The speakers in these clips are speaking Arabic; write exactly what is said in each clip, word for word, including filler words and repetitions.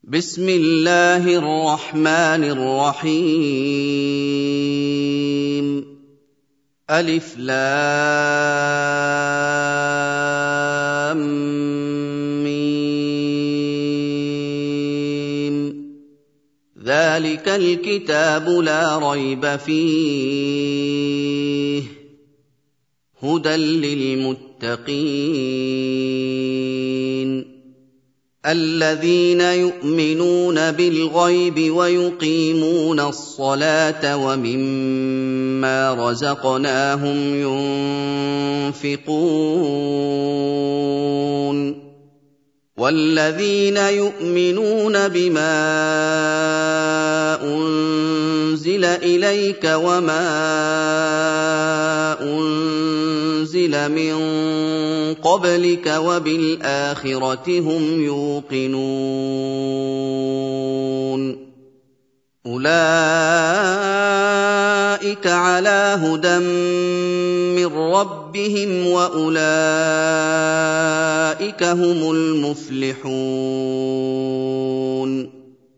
بسم الله الرحمن الرحيم ألف لام ميم ذلك الكتاب لا ريب فيه هدى للمتقين الذين يؤمنون بالغيب ويقيمون الصلاة ومما رزقناهم ينفقون والذين يؤمنون بما أنزل إليك وما أنزل من قبلك وبالآخرة هم يوقنون أولئك على هدى من ربهم وأولئك هم المفلحون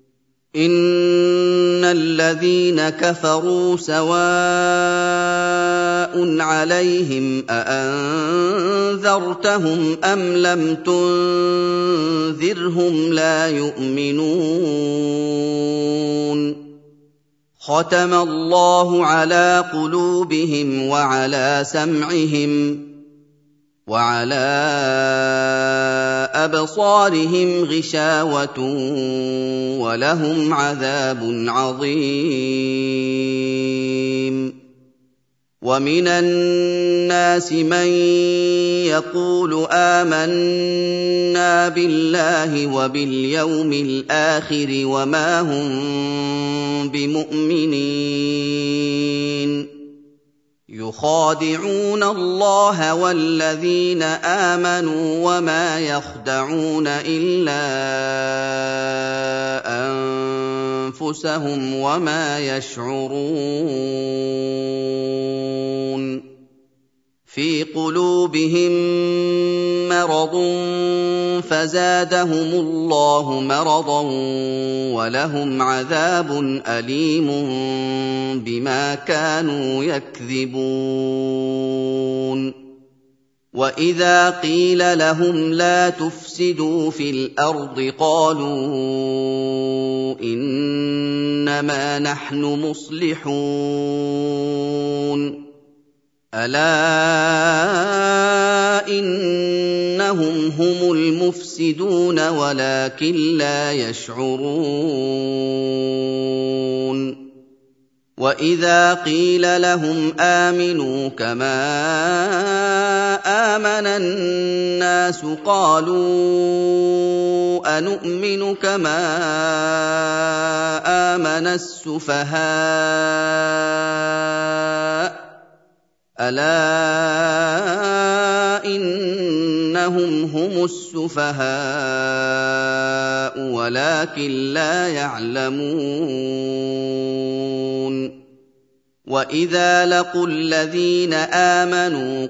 إن الذين كفروا سواء عليهم أأنذرتهم أم لم تنذرهم لا يؤمنون ختم الله على قلوبهم وعلى سمعهم وعلى أبصارهم غشاوة ولهم عذاب عظيم ومن الناس من يقول آمنا بالله وباليوم الآخر وما هم بمؤمنين يخادعون الله والذين آمنوا وما يخدعون إلا أنفسهم وما يشعرون في قلوبهم مرض فزادهم الله مرضا ولهم عذاب أليم بما كانوا يكذبون وإذا قيل لهم لا تفسدوا في الأرض قالوا إنما نحن مصلحون ألا إنهم هم المفسدون ولكن لا يشعرون وإذا قيل لهم آمنوا كما آمن الناس قالوا أنؤمن كما آمن السفهاء ألا إنهم هم السفهاء ولكن لا يعلمون وإذا لقوا الذين آمنوا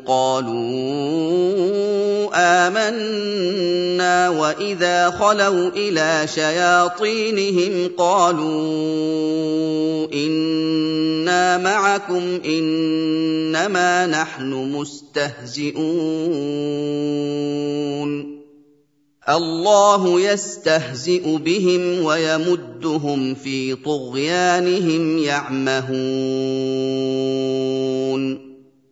قالوا آمنا وإذا خلوا إلى شياطينهم قالوا إنا معكم إنما نحن مستهزئون الله يستهزئ بهم ويمدهم في طغيانهم يعمهون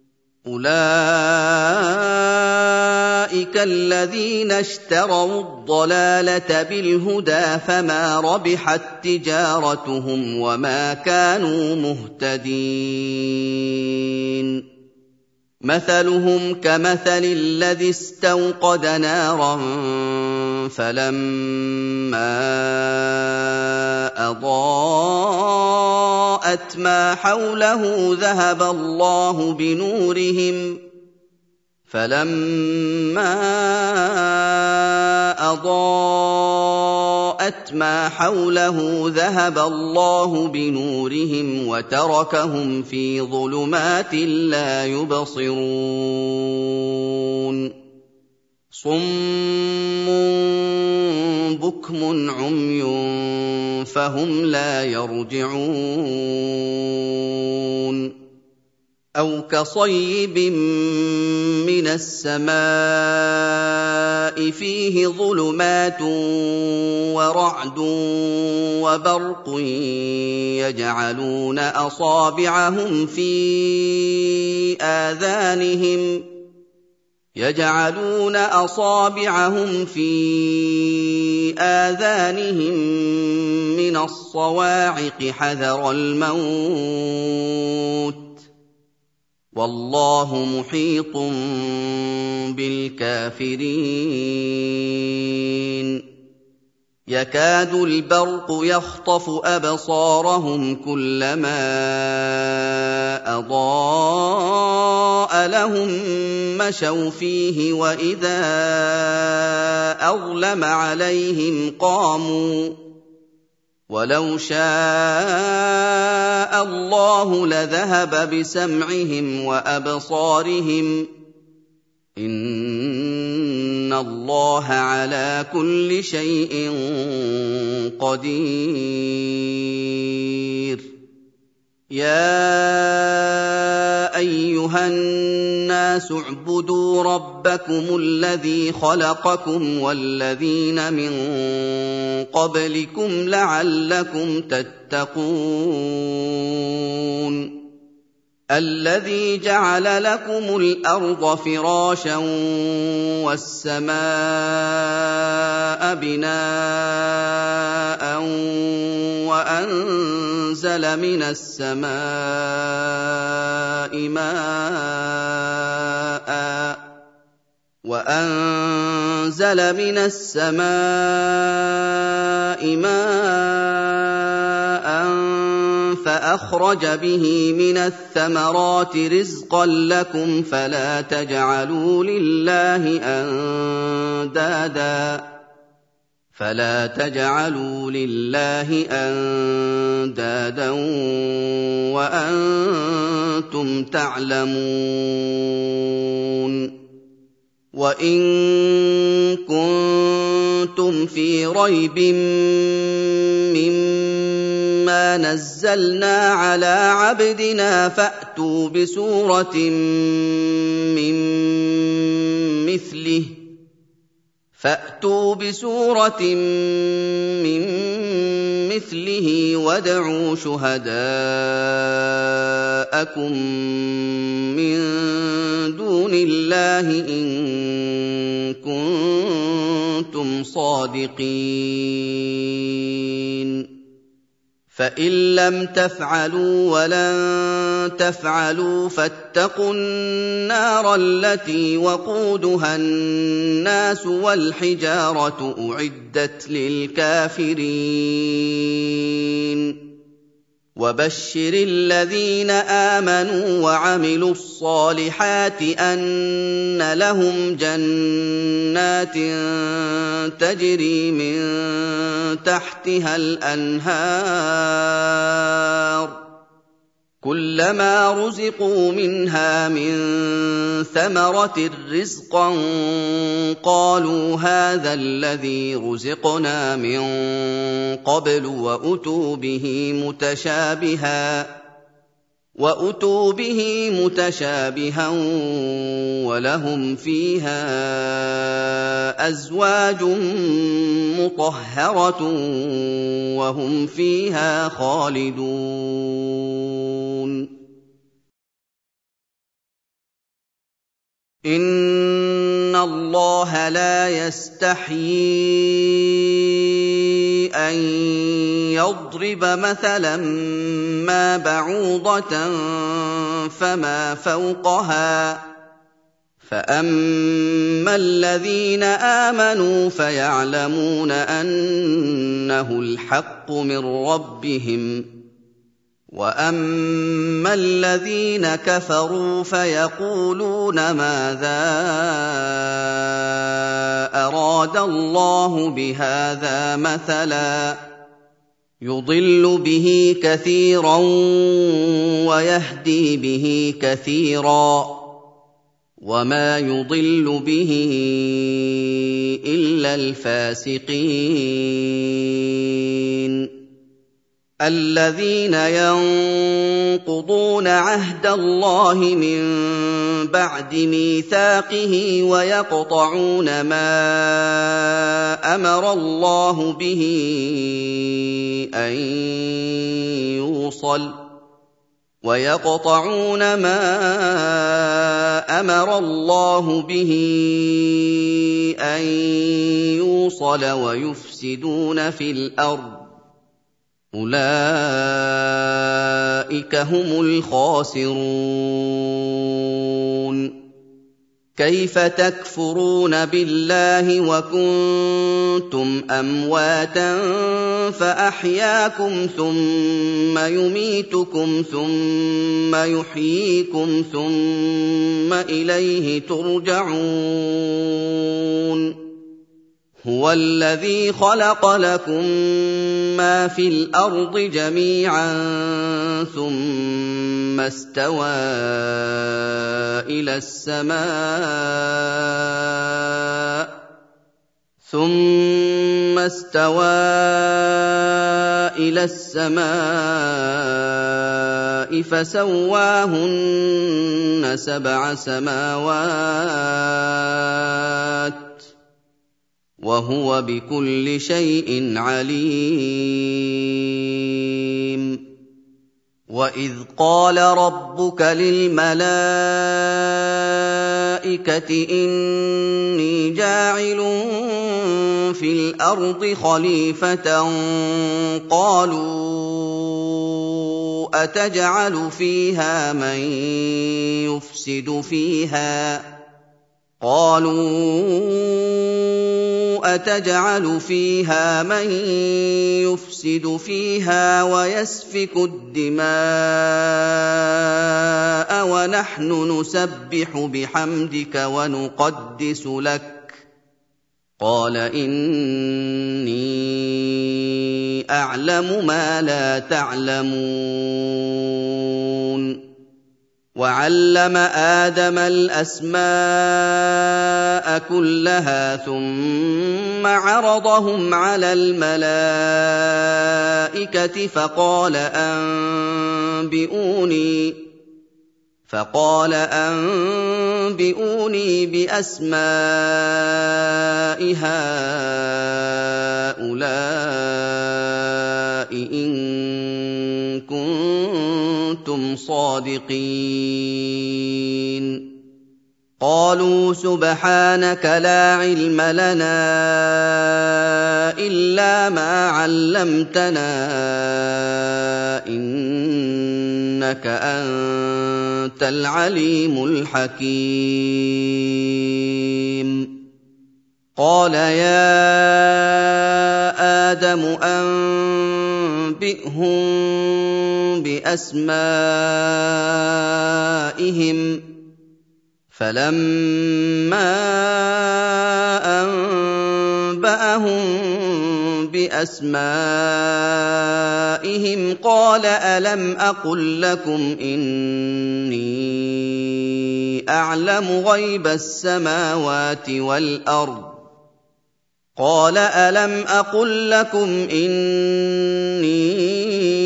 أولئك الذين اشتروا الضلالة بالهدى فما ربحت تجارتهم وما كانوا مهتدين مثلهم كمثل الذي استوقد نارا فلما أضاءت ما حوله ذهب الله بنورهم فلما أضاءت ما حوله ذهب الله بنورهم وتركهم في ظلمات لا يبصرون صُمٌّ بُكْمٌ عُمْيٌ فَهُمْ لَا يَرْجِعُونَ أَوْ كَصَيِّبٍ مِّنَ السَّمَاءِ فِيهِ ظُلُمَاتٌ وَرَعْدٌ وَبَرْقٌ يَجْعَلُونَ أَصَابِعَهُمْ فِي آذَانِهِمْ يَجْعَلُونَ أَصَابِعَهُمْ فِي آذَانِهِم مِّنَ الصَّوَاعِقِ حَذَرَ الْمَوْتِ ۚ وَاللَّهُ مُحِيطٌ بِالْكَافِرِينَ يَكَادُ الْبَرْقُ يَخْطَفُ أَبْصَارَهُمْ كُلَّمَا أَضَاءَ لَهُم مَّشَوْا فِيهِ وَإِذَا أَظْلَمَ عَلَيْهِمْ قَامُوا ۚ وَلَوْ شَاءَ اللَّهُ لَذَهَبَ بِسَمْعِهِمْ وَأَبْصَارِهِمْ ۚ إِنَّ اللَّهَ عَلَىٰ كُلِّ شَيْءٍ قَدِيرٌ يَا أَيُّهَا النَّاسُ اعْبُدُوا رَبَّكُمُ الَّذِي خَلَقَكُمْ وَالَّذِينَ مِن قَبْلِكُمْ لَعَلَّكُمْ تَتَّقُونَ الَّذِي جَعَلَ لَكُمُ الْأَرْضَ فِرَاشًا وَالسَّمَاءَ بِنَاءً وَأَنزَلَ مِنَ السَّمَاءِ مَاءً وَأَنزَلَ مِنَ السَّمَاءِ مَاءً فَأَخْرَجَ بِهِ مِنَ الثَّمَرَاتِ رِزْقًا لَّكُمْ فَلَا تَجْعَلُوا لِلَّهِ أَندَادًا فَلَا تَجْعَلُوا لِلَّهِ أَندَادًا وَأَنتُمْ تَعْلَمُونَ وَإِن كُنتُمْ فِي رَيْبٍ مِّمَّا نَزَّلْنَا عَلَىٰ عَبْدِنَا فَأْتُوا بِسُورَةٍ مِّن مِّثْلِهِ فَأْتُوا بِسُورَةٍ مِّن مِّثْلِهِ وَادْعُوا شُهَدَاءَكُم مِّن دُونِ اللَّهِ إِن كُنتُمْ صَادِقِينَ فَإِن لَّمْ تَفْعَلُوا وَلَن تَفْعَلُوا فَاتَّقُوا النَّارَ الَّتِي وَقُودُهَا النَّاسُ وَالْحِجَارَةُ أُعِدَّتْ لِلْكَافِرِينَ وَبَشِّرِ الَّذِينَ آمَنُوا وَعَمِلُوا الصَّالِحَاتِ أَنَّ لَهُمْ جَنَّاتٍ تَجْرِي مِن تَحْتِهَا الْأَنْهَارُ كُلَّمَا رُزِقُوا مِنْهَا مِن ثَمَرَةٍ رِّزْقًا قَالُوا هَٰذَا الَّذِي رُزِقْنَا مِن قَبْلُ وَأُتُوا بِهِ مُتَشَابِهًا وَأُتُوا بِهِ مُتَشَابِهًا وَلَهُمْ فِيهَا أَزْوَاجٌ مُّطَهَّرَةٌ وَهُمْ فِيهَا خَالِدُونَ إِنَّ اللَّهَ لَا يَسْتَحْيِي أَن يَضْرِبَ مَثَلًا مَّا بَعُوضَةً فَمَا فَوْقَهَا ۚ فَأَمَّا الَّذِينَ آمَنُوا فَيَعْلَمُونَ أَنَّهُ الْحَقُّ مِن رَّبِّهِمْ ۖ وَأَمَّا الَّذِينَ كَفَرُوا فَيَقُولُونَ مَاذَا أَرَادَ اللَّهُ بِهَٰذَا مَثَلًا ۚ يُضِلُّ بِهِ كَثِيرًا وَيَهْدِي بِهِ كَثِيرًا ۚ وما يضل به إلا الفاسقين الذين ينقضون عهد الله من بعد ميثاقه ويقطعون ما أمر الله به أن يوصل ويقطعون ما أمر الله به أن يوصل ويفسدون في الأرض أولئك هم الخاسرون كيف تكفرون بالله وكنتم أمواتا فأحياكم ثم يميتكم ثم يحييكم ثم إليه ترجعون هو الذي خلق لكم ما في الأرض جميعا ثم استوى إلى السماء ثم استوى إلى السماء فسواهن سبع سماوات وهو بكل شيء عليم وإذ قال ربك للملائكة إني جاعل في الأرض خليفة قالوا أتجعل فيها من يفسد فيها قالوا أتجعل فيها من يفسد فيها ويسفك الدماء ونحن نسبح بحمدك ونقدس لك قال إني أعلم ما لا تعلمون وعلم آدم الأسماء كلها ثم عرضهم على الملائكة فقال أنبئوني فقال أنبئوني بأسماء هؤلاء إن كنتم صادقين قالوا سبحانك لا علم لنا إلا ما علمتنا إنك أنت العليم الحكيم قال يا آدم أنبئهم بأسمائهم فلما أنبأهم بأسمائهم قال ألم أقل لكم إني أعلم غيب السماوات والأرض قال ألم أقل لكم إني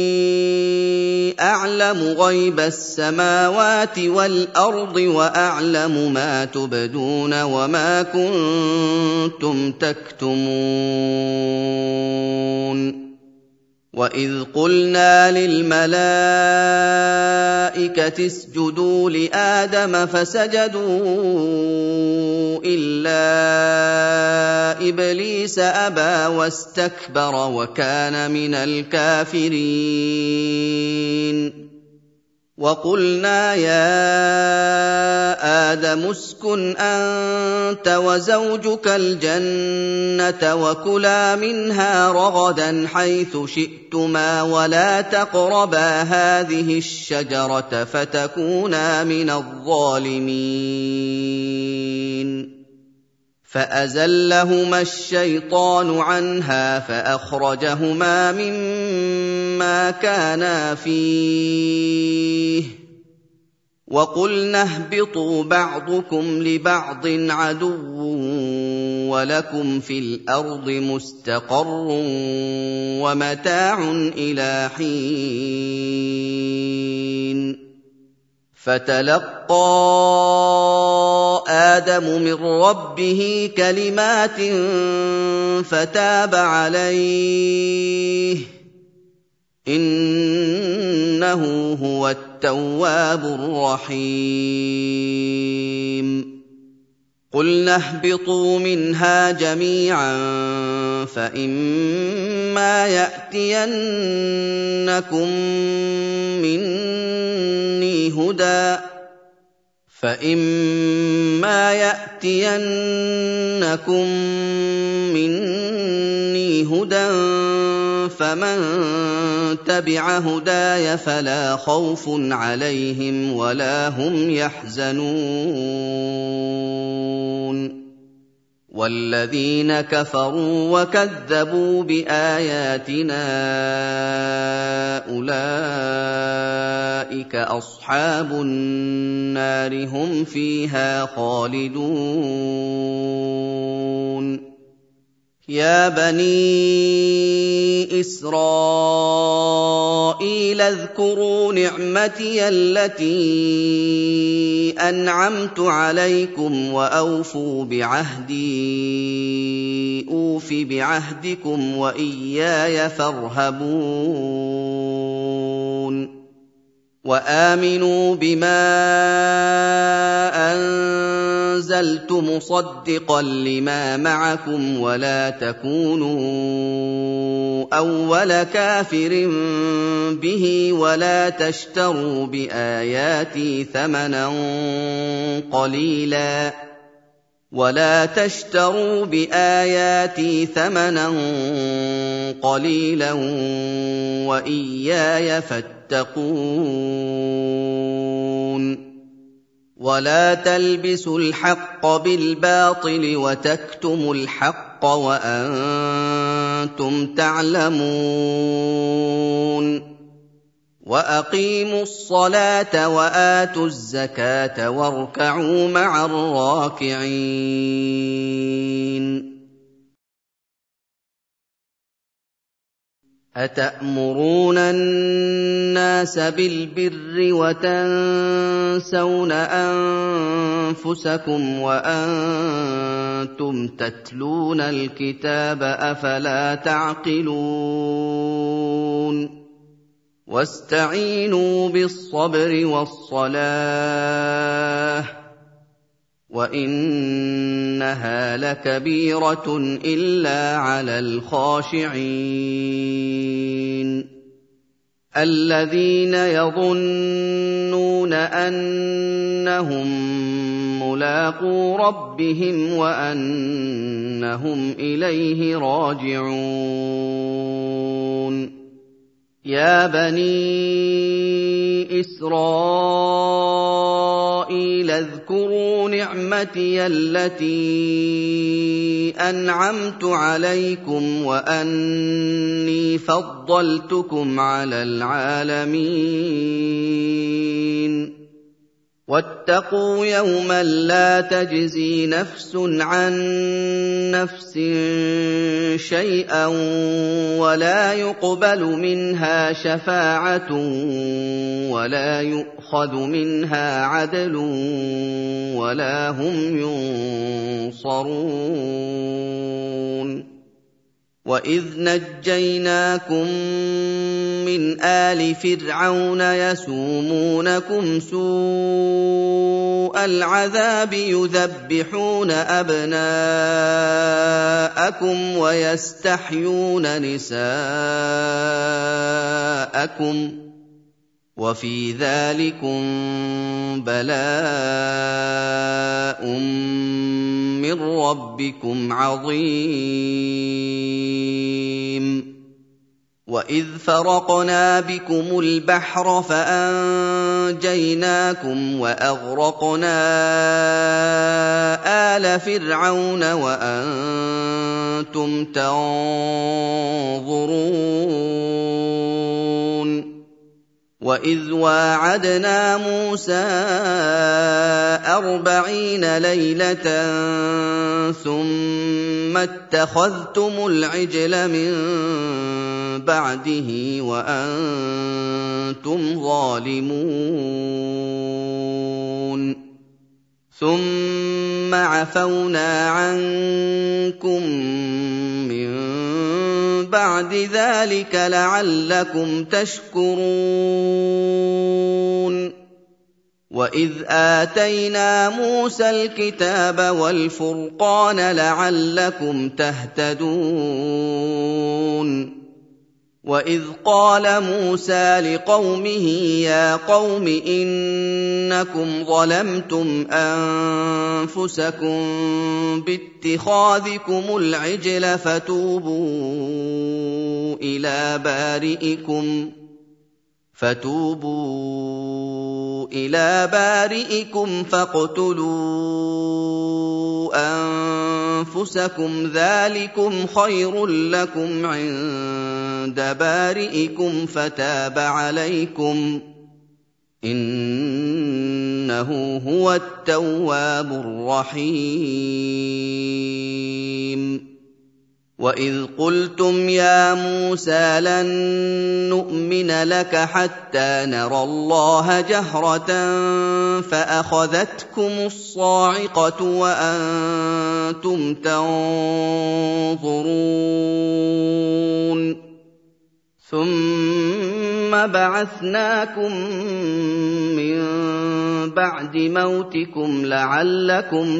أعلم غيب السماوات والأرض وأعلم ما تبدون وما كنتم تكتمون وإذ قلنا للملائكة اسجدوا لآدم فسجدوا إلا إبليس أبى واستكبر وكان من الكافرين وقلنا يا آدم اسكن أنت وزوجك الجنة وكلا منها رغدا حيث شئتما ولا تقربا هذه الشجرة فتكونا من الظالمين فأزلهما الشيطان عنها فأخرجهما مما كانا فيه وَقُلْنَا اهْبِطُوا بَعْضُكُمْ لِبَعْضٍ عَدُوٌّ وَلَكُمْ فِي الْأَرْضِ مُسْتَقَرٌّ وَمَتَاعٌ إِلَىٰ حِينٍ فَتَلَقَّىٰ آدَمُ مِن رَّبِّهِ كَلِمَاتٍ فَتَابَ عَلَيْهِ ۚ إِنَّهُ هُوَ التَّوَّابُ الرَّحِيمُ قُلْنَا اهْبِطُوا مِنْهَا جَمِيعًا فَإِمَّا يَأْتِيَنَّكُم مِّنِّي هُدًى فَإِمَّا يَأْتِيَنَّكُم مِّنِّي هُدًى فَمَن تَبِعَ هُدَايَ فَلَا خَوْفٌ عَلَيْهِمْ وَلَا هُمْ يَحْزَنُونَ وَالَّذِينَ كَفَرُوا وَكَذَّبُوا بِآيَاتِنَا أُولَٰئِكَ أَصْحَابُ النَّارِ ۖ هُمْ فِيهَا خَالِدُونَ يَا بَنِي إِسْرَائِيلَ اذْكُرُوا نِعْمَتِيَ الَّتِي أَنْعَمْتُ عَلَيْكُمْ وَأَوْفُوا بِعَهْدِي أُوفِ بِعَهْدِكُمْ وَإِيَّايَ فَارْهَبُونِ وَآمِنُوا بِمَا أَنزَلْتُ مُصَدِّقًا لِّمَا مَعَكُمْ وَلَا تَكُونُوا أَوَّلَ كَافِرٍ بِهِ وَلَا تَشْتَرُوا بِآيَاتِي ثَمَنًا قَلِيلًا وَلَا تَشْتَرُوا بِآيَاتِي ثَمَنًا قَلِيلًا وَإِيَّايَ فَاتَّقُونِ وَلَا تَلْبِسُوا الْحَقَّ بِالْبَاطِلِ وَتَكْتُمُوا الْحَقَّ وَأَنتُمْ تَعْلَمُونَ وَأَقِيمُوا الصَّلَاةَ وَآتُوا الزَّكَاةَ وَارْكَعُوا مَعَ الرَّاكِعِينَ أَتَأْمُرُونَ النَّاسَ بِالْبِرِّ وَتَنسَوْنَ أَنفُسَكُمْ وَأَنتُمْ تَتْلُونَ الْكِتَابَ ۚ أَفَلَا تَعْقِلُونَ وَاسْتَعِينُوا بِالصَّبْرِ وَالصَّلَاةِ ۚ وَإِنَّهَا لَكَبِيرَةٌ إِلَّا عَلَى الْخَاشِعِينَ الَّذِينَ يَظُنُّونَ أَنَّهُم مُّلَاقُو رَبِّهِمْ وَأَنَّهُمْ إِلَيْهِ رَاجِعُونَ يَا بَنِي إِسْرَائِيلَ اذْكُرُوا نِعْمَتِيَ الَّتِي أَنْعَمْتُ عَلَيْكُمْ وَأَنِّي فَضَّلْتُكُمْ عَلَى الْعَالَمِينَ وَاتَّقُوا يَوْمًا لَّا تَجْزِي نَفْسٌ عَن نَّفْسٍ شَيْئًا وَلَا يُقْبَلُ مِنْهَا شَفَاعَةٌ وَلَا يُؤْخَذُ مِنْهَا عَدْلٌ وَلَا هُمْ يُنصَرُونَ وَإِذْ نَجَّيْنَاكُم مِّنْ آلِ فِرْعَوْنَ يَسُومُونَكُمْ سُوءَ الْعَذَابِ يُذَبِّحُونَ أَبْنَاءَكُمْ وَيَسْتَحْيُونَ نِسَاءَكُمْ ۚ وَفِي ذَٰلِكُم بَلَاءٌ مِّن رَّبِّكُمْ عَظِيمٌ وَإِذْ فَرَقْنَا بِكُمُ الْبَحْرَ فَأَنجَيْنَاكُمْ وَأَغْرَقْنَا آلَ فِرْعَوْنَ وَأَنتُمْ تَنظُرُونَ وَإِذْ وَاعَدْنَا مُوسَىٰ أَرْبَعِينَ لَيْلَةً ثُمَّ اتَّخَذْتُمُ الْعِجْلَ مِن بَعْدِهِ وَأَنتُمْ ظَالِمُونَ ثُمَّ عَفَوْنَا عَنكُم مِّن بَعْدِ ذَٰلِكَ لَعَلَّكُمْ تَشْكُرُونَ وَإِذْ آتَيْنَا مُوسَى الْكِتَابَ وَالْفُرْقَانَ لَعَلَّكُمْ تَهْتَدُونَ وَإِذْ قَالَ مُوسَىٰ لِقَوْمِهِ يَا قَوْمِ إِنَّكُمْ ظَلَمْتُمْ أَنفُسَكُم بِاتِّخَاذِكُمُ الْعِجْلَ فَتُوبُوا إِلَىٰ بَارِئِكُمْ فَتُوبُوا إِلَىٰ بَارِئِكُمْ فَاقْتُلُوا أَنفُسَكُمْ ذَٰلِكُمْ خَيْرٌ لَّكُمْ عِندَ بَارِئِكُمْ فَتَابَ عَلَيْكُمْ ۖ إِنَّهُ هُوَ التَّوَّابُ الرَّحِيمُ وَإِذْ قُلْتُمْ يَا مُوسَىٰ لَن نُّؤْمِنَ لَكَ حَتَّىٰ نَرَى اللَّهَ جَهْرَةً فَأَخَذَتْكُمُ الصَّاعِقَةُ وَأَنتُمْ تَنظُرُونَ ثُمَّ بَعَثْنَاكُم مِّن بَعْدِ مَوْتِكُمْ لَعَلَّكُمْ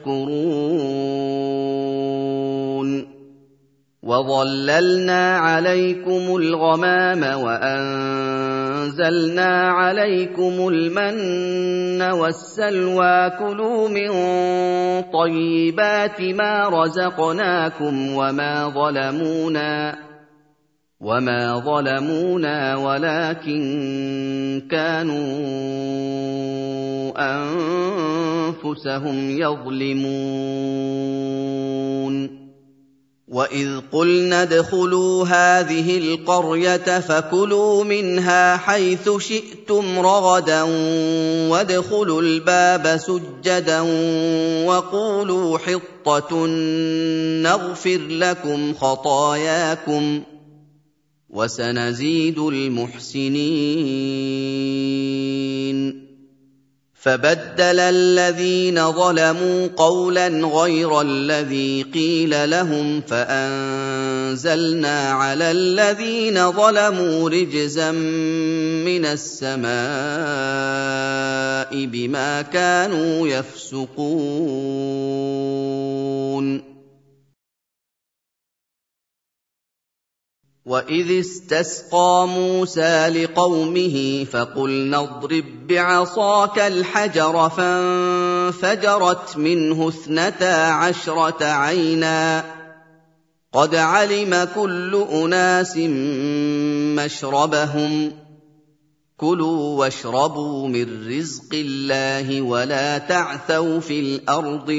تَشْكُرُونَ وَظَلَّلْنَا عَلَيْكُمُ الْغَمَامَ وَأَنزَلْنَا عَلَيْكُمُ الْمَنَّ وَالسَّلْوَىٰ كُلُوا مِن طَيِّبَاتِ مَا رَزَقْنَاكُمْ وَمَا ظَلَمُونَا وَمَا ظَلَمُونَا وَلَٰكِن كَانُوا أَنفُسَهُمْ يَظْلِمُونَ وَإِذْ قُلْنَا ادْخُلُوا هَٰذِهِ الْقَرْيَةَ فَكُلُوا مِنْهَا حَيْثُ شِئْتُمْ رَغَدًا وَادْخُلُوا الْبَابَ سُجَّدًا وَقُولُوا حِطَّةٌ نَّغْفِرْ لَكُمْ خَطَايَاكُمْ ۚ وَسَنَزِيدُ الْمُحْسِنِينَ فَبَدَّلَ الَّذِينَ ظَلَمُوا قَوْلًا غَيْرَ الَّذِي قِيلَ لَهُمْ فَأَنزَلْنَا عَلَى الَّذِينَ ظَلَمُوا رِجْزًا مِّنَ السَّمَاءِ بِمَا كَانُوا يَفْسُقُونَ وَإِذِ اسْتَسْقَىٰ مُوسَىٰ لِقَوْمِهِ فَقُلْنَا اضْرِب بِّعَصَاكَ الْحَجَرَ فَانفَجَرَتْ مِنْهُ اثْنَتَا عَشْرَةَ عَيْنًا ۖ قَدْ عَلِمَ كُلُّ أُنَاسٍ مَّشْرَبَهُمْ ۖ كُلُوا وَاشْرَبُوا مِن رِّزْقِ اللَّهِ وَلَا تَعْثَوْا فِي الْأَرْضِ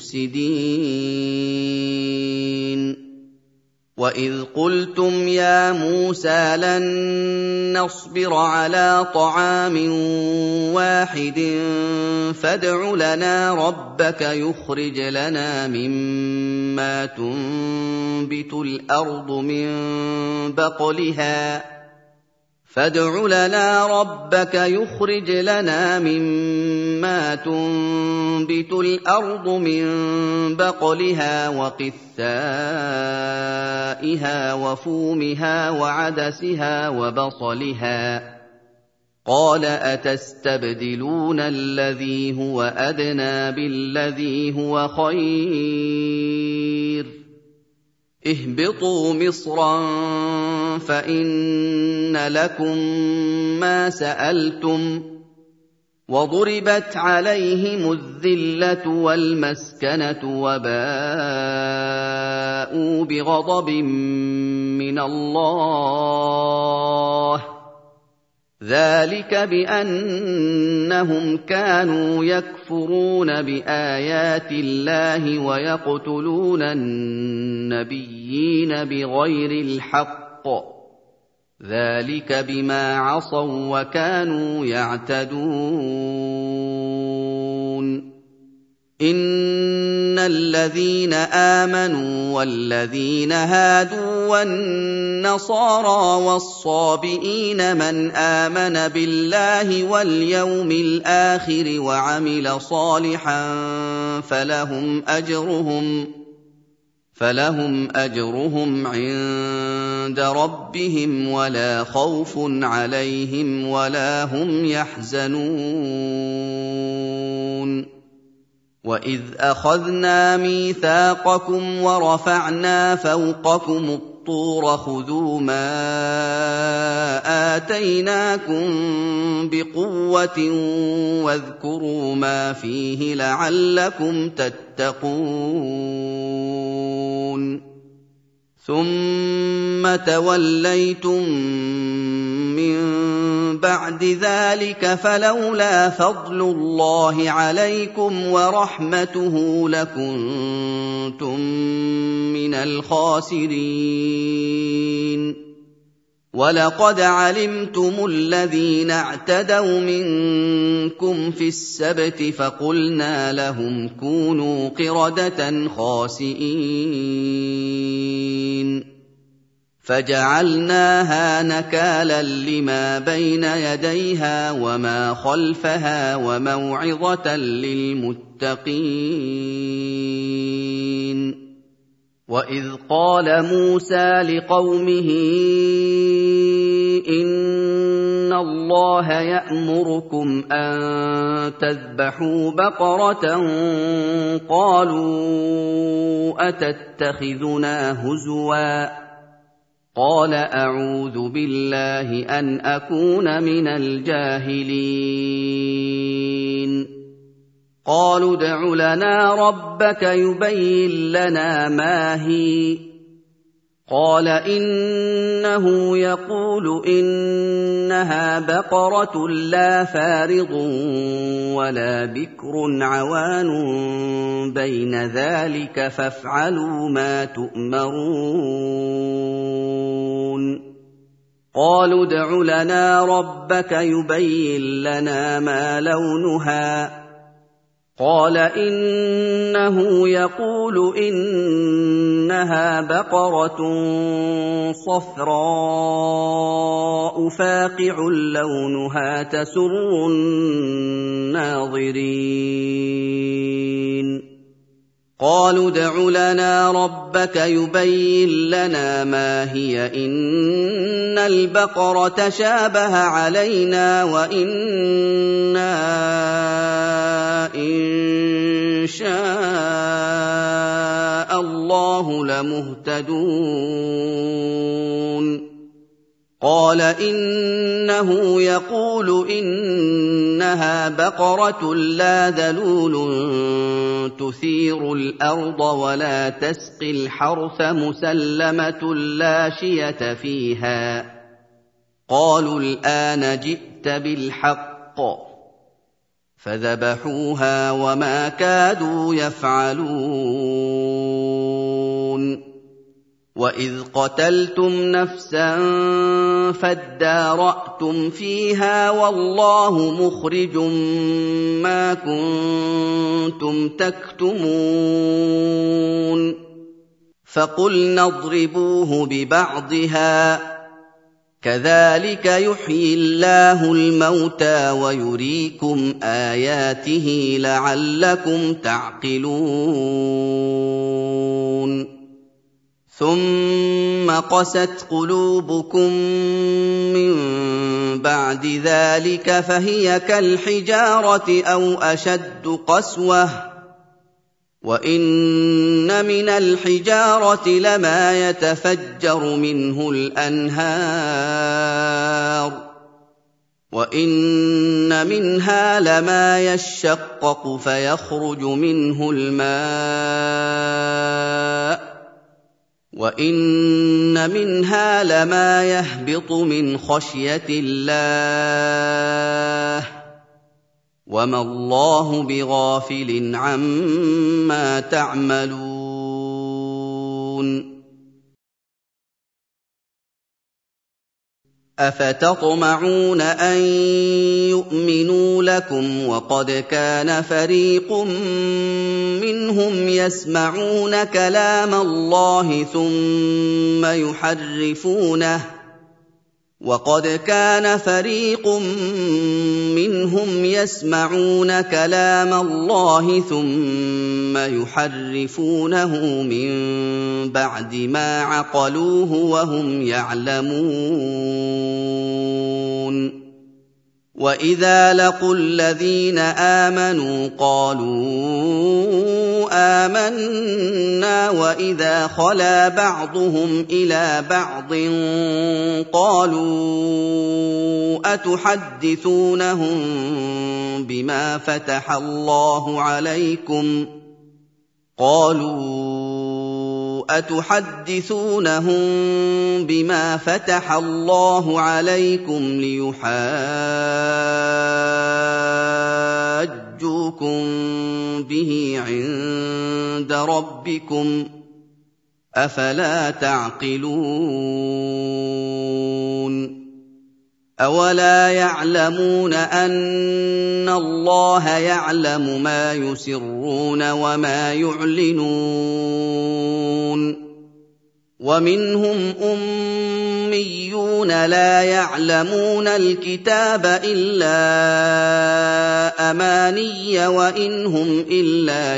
مُفْسِدِينَ وَإِذْ قُلْتُمْ يَا مُوسَىٰ لَن نَّصْبِرَ عَلَىٰ طَعَامٍ وَاحِدٍ فَادْعُ لَنَا رَبَّكَ يُخْرِجْ لَنَا مِمَّا تُنبِتُ الْأَرْضُ مِن بَقْلِهَا فادع لنا ربك يخرج لنا مما تنبت الأرض من بقلها وقثائها وفومها وعدسها وبصلها قال أتستبدلون الذي هو أدنى بالذي هو خير اهبطوا مصرا فإن لكم ما سألتم وضربت عليهم الذلة والمسكنة وباءوا بغضب من الله ذلك بأنهم كانوا يكفرون بآيات الله ويقتلون النبيين بغير الحق ذلك بما عصوا وكانوا يعتدون إن الذين آمنوا والذين هادوا والنصارى والصابئين من آمن بالله واليوم الآخر وعمل صالحا فلهم أجرهم فلهم أجرهم عند ربهم ولا خوف عليهم ولا هم يحزنون وإذ أخذنا ميثاقكم ورفعنا فوقكم الطور خذوا ما آتيناكم بقوة واذكروا ما فيه لعلكم تتقون ثم توليتم من بعد ذلك فلولا فضل الله عليكم ورحمته لكنتم من الخاسرين ولقد علمتم الذين اعتدوا منكم في السبت فقلنا لهم كونوا قردة خاسئين فجعلناها نكالا لما بين يديها وما خلفها وموعظة للمتقين وإذ قال موسى لقومه إن الله يأمركم أن تذبحوا بقرة قالوا أتتخذنا هزواً قال أعوذ بالله أن أكون من الجاهلين قالوا ادع لنا ربك يبين لنا ما هي قال إنه يقول إنها بقرة لا فارض ولا بكر عوان بين ذلك فافعلوا ما تؤمرون قالوا ادع لنا ربك يبين لنا ما لونها قال إنه يقول إنها بقرة صفراء فاقع لونها تسر الناظرين قالوا ادع لنا ربك يبين لنا ما هي إن البقرة شابه علينا وإنا إن شاء الله لمهتدون قال إنه يقول إنها بقرة لا ذلول تثير الأرض ولا تسقي الحرث مسلمة لا شية فيها قالوا الآن جئت بالحق فذبحوها وما كادوا يفعلون وإذ قتلتم نفسا فادارأتم فيها والله مخرج ما كنتم تكتمون فقلنا اضربوه ببعضها كذلك يحيي الله الموتى ويريكم آياته لعلكم تعقلون ثم قست قلوبكم من بعد ذلك فهي كالحجارة أو أشد قسوة وإن من الحجارة لما يتفجر منه الأنهار وإن منها لما يشقق فيخرج منه الماء وإن منها لما يهبط من خشية الله وما الله بغافل عما تعملون أفتطمعون أن يؤمنوا لكم وقد كان فريق منهم يسمعون كلام الله ثم يحرفونه وقد كان فريق منهم يسمعون كلام الله ثم يحرفونه من بعد ما عقلوه وهم يعلمون وإذا لقوا الذين آمنوا قالوا آمنا وإذا خلا بعضهم إلى بعض قالوا أتحدثونهم بما فتح الله عليكم قالوا أتحدثونهم بما فتح الله عليكم ليحاجوكم به عند ربكم أفلا تعقلون أولا يعلمون أن الله يعلم ما يسرون وما يعلنون ومنهم أميون لا يعلمون الكتاب إلا أماني وإن هم إلا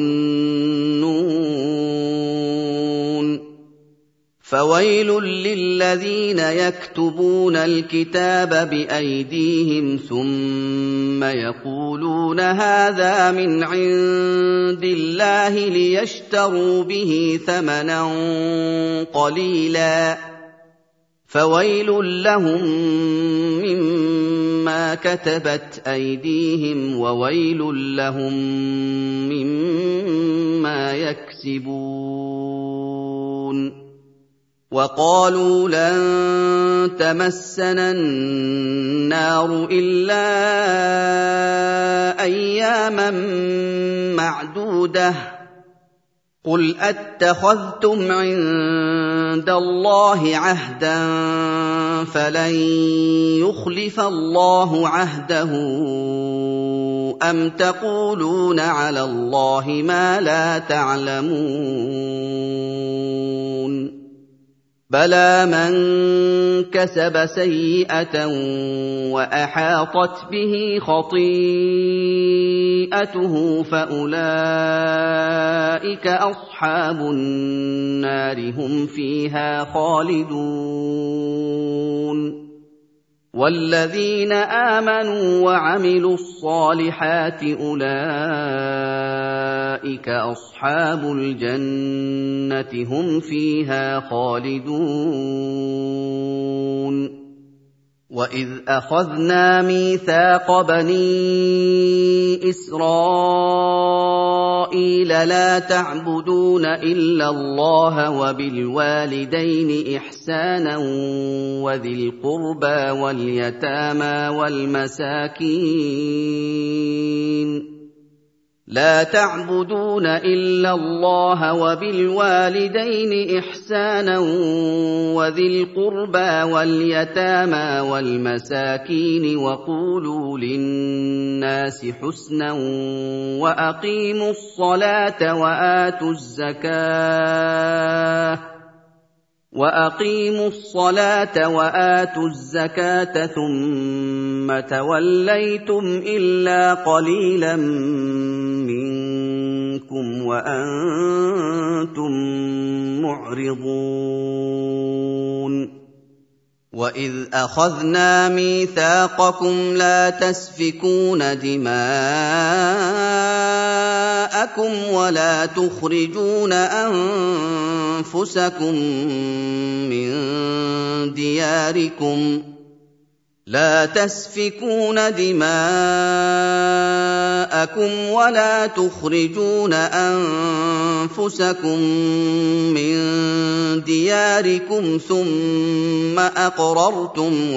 يظنون فويل للذين يكتبون الكتاب بأيديهم ثم يقولون هذا من عند الله ليشتروا به ثمنا قليلا فويل لهم مما كتبت أيديهم وويل لهم مما يكسبون وقالوا لن تمسنا النار إلا أياما معدودة قل أتخذتم عند الله عهدا فلن يخلف الله عهده أم تقولون على الله ما لا تعلمون بلى من كسب سيئة وأحاطت به خطيئته فأولئك أصحاب النار هم فيها خالدون والذين آمنوا وعملوا الصالحات أولئك أصحاب الجنة هم فيها خالدون وإذ أخذنا ميثاق بني إسرائيل لا تعبدون إلا الله وبالوالدين إحسانا وذي القربى واليتامى والمساكين لا تعبدون إلا الله وبالوالدين إحسانا وذي القربى واليتامى والمساكين وقولوا للناس حسنا وأقيموا الصلاة وآتوا الزكاة وأقيموا الصلاة وآتوا الزكاة ثم توليتم إلا قليلا منكم وأنتم معرضون وإذ أخذنا ميثاقكم لا تسفكون دماءكم ولا تخرجون أنفسكم من دياركم لا تسفكون دماءكم ولا تخرجون أنفسكم من دياركم ثم أقررتم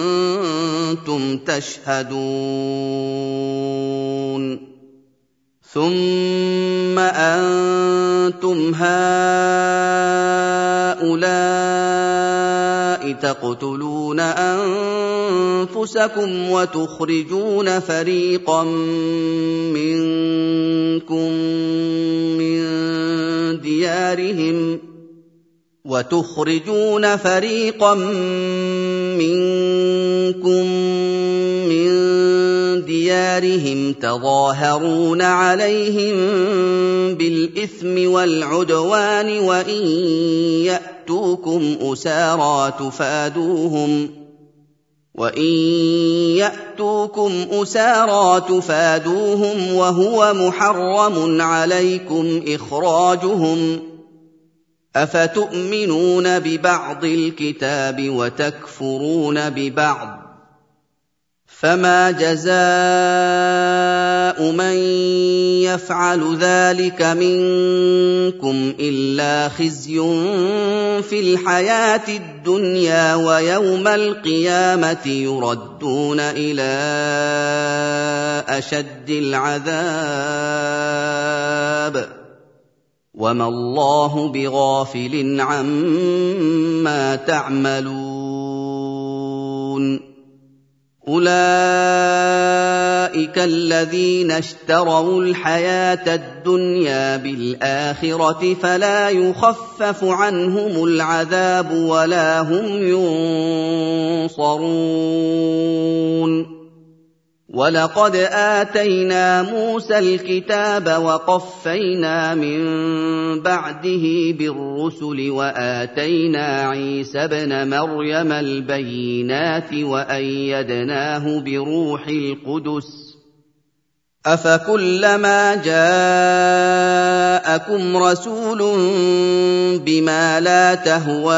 وأنتم تشهدون ثم أنتم هؤلاء تقتلون أنفسكم وتخرجون فريقا منكم من ديارهم وتخرجون فريقا منكم من ديارهم تظاهرون عليهم بالإثم والعدوان وإن يأتوكم أسارى تفادوهم وإن يأتوكم أسارى تفادوهم وهو محرم عليكم إخراجهم أفتؤمنون ببعض الكتاب وتكفرون ببعض فما جزاء من يفعل ذلك منكم إلا خزي في الحياة الدنيا ويوم القيامة يردون إلى أشد العذاب وما الله بغافل عما تعملون أولئك الذين اشتروا الحياة الدنيا بالآخرة فلا يخفف عنهم العذاب ولا هم ينصرون ولقد آتينا موسى الكتاب وقفينا من بعده بالرسل وآتينا عيسى ابن مريم البينات وأيدناه بروح القدس أفكلما جاءكم رسول بما لا تهوى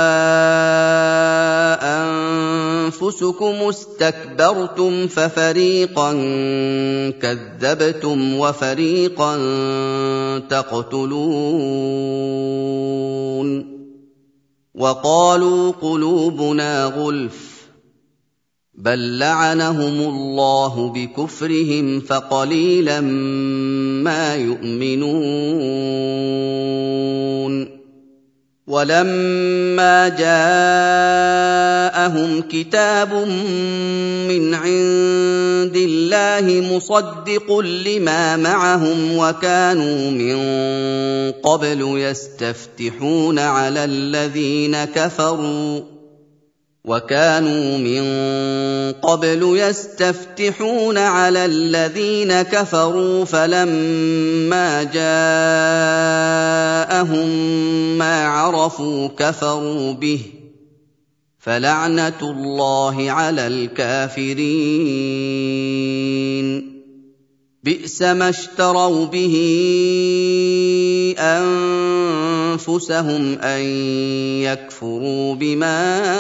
أنفسكم استكبرتم ففريقا كذبتم وفريقا تقتلون وقالوا قلوبنا غلف بل لعنهم الله بكفرهم فقليلا ما يؤمنون ولما جاءهم كتاب من عند الله مصدق لما معهم وكانوا من قبل يستفتحون على الذين كفروا وكانوا من قبل يستفتحون على الذين كفروا فلما جاءهم ما عرفوا كفروا به فلعنة الله على الكافرين بئس ما اشتروا به أنفسهم أن يكفروا بما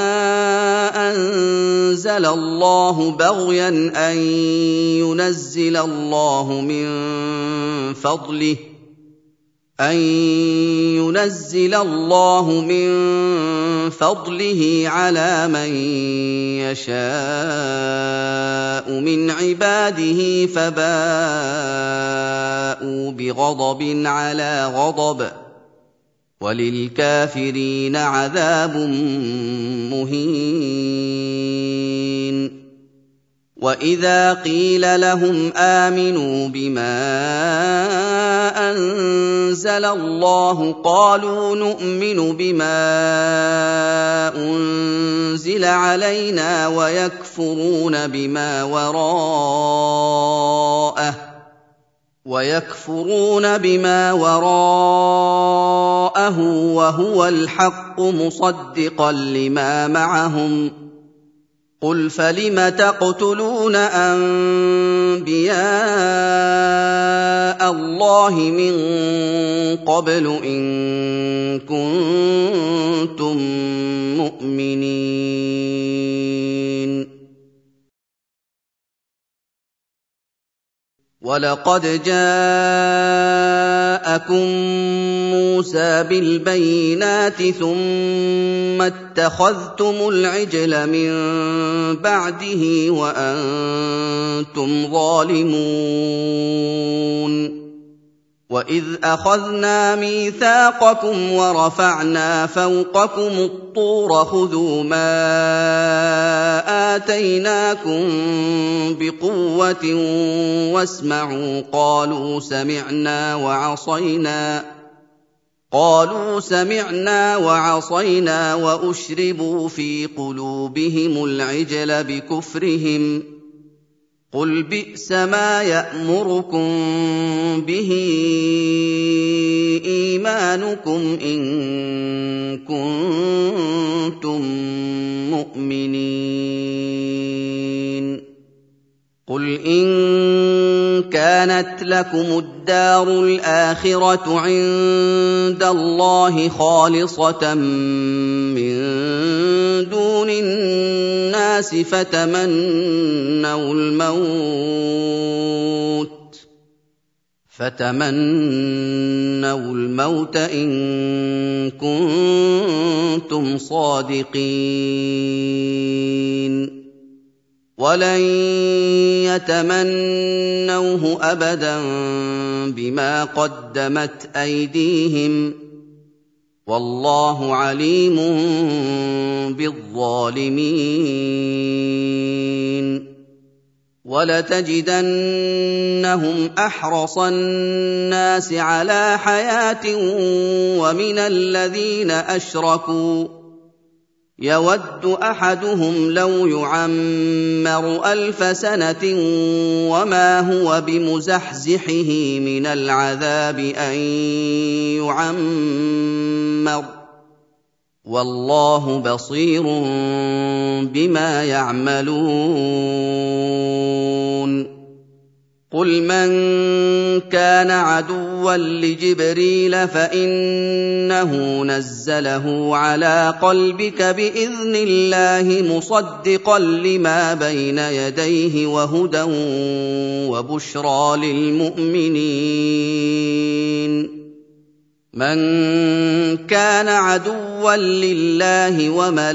أنزل الله بغيا أن ينزل الله من فضله أن ينزل الله من فضله على من يشاء من عباده فباءوا بغضب على غضب وللكافرين عذاب مهين وإذا قيل لهم آمنوا بما أنزل الله قالوا نؤمن بما أنزل علينا ويكفرون بما وراءه ويكفرون بما وراءه وهو الحق مصدقا لما معهم قل فلم تقتلون أنبياء الله من قبل إن كنتم مؤمنين ولقد جاءكم موسى بالبينات ثم اتخذتم العجل من بعده وأنتم ظالمون وَإِذْ أَخَذْنَا مِيثَاقَكُمْ وَرَفَعْنَا فَوْقَكُمُ الطُّورَ خُذُوا مَا آتَيْنَاكُم بِقُوَّةٍ وَاسْمَعُوا قَالُوا سَمِعْنَا وَعَصَيْنَا قَالُوا سَمِعْنَا وَعَصَيْنَا وَأُشْرِبُوا فِي قُلُوبِهِمُ الْعِجْلَ بِكُفْرِهِمْ ۚ قُلْ بِئْسَ مَا يَأْمُرُكُم بِهِ إِيمَانُكُمْ إِن كُنتُم مُّؤْمِنِينَ قُلْ إِن كَانَتْ لَكُمُ الدَّارُ الْآخِرَةُ عِندَ اللَّهِ خَالِصَةً مِّن دُونِ النَّاسِ فَتَمَنَّوُا الْمَوْتَ فَتَمَنَّوُا الْمَوْتَ إِن كُنتُمْ صَادِقِينَ وَلَن يَتَمَنَّوْهُ أَبَدًا بِمَا قَدَّمَتْ أَيْدِيهِمْ ۗ وَاللَّهُ عَلِيمٌ بِالظَّالِمِينَ وَلَتَجِدَنَّهُمْ أَحْرَصَ النَّاسِ عَلَىٰ حَيَاةٍ وَمِنَ الَّذِينَ أَشْرَكُوا يَوَدُّ أَحَدُهُمْ لَوْ يُعَمَّرُ أَلْفَ سَنَةٍ وَمَا هُوَ بِمُزَحْزِحِهِ مِنَ الْعَذَابِ أَن يُعَمَّرَ ۗ وَاللَّهُ بَصِيرٌ بِمَا يَعْمَلُونَ قُلْ مَن كَانَ عَدُوًّا لِّجِبْرِيلَ فَإِنَّهُ نَزَّلَهُ عَلَىٰ قَلْبِكَ بِإِذْنِ اللَّهِ مُصَدِّقًا لِّمَا بَيْنَ يَدَيْهِ وَهُدًى وَبُشْرَىٰ لِلْمُؤْمِنِينَ مَن كَانَ عَدُوًّا لِّلَّهِ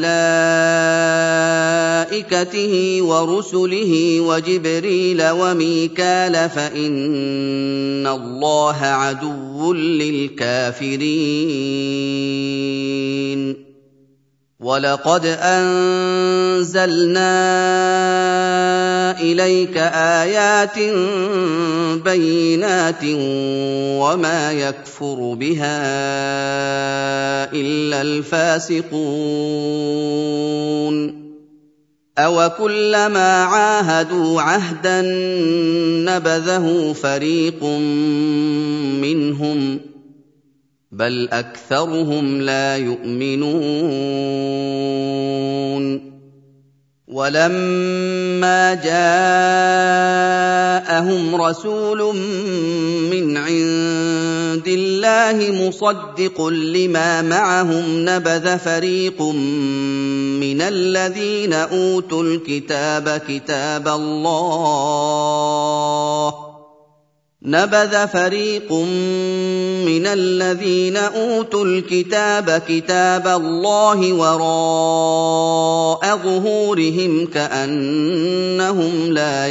وَمَلَائِكَتِهِ وَرُسُلِهِ وَجِبْرِيلَ وَمِيكَالَ فَإِنَّ اللَّهَ عَدُوٌّ لِّلْكَافِرِينَ وَلَقَدْ أَنزَلْنَا إِلَيْكَ آيَاتٍ بَيِّنَاتٍ وَمَا يَكْفُرُ بِهَا إِلَّا الْفَاسِقُونَ أَوَكُلَّمَا عَاهَدُوا عَهْدًا نَّبَذَهُ فَرِيقٌ مِّنْهُم ۚ بَلْ أَكْثَرُهُمْ لَا يُؤْمِنُونَ وَلَمَّا جَاءَهُمْ رَسُولٌ مِّنْ عِندِ اللَّهِ مُصَدِّقٌ لِّمَا مَعَهُمْ نَبَذَ فَرِيقٌ مِّنَ الَّذِينَ أُوتُوا الْكِتَابَ كِتَابَ اللَّهِ نَبَذَ فَرِيقٌ مِّنَ الَّذِينَ أُوتُوا الْكِتَابَ كِتَابَ اللَّهِ وَرَاءَ ظُهُورِهِمْ كَأَنَّهُمْ لَا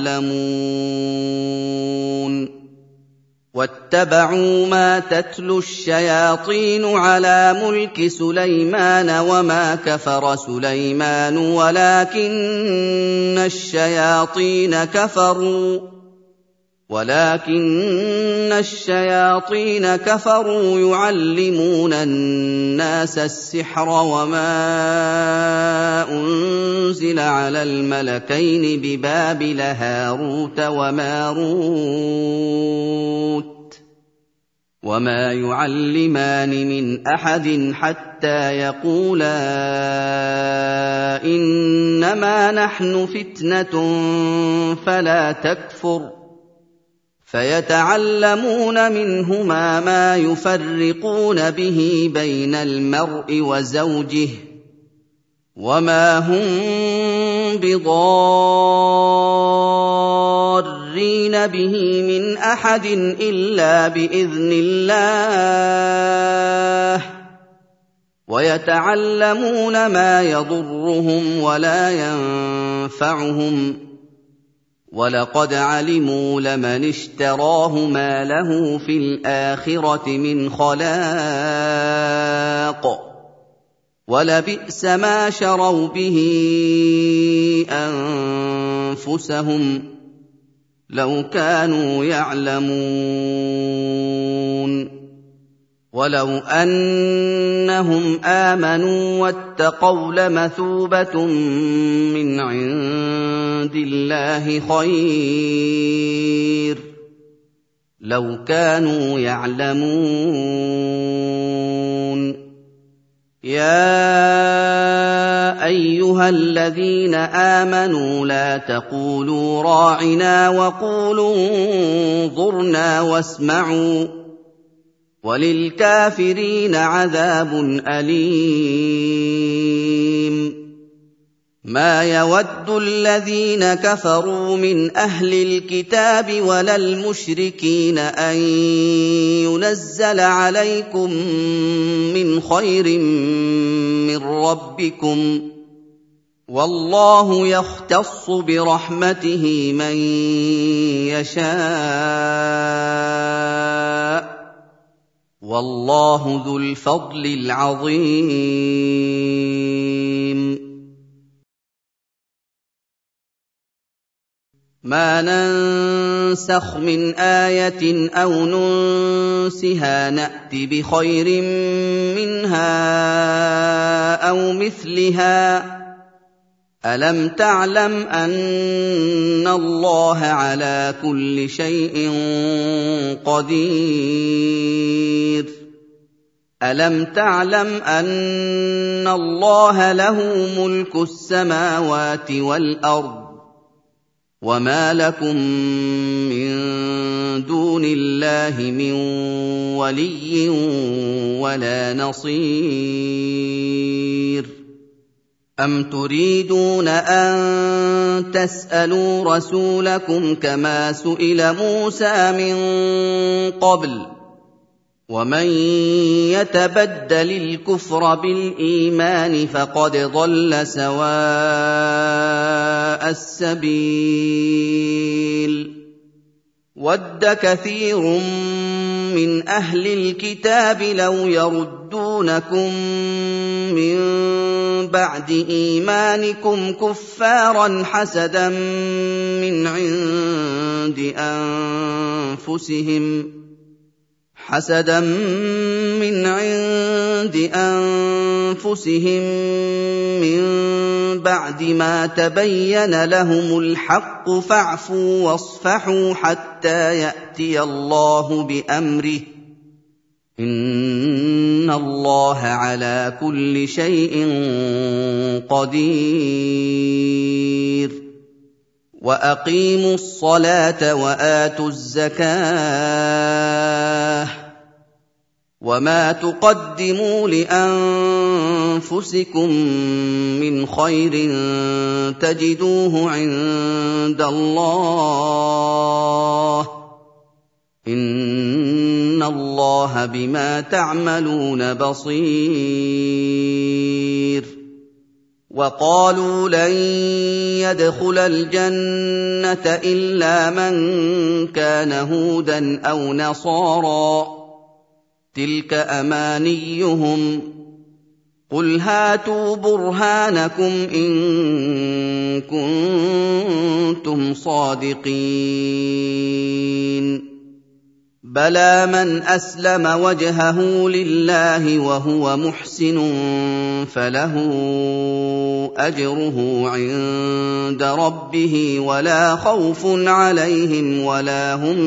يَعْلَمُونَ وَاتَّبَعُوا مَا تَتْلُو الشَّيَاطِينُ عَلَىٰ مُلْكِ سُلَيْمَانَ وَمَا كَفَرَ سُلَيْمَانُ وَلَٰكِنَّ الشَّيَاطِينَ كَفَرُوا وَلَٰكِنَّ الشَّيَاطِينَ كَفَرُوا يُعَلِّمُونَ النَّاسَ السِّحْرَ وَمَا أُنزِلَ عَلَى الْمَلَكَيْنِ بِبَابِلَ هَارُوتَ وَمَارُوتَ وَمَا يُعَلِّمَانِ مِنْ أَحَدٍ حَتَّىٰ يَقُولَا إِنَّمَا نَحْنُ فِتْنَةٌ فَلَا تَكْفُرْ فَيَتَعَلَّمُونَ مِنْهُمَا مَا يُفَرِّقُونَ بِهِ بَيْنَ الْمَرْءِ وَزَوْجِهِ وَمَا هُم بِضَارِّينَ بِهِ مِنْ أَحَدٍ إِلَّا بِإِذْنِ اللَّهِ وَيَتَعَلَّمُونَ مَا يَضُرُّهُمْ وَلَا يَنفَعُهُمْ وَلَقَدْ عَلِمُوا لَمَنِ اشْتَرَاهُ مَا لَهُ فِي الْآخِرَةِ مِنْ خَلَاقٍ وَلَبِئْسَ مَا شَرَوْا بِهِ أَنفُسَهُمْ لَوْ كَانُوا يَعْلَمُونَ وَلَوْ أَنَّهُمْ آمَنُوا وَاتَّقَوْا لَمَثُوبَةٌ مِّنْ عِندِ اللَّهِ خَيْرٌ لَوْ كَانُوا يَعْلَمُونَ يَا أَيُّهَا الَّذِينَ آمَنُوا لَا تَقُولُوا رَاعِنَا وَقُولُوا انظُرْنَا وَاسْمَعُوا وَلِلْكَافِرِينَ عَذَابٌ أَلِيمٌ مَا يَوَدُّ الَّذِينَ كَفَرُوا مِنْ أَهْلِ الْكِتَابِ وَلَا الْمُشْرِكِينَ أَن يُنَزَّلَ عَلَيْكُم مِّنْ خَيْرٍ مِّن رَّبِّكُمْ ۗ وَاللَّهُ يَخْتَصُّ بِرَحْمَتِهِ مَن يَشَاءُ ۗ وَاللَّهُ ذُو الْفَضْلِ الْعَظِيمِ مَا نَنسَخْ مِنْ آيَةٍ أَوْ نُنسِهَا نَأْتِ بِخَيْرٍ مِّنْهَا أَوْ مِثْلِهَا ۗ أَلَمْ تَعْلَمْ أَنَّ اللَّهَ عَلَىٰ كُلِّ شَيْءٍ قَدِيرٌ أَلَمْ تَعْلَمْ أَنَّ اللَّهَ لَهُ مُلْكُ السَّمَاوَاتِ وَالْأَرْضِ وَمَا لَكُم مِّن دُونِ اللَّهِ مِن وَلِيٍّ وَلَا نَصِيرٍ أَمْ تُرِيدُونَ أَن تَسْأَلُوا رَسُولَكُمْ كَمَا سُئِلَ مُوسَىٰ مِن قَبْلُ ۗ وَمَن يَتَبَدَّلِ الْكُفْرَ بِالْإِيمَانِ فَقَدْ ضَلَّ سَوَاءَ السَّبِيلِ وَدَّ كَثِيرٌ مِّنْ أَهْلِ الْكِتَابِ لَوْ يَرُدُّونَكُم مِّن بَعْدِ إِيمَانِكُمْ كُفَّارًا حَسَدًا مِّنْ عِندِ أَنفُسِهِمْ حَسَدًا مِّنْ عِندِ أَنفُسِهِم مِّن بَعْدِ مَا تَبَيَّنَ لَهُمُ الْحَقُّ فَاعْفُوا وَاصْفَحُوا حَتَّىٰ يَأْتِيَ اللَّهُ بِأَمْرِهِ ۗ إِنَّ اللَّهَ عَلَىٰ كُلِّ شَيْءٍ قَدِيرٌ وَأَقِيمُوا الصَّلَاةَ وَآتُوا الزَّكَاةَ ۗ وَمَا تُقَدِّمُوا لِأَنفُسِكُم مِّنْ خَيْرٍ تَجِدُوهُ عِندَ اللَّهِ ۗ إِنَّ اللَّهَ بِمَا تَعْمَلُونَ بَصِيرٌ وَقَالُوا لَن يَدْخُلَ الْجَنَّةَ إِلَّا مَن كَانَ هُودًا أَوْ نَصَارَىٰ ۗ تِلْكَ أَمَانِيُّهُمْ ۗ قُلْ هَاتُوا بُرْهَانَكُمْ إِن كُنتُمْ صَادِقِينَ بَلَىٰ مَنْ أَسْلَمَ وَجْهَهُ لِلَّهِ وَهُوَ مُحْسِنٌ فَلَهُ أَجْرُهُ عِندَ رَبِّهِ وَلَا خَوْفٌ عَلَيْهِمْ وَلَا هُمْ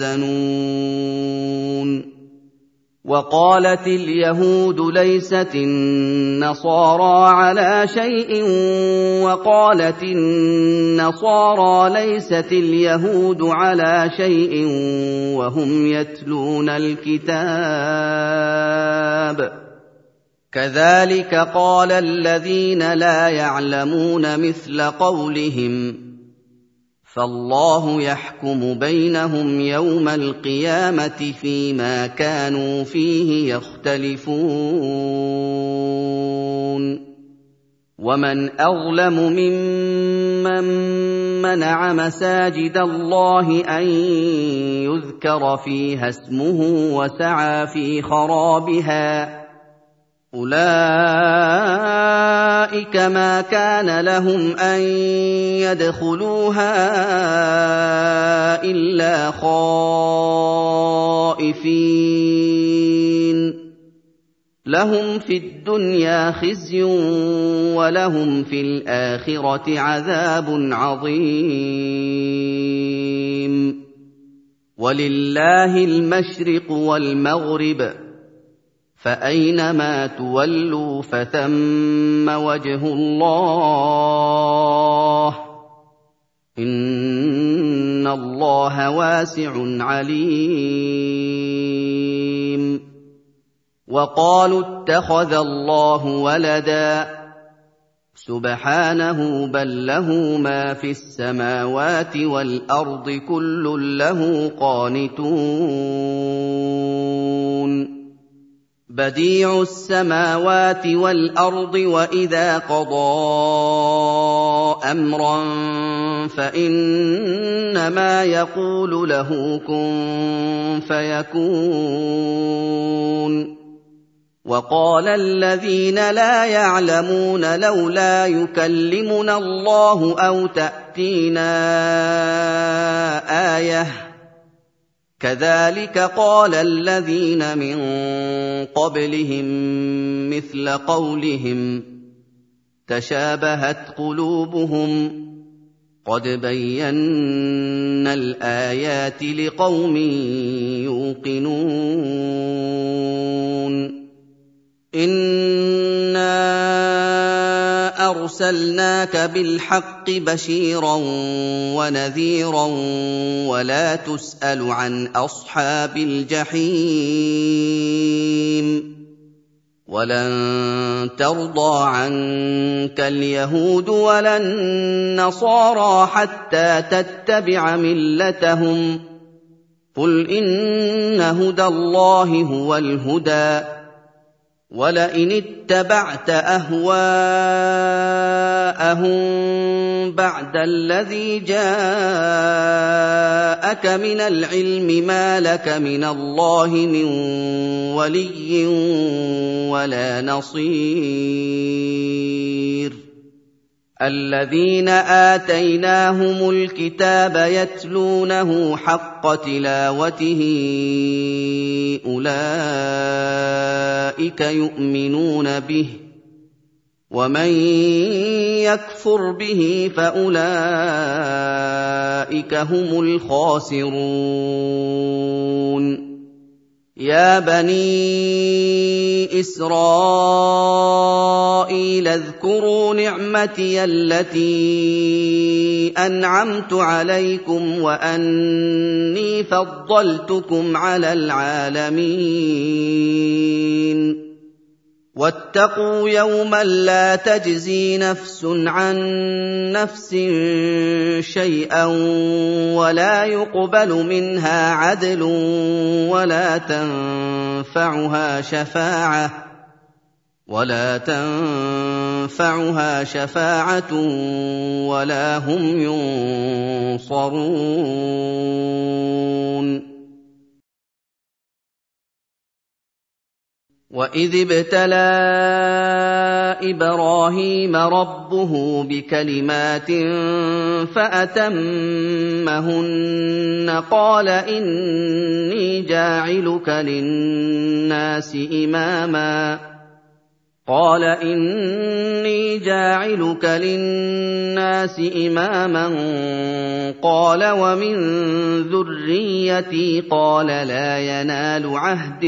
يَحْزَنُونَ وَقَالَتِ الْيَهُودُ لَيْسَتِ النَّصَارَىٰ عَلَىٰ شَيْءٍ وَقَالَتِ النَّصَارَىٰ لَيْسَتِ الْيَهُودُ عَلَىٰ شَيْءٍ وَهُمْ يَتْلُونَ الْكِتَابَ كَذَٰلِكَ قَالَ الَّذِينَ لَا يَعْلَمُونَ مِثْلَ قَوْلِهِمْ فَاللَّهُ يَحْكُمُ بَيْنَهُمْ يَوْمَ الْقِيَامَةِ فِيمَا كَانُوا فِيهِ يَخْتَلِفُونَ ومن أظلم ممن منع مساجد الله أن يذكر فيها اسمه وسعى في خرابها أولئك ما كان لهم أن يدخلوها إلا خائفين لهم في الدنيا خزي ولهم في الآخرة عذاب عظيم ولله المشرق والمغرب فأينما تولوا فثم وجه الله إن الله واسع عليم وقالوا اتخذ الله ولدا سبحانه بل له ما في السماوات والأرض كل له قانتون بديع السماوات والأرض وإذا قضى أمرا فإنما يقول له كن فيكون وقال الذين لا يعلمون لولا يكلمنا الله أو تأتينا آية كذلك قال الذين من قبلهم مثل قولهم تشابهت قلوبهم قد بينا الآيات لقوم يوقنون إنا أرسلناك بالحق بشيرا ونذيرا ولا تسأل عن أصحاب الجحيم ولن ترضى عنك اليهود ولا النصارى حتى تتبع ملتهم قل إن هدى الله هو الهدى ولئن اتبعت أهواءهم بعد الذي جاءك من العلم ما لك من الله من ولي ولا نصير الذين آتيناهم الكتاب يتلونه حق تلاوته أولئك يؤمنون به ومن يكفر به فأولئك هم الخاسرون يا بني إسرائيل اذكروا نعمتي التي أنعمت عليكم وأني فضلتكم على العالمين واتقوا يوما لا تجزي نفس عن نفس شيئا ولا يقبل منها عدل ولا تنفعها شفاعة ولا تنفعها شفاعة ولا هم ينصرون وَإِذِ ابْتَلَىٰ إِبْرَاهِيمَ رَبُّهُ بِكَلِمَاتٍ فَأَتَمَّهُنَّ قَالَ إِنِّي جَاعِلُكَ لِلنَّاسِ إِمَامًا قال إني جاعلك للناس إماما قال ومن ذريتي قال لا ينال عهد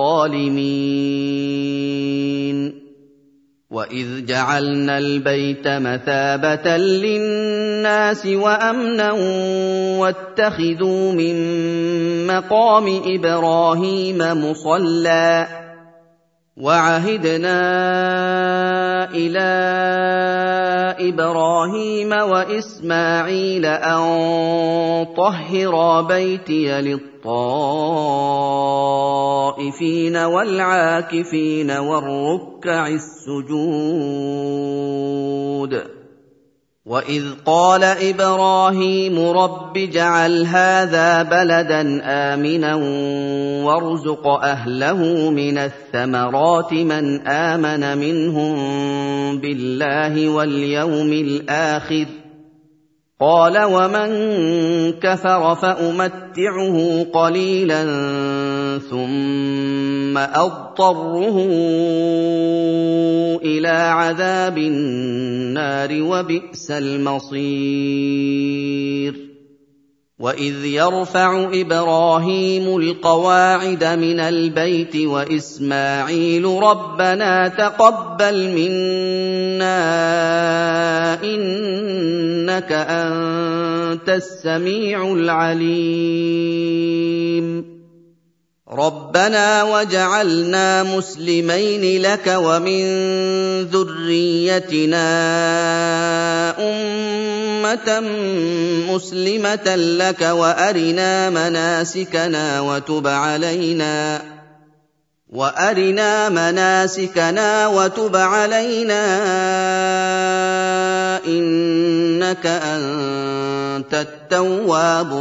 الظالمين وإذ جعلنا البيت مثابة للناس وأمنا واتخذوا من مقام إبراهيم مصلى وعهدنا إلى إبراهيم وإسماعيل أن طهرا بيتي للطائفين والعاكفين والركع السجود وإذ قال إبراهيم رب اجعل هذا بلدا آمنا وارزق أهله من الثمرات من آمن منهم بالله واليوم الآخر قال ومن كفر فأمتعه قليلا ثم أضطره إلى عذاب النار وبئس المصير وإذ يرفع إبراهيم القواعد من البيت وإسماعيل ربنا تقبل منا إنك أنت السميع العليم ربنا وجعلنا مسلمين لك ومن ذريتنا أمة مسلمة لك وأرنا مناسكنا وتب علينا وأرنا مناسكنا وتب علينا إنك أنت التواب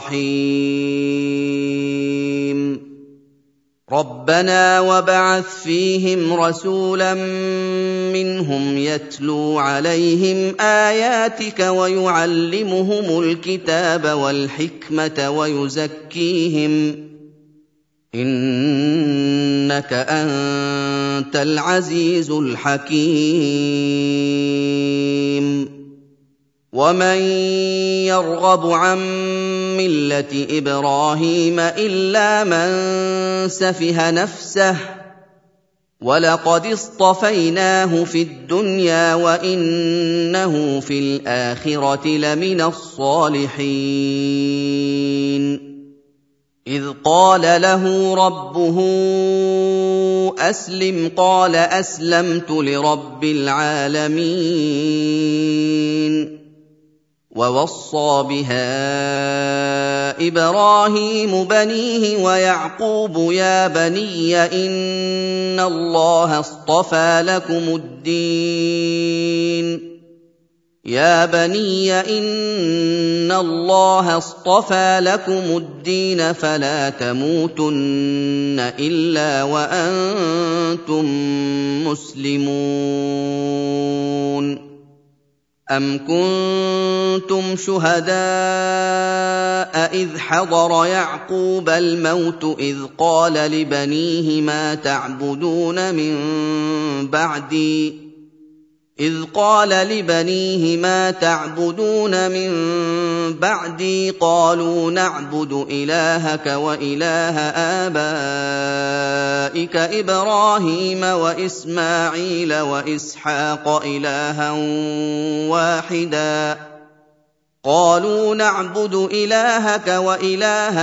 الرحيم ربنا وابعث فيهم رسولا منهم يتلو عليهم آياتك ويعلمهم الكتاب والحكمة ويزكيهم إنك أنت العزيز الحكيم ومن يرغب عن ملة إبراهيم إلا من سفه نفسه ولقد اصطفيناه في الدنيا وإنه في الآخرة لمن الصالحين إذ قال له ربه أسلم قال أسلمت لرب العالمين ووصى بها إبراهيم بنيه ويعقوب يا بني إن الله اصطفى لكم الدين يا بني إن الله اصطفى لكم الدين فلا تموتن إلا وأنتم مسلمون أم كنتم شهداء إذ حضر يعقوب الموت إذ قال لبنيه ما تعبدون من بعدي إذ قال لبنيه ما تعبدون من بعدي قالوا نعبد إلهك وإله آبائك إبراهيم وإسماعيل وإسحاق إلها واحدا قالوا نعبد إلهك وإله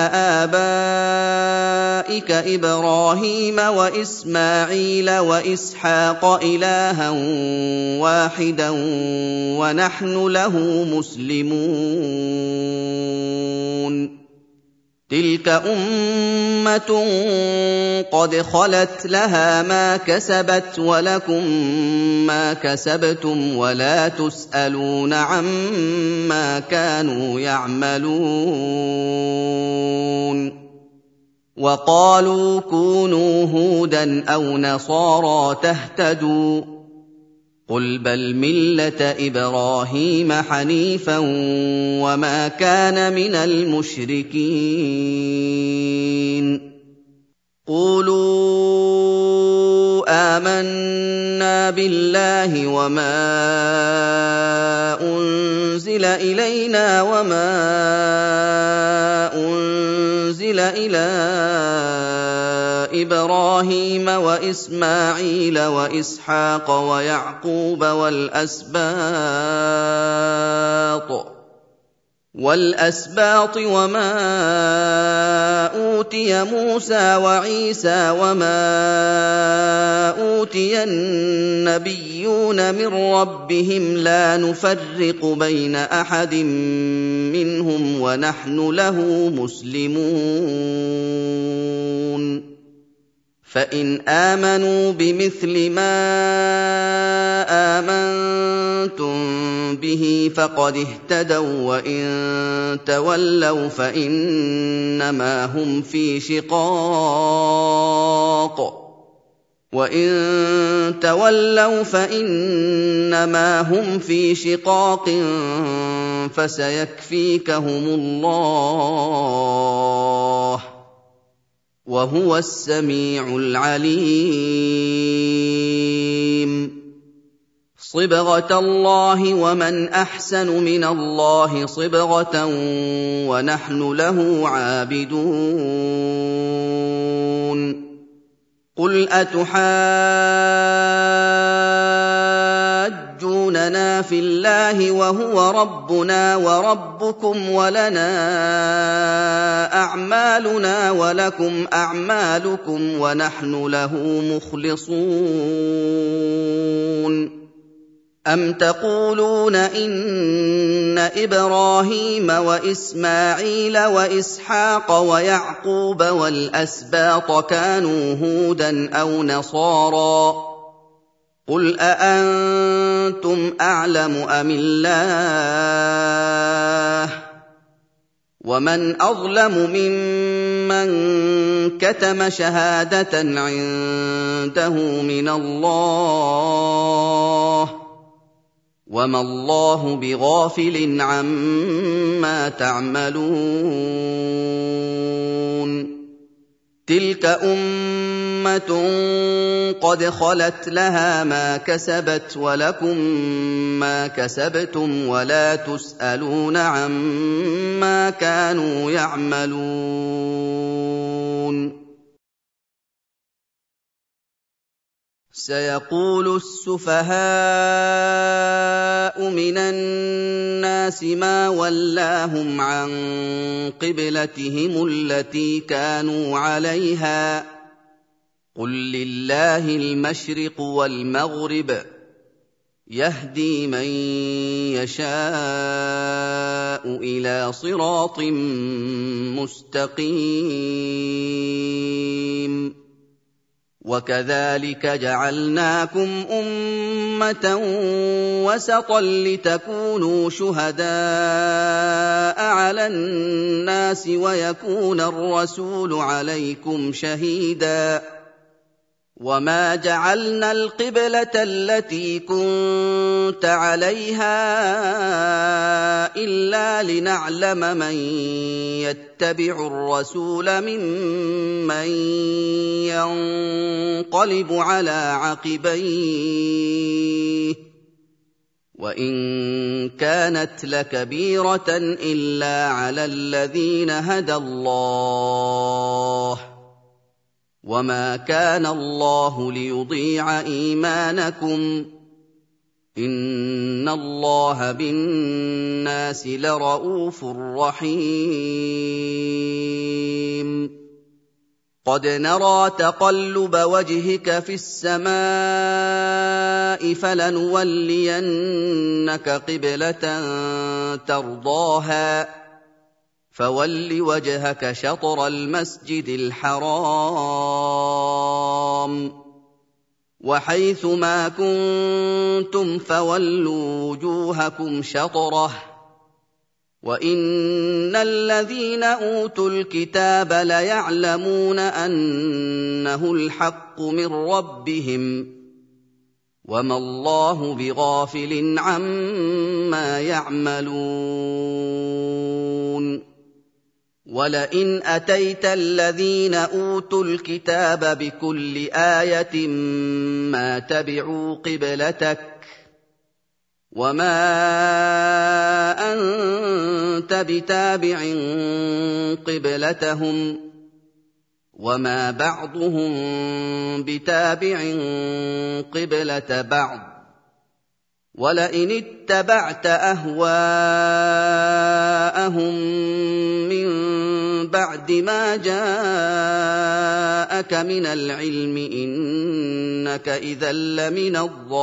آبائك إبراهيم وإسماعيل وإسحاق إلها واحدا ونحن له مسلمون تلك أمة قد خلت لها ما كسبت ولكم ما كسبتم ولا تسألون عما كانوا يعملون وقالوا كونوا هودا أو نصارى تهتدوا قل بل ملة إبراهيم حنيفا وما كان من المشركين قولوا آمنا بالله وما أنزل إلينا وما أنزل إلى إبراهيم وإسماعيل وإسحاق ويعقوب والأسباط والأسباط وما أوتي موسى وعيسى وما أوتي النبيون من ربهم لا نفرق بين أحد منهم ونحن له مسلمون فإن آمنوا بمثل ما آمنتم به فقد اهتدوا وإن تولوا فإنما هم في شقاق وإن تولوا فإنما هم في شقاق فسيكفيكهم الله وهو السميع العليم صبغة الله ومن أحسن من الله صبغة ونحن له عابدون قل أتحاجوننا في الله وهو ربنا وربكم ولنا أعمالنا ولكم أعمالكم ونحن له مخلصون أم تقولون إن إبراهيم وإسماعيل وإسحاق ويعقوب والأسباط كانوا هودا أو نصارى قل أأنتم أعلم أم الله ومن أظلم ممن كتم شهادة عنده من الله وما الله بغافل عما تعملون تلك أمة قد خلت لها ما كسبت ولكم ما كسبتم ولا تسألون عما كانوا يعملون سيقول السفهاء من الناس ما ولاهم عن قبلتهم التي كانوا عليها قل لله المشرق والمغرب يهدي من يشاء إلى صراط مستقيم وكذلك جعلناكم أمة وسطا لتكونوا شهداء على الناس ويكون الرسول عليكم شهيدا وما جعلنا القبلة التي كنت عليها إلا لنعلم من يتبع الرسول ممن ينقلب على عقبيه وإن كانت لكبيرة إلا على الذين هدى الله وما كان الله ليضيع إيمانكم إن الله بالناس لرءوف رحيم قد نرى تقلب وجهك في السماء فلنولينك قبلة ترضاها فول وجهك شطر المسجد الحرام وحيث ما كنتم فولوا وجوهكم شطره وإن الذين أوتوا الكتاب ليعلمون أنه الحق من ربهم وما الله بغافل عما يعملون ولئن أتيت الذين أوتوا الكتاب بكل آية ما تبعوا قبلتك وما أنت بتابع قبلتهم وما بعضهم بتابع قبلة بعض وَلَئِنِ اتَّبَعْتَ أَهْوَاءَهُم مِّن بَعْدِ مَا جَاءَكَ مِنَ الْعِلْمِ إِنَّكَ إِذًا لَّمِنَ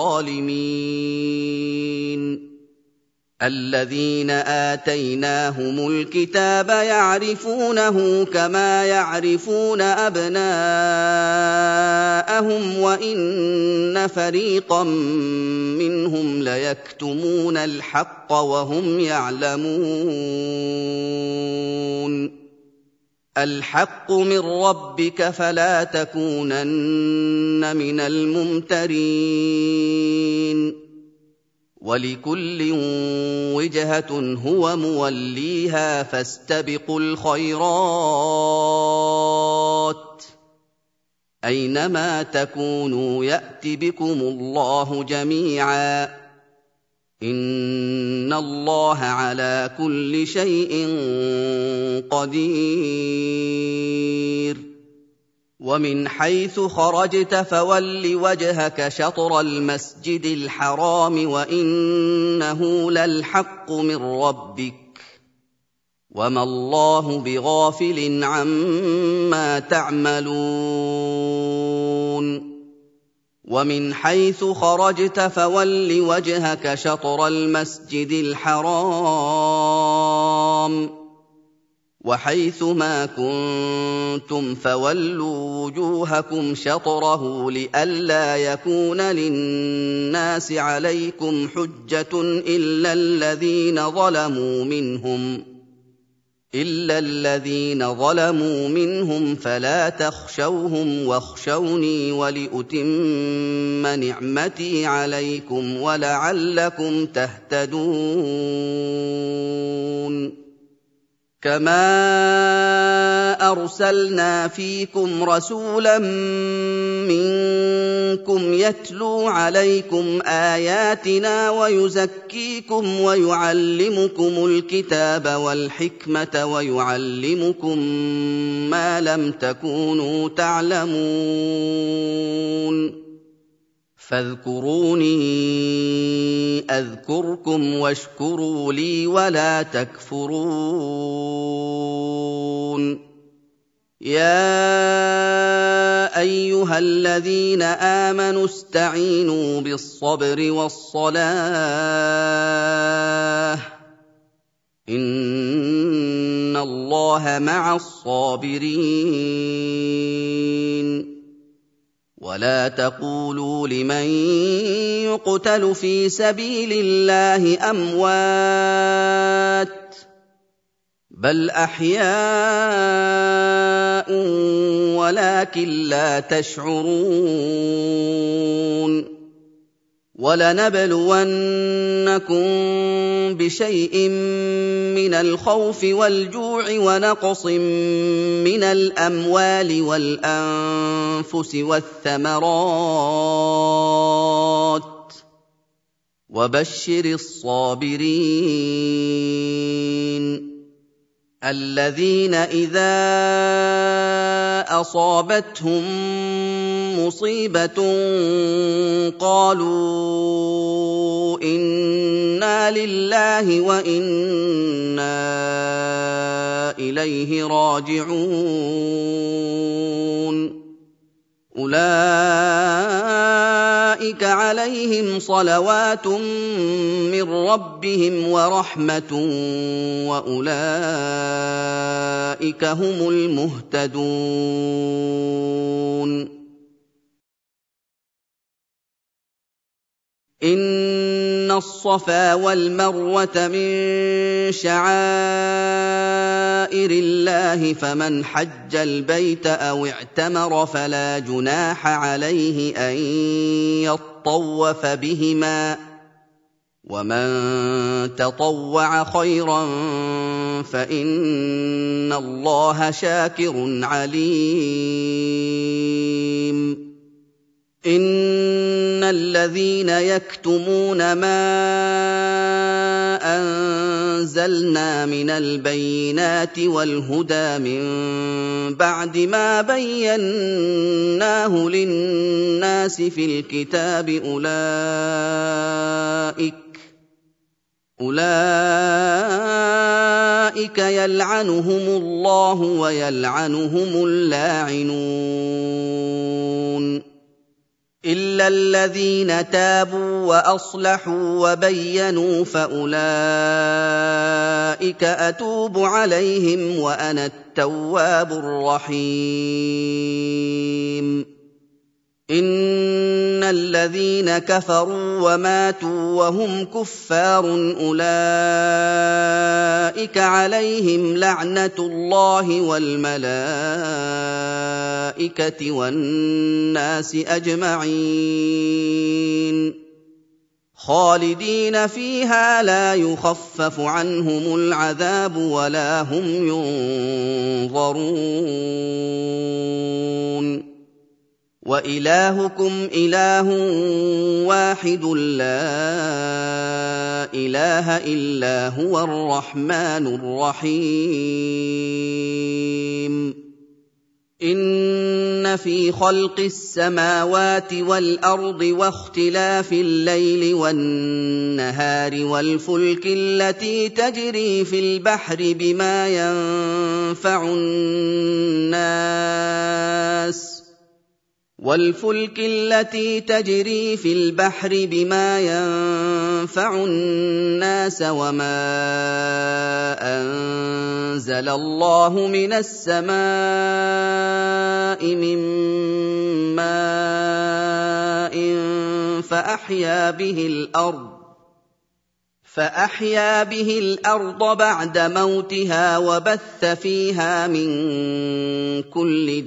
الظَّالِمِينَ الَّذِينَ آتَيْنَاهُمُ الْكِتَابَ يَعْرِفُونَهُ كَمَا يَعْرِفُونَ أَبْنَاءَهُمْ وَإِنَّ فَرِيقًا مِّنْهُمْ لَيَكْتُمُونَ الْحَقَّ وَهُمْ يَعْلَمُونَ الْحَقُّ مِن رَّبِّكَ فَلَا تَكُونَنَّ مِنَ الْمُمْتَرِينَ وَلِكُلٍّ وِجْهَةٌ هُوَ مُوَلِّيهَا فَاسْتَبِقُوا الْخَيْرَاتِ أَيْنَمَا تَكُونُوا يَأْتِ بِكُمُ اللَّهُ جَمِيعًا ۚ إِنَّ اللَّهَ عَلَىٰ كُلِّ شَيْءٍ قَدِيرٌ وَمِنْ حَيْثُ خَرَجْتَ فَوَلِّ وَجْهَكَ شَطْرَ الْمَسْجِدِ الْحَرَامِ وَإِنَّهُ لَلْحَقُّ مِن رَّبِّكَ وَمَا اللَّهُ بِغَافِلٍ عَمَّا تَعْمَلُونَ وَمِنْ حَيْثُ خَرَجْتَ فَوَلِّ وَجْهَكَ شَطْرَ الْمَسْجِدِ الْحَرَامِ وَحَيْثُ مَا كُنتُمْ فَوَلُّوا وُجُوهَكُمْ شَطْرَهُ لِئَلَّا يَكُونَ لِلنَّاسِ عَلَيْكُمْ حُجَّةٌ إِلَّا الَّذِينَ ظَلَمُوا مِنْهُمْ إِلَّا الَّذِينَ ظَلَمُوا مِنْهُمْ فَلَا تَخْشَوْهُمْ وَاخْشَوْنِي وَلِأُتِمَّ نِعْمَتِي عَلَيْكُمْ وَلَعَلَّكُمْ تَهْتَدُونَ كَمَا أَرْسَلْنَا فِيكُمْ رَسُولًا مِّنكُمْ يَتْلُو عَلَيْكُمْ آيَاتِنَا وَيُزَكِّيكُمْ وَيُعَلِّمُكُمُ الْكِتَابَ وَالْحِكْمَةَ وَيُعَلِّمُكُم مَّا لَمْ تَكُونُوا تَعْلَمُونَ فاذكروني أذكركم واشكروا لي ولا تكفرون يا أيها الذين آمنوا استعينوا بالصبر والصلاة إن الله مع الصابرين ولا تقولوا لمن يقتل في سبيل الله أموات بل أحياء ولكن لا تشعرون وَلَنَبْلُوَنَّكُم بِشَيْءٍ مِّنَ الْخَوْفِ وَالْجُوعِ وَنَقْصٍ مِّنَ الْأَمْوَالِ وَالْأَنفُسِ وَالثَّمَرَاتِ وَبَشِّرِ الصَّابِرِينَ الَّذِينَ إِذَا أَصَابَتْهُم مُّصِيبَةٌ قَالُوا إِنَّا لِلَّهِ وَإِنَّا إِلَيْهِ رَاجِعُونَ أُولَٰئِكَ عَلَيْهِمْ صَلَوَاتٌ مِّن رَّبِّهِمْ وَرَحْمَةٌ وَأُولَٰئِكَ هُمُ الْمُهْتَدُونَ إِنَّ الصَّفَا وَالْمَرْوَةَ مِن شَعَائِرِ اللَّهِ فَمَنْ حَجَّ الْبَيْتَ أَوِ اعْتَمَرَ فَلَا جُنَاحَ عَلَيْهِ أَن يَطَّوَّفَ بِهِمَا ۚ وَمَن تَطَوَّعَ خَيْرًا فَإِنَّ اللَّهَ شَاكِرٌ عَلِيمٌ إِنَّ الَّذِينَ يَكْتُمُونَ مَا أَنزَلْنَا مِنَ الْبَيِّنَاتِ وَالْهُدَىٰ مِن بَعْدِ مَا بَيَّنَّاهُ لِلنَّاسِ فِي الْكِتَابِ أُولَٰئِكَ أُولَٰئِكَ يَلْعَنُهُمُ اللَّهُ وَيَلْعَنُهُمُ اللاعنون إِلَّا الَّذِينَ تَابُوا وَأَصْلَحُوا وَبَيَّنُوا فَأُولَٰئِكَ أَتُوبُ عَلَيْهِمْ وَأَنَا التَّوَّابُ الرَّحِيمُ إِنَّ الَّذِينَ كَفَرُوا وَمَاتُوا وَهُمْ كُفَّارٌ أُولَٰئِكَ عَلَيْهِمْ لَعْنَةُ اللَّهِ وَالْمَلَائِكَةِ وَالنَّاسِ أَجْمَعِينَ خَالِدِينَ فِيهَا لَا يُخَفَّفُ عَنْهُمُ الْعَذَابُ وَلَا هُمْ يُنظَرُونَ وَإِلَٰهُكُمْ إِلَٰهٌ وَاحِدٌ لَّا إِلَٰهَ إِلَّا هُوَ الرَّحْمَٰنُ الرَّحِيمُ إِنَّ فِي خَلْقِ السَّمَاوَاتِ وَالْأَرْضِ وَاخْتِلَافِ اللَّيْلِ وَالنَّهَارِ وَالْفُلْكِ الَّتِي تَجْرِي فِي الْبَحْرِ بِمَا يَنفَعُ النَّاسَ وَالْفُلْكِ الَّتِي تَجْرِي فِي الْبَحْرِ بِمَا يَنفَعُ النَّاسَ وَمَا أَنزَلَ اللَّهُ مِنَ السَّمَاءِ مِن مَّاءٍ فَأَحْيَا بِهِ الْأَرْضَ فَأَحْيَا بِهِ الْأَرْضَ بَعْدَ مَوْتِهَا وَبَثَّ فِيهَا مِن كُلِّ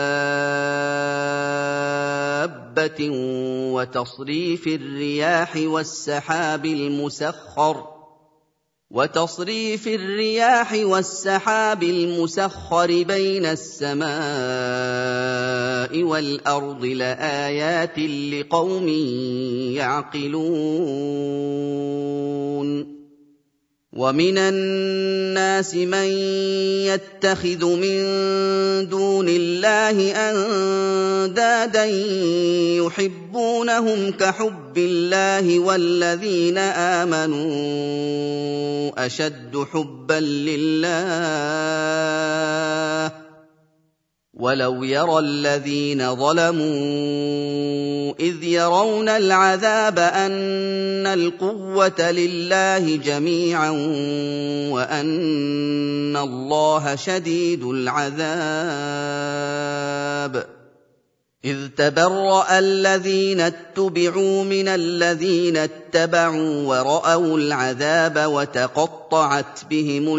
دَابَّةٍ وَتَصْرِيفِ الرِّيَاحِ وَالسَّحَابِ الْمُسَخَّرِ وتصريف الرياح والسحاب المسخر بين السماء والأرض لآيات لقوم يعقلون ومن الناس من يتخذ من دون الله أندادا يحبونهم كحب الله والذين آمنوا أشد حبا لله ولو يرى الذين ظلموا إذ يرون العذاب أن القوة لله جميعا وأن الله شديد العذاب إذ تبرأ الذين اتبعوا من الذين اتبعوا ورأوا العذاب وتقطعت بهم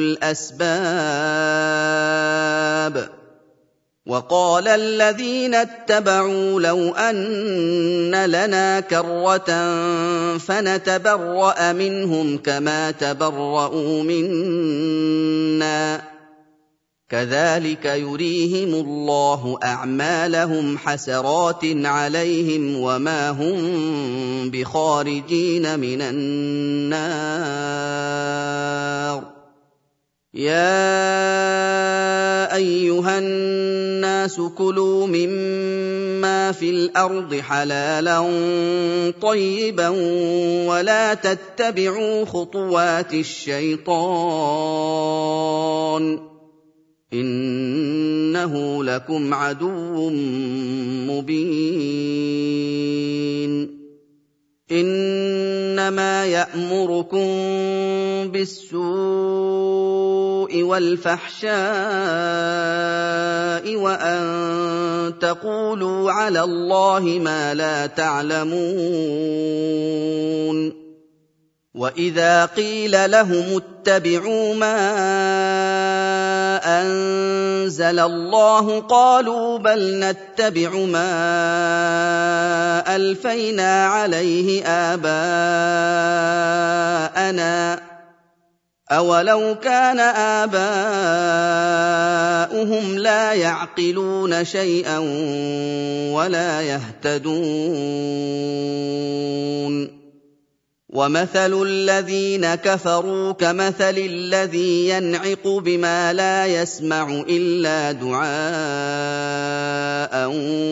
الأسباب وقال الذين اتبعوا لو أن لنا كرة فنتبرأ منهم كما تبرأوا منا كذلك يريهم الله أعمالهم حسرات عليهم وما هم بخارجين من النار يا أيها الناس كلوا مما في الأرض حلالا طيبا ولا تتبعوا خطوات الشيطان إنه لكم عدو مبين إنما يأمركم بالسوء والفحشاء وأن تقولوا على الله ما لا تعلمون وإذا قيل لهم اتبعوا ما أنزل الله قالوا بل نتبع ما ألفينا عليه آباءنا أولو كان آباؤهم لا يعقلون شيئا ولا يهتدون وَمَثَلُ الَّذِينَ كَفَرُوا كَمَثَلِ الَّذِي يَنْعِقُ بِمَا لَا يَسْمَعُ إِلَّا دُعَاءً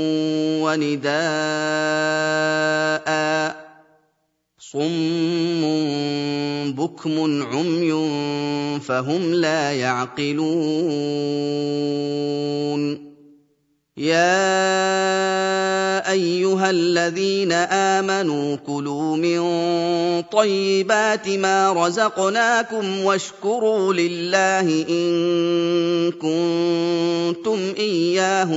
وَنِدَاءً ۚ صُمٌّ بُكْمٌ عُمْيٌ فَهُمْ لَا يَعْقِلُونَ يَا أَيُّهَا الَّذِينَ آمَنُوا كُلُوا مِن طَيِّبَاتِ مَا رَزَقْنَاكُمْ وَاشْكُرُوا لِلَّهِ إِن كُنتُمْ إِيَّاهُ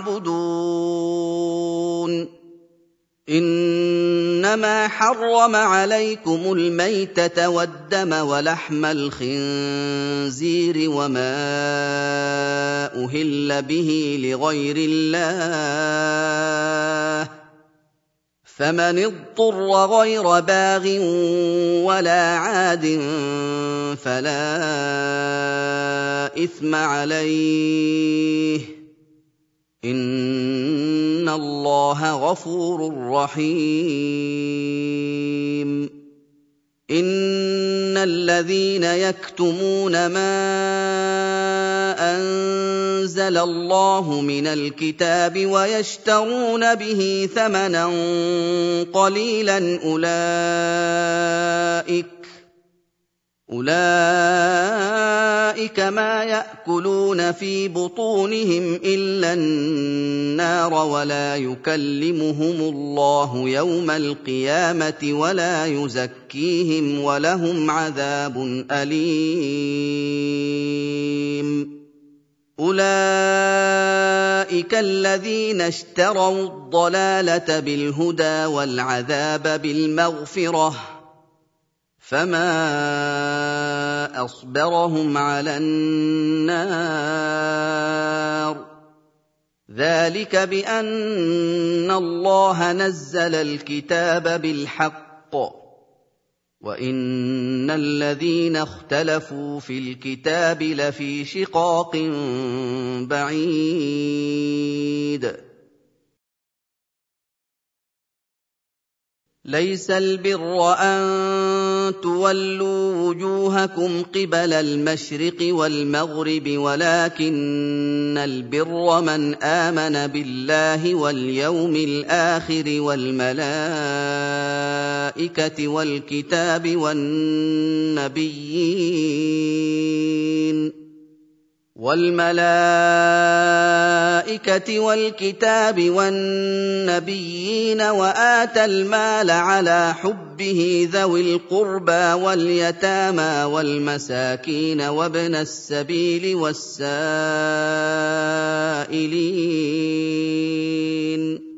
تَعْبُدُونَ إِنَّمَا حَرَّمَ عَلَيْكُمُ الْمَيْتَةَ وَالدَّمَ وَلَحْمَ الْخِنزِيرِ وَمَا أُهِلَّ بِهِ لِغَيْرِ اللَّهِ ۖ فَمَنِ اضْطُرَّ غَيْرَ بَاغٍ وَلَا عَادٍ فَلَا إِثْمَ عَلَيْهِ ۚ إِنَّ اللَّهَ غَفُورٌ رَّحِيمٌ إِنَّ الَّذِينَ يَكْتُمُونَ مَا أَنزَلَ اللَّهُ مِنَ الْكِتَابِ وَيَشْتَرُونَ بِهِ ثَمَنًا قَلِيلًا أُولَٰئِكَ أُولَٰئِكَ مَا يَأْكُلُونَ فِي بُطُونِهِمْ إِلَّا النَّارَ وَلَا يُكَلِّمُهُمُ اللَّهُ يَوْمَ الْقِيَامَةِ وَلَا يُزَكِّيهِمْ وَلَهُمْ عَذَابٌ أَلِيمٌ أُولَٰئِكَ الَّذِينَ اشْتَرَوُا الضَّلَالَةَ بِالْهُدَىٰ وَالْعَذَابَ بِالْمَغْفِرَةِ ۚ فَمَا أَصْبَرَهُمْ عَلَى النَّارِ ۚ ذَٰلِكَ بِأَنَّ اللَّهَ نَزَّلَ الْكِتَابَ بِالْحَقِّ ۗ وَإِنَّ الَّذِينَ اخْتَلَفُوا فِي الْكِتَابِ لَفِي شِقَاقٍ بَعِيدٍ لَيْسَ الْبِرَّ أَن تُوَلُّوا وُجُوهَكُمْ قِبَلَ الْمَشْرِقِ وَالْمَغْرِبِ وَلَٰكِنَّ الْبِرَّ مَنْ آمَنَ بِاللَّهِ وَالْيَوْمِ الْآخِرِ وَالْمَلَائِكَةِ وَالْكِتَابِ وَالنَّبِيِّينَ وَالْمَلَائِكَةِ وَالْكِتَابِ وَالنَّبِيِّينَ وَآتَى الْمَالَ عَلَىٰ حُبِّهِ ذَوِي الْقُرْبَىٰ وَالْيَتَامَىٰ وَالْمَسَاكِينَ وَابْنَ السَّبِيلِ وَالسَّائِلِينَ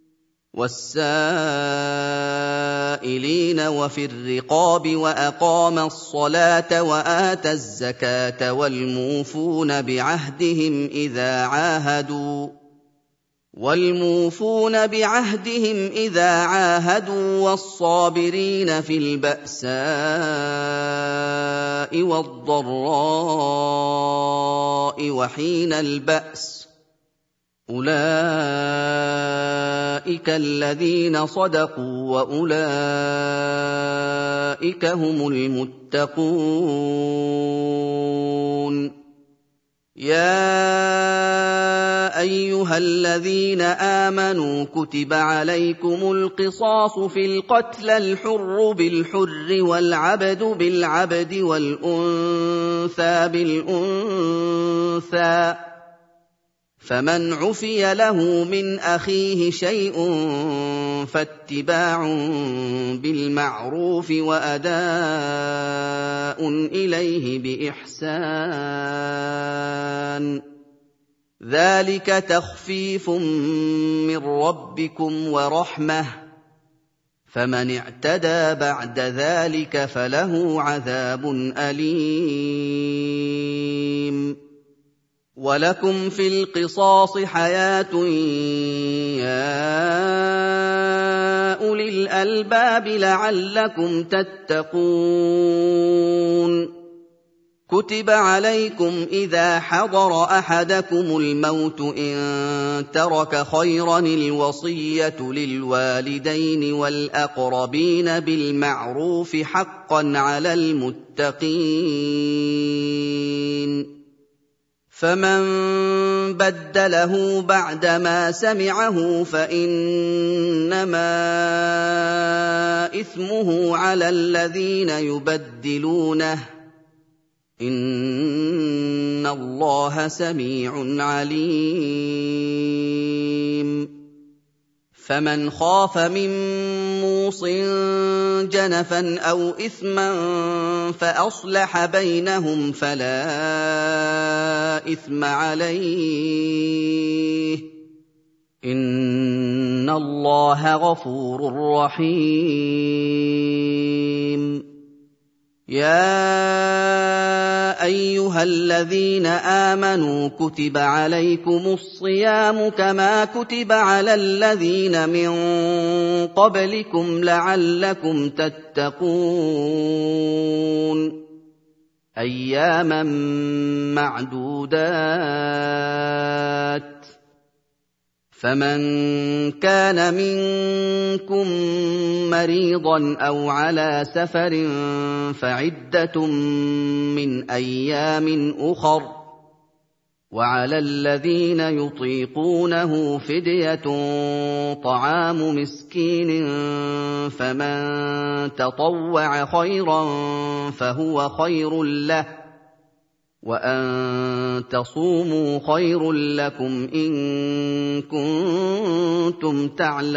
وَالسَّائِلِينَ وَفِي الرِّقَابِ وَأَقَامَ الصَّلَاةَ وَآتَى الزَّكَاةَ وَالْمُوفُونَ بِعَهْدِهِمْ إِذَا عَاهَدُوا وَالْمُوفُونَ بِعَهْدِهِمْ إِذَا عَاهَدُوا وَالصَّابِرِينَ فِي الْبَأْسَاءِ وَالضَّرَّاءِ وَحِينَ الْبَأْسِ ۗ أُولَٰئِكَ الَّذِينَ صَدَقُوا وَأُولَٰئِكَ هُمُ الْمُتَّقُونَ يَا أَيُّهَا الَّذِينَ آمَنُوا كُتِبَ عَلَيْكُمُ الْقِصَاصُ فِي الْقَتْلَى الْحُرُّ بِالْحُرِّ وَالْعَبْدُ بِالْعَبْدِ وَالْأُنثَىٰ بِالْأُنثَىٰ ۚ فَمَنْ عُفِيَ لَهُ مِنْ أَخِيهِ شَيْءٌ فَاتِّبَاعٌ بِالْمَعْرُوفِ وَأَدَاءٌ إِلَيْهِ بِإِحْسَانٍ ۗ ذَٰلِكَ تَخْفِيفٌ مِّن رَّبِّكُمْ وَرَحْمَةٌ ۚ فَمَنِ اعْتَدَىٰ بَعْدَ ذَٰلِكَ فَلَهُ عَذَابٌ أَلِيمٌ وَلَكُمْ فِي الْقِصَاصِ حَيَاةٌ يَا أُولِي الْأَلْبَابِ لَعَلَّكُمْ تَتَّقُونَ كتب عليكم إذا حضر أحدكم الموت إن ترك خيرا الوصية للوالدين والأقربين بالمعروف حقا على المتقين فمن بدله بعدما سمعه فإنما إثمه على الذين يبدلونه إن الله سميع عليم فمن خاف من موص جنفا أو إثما فأصلح بينهم فلا إثم عليه إن الله غفور رحيم يا أيها الذين آمنوا كتب عليكم الصيام كما كتب على الذين من قبلكم لعلكم تتقون أياما معدودات فمن كان منكم مريضا أو على سفر فعدة من أيام أخر وعلى الذين يطيقونه فدية طعام مسكين فمن تطوع خيرا فهو خير له وأن تصوموا خير لكم إن كنتم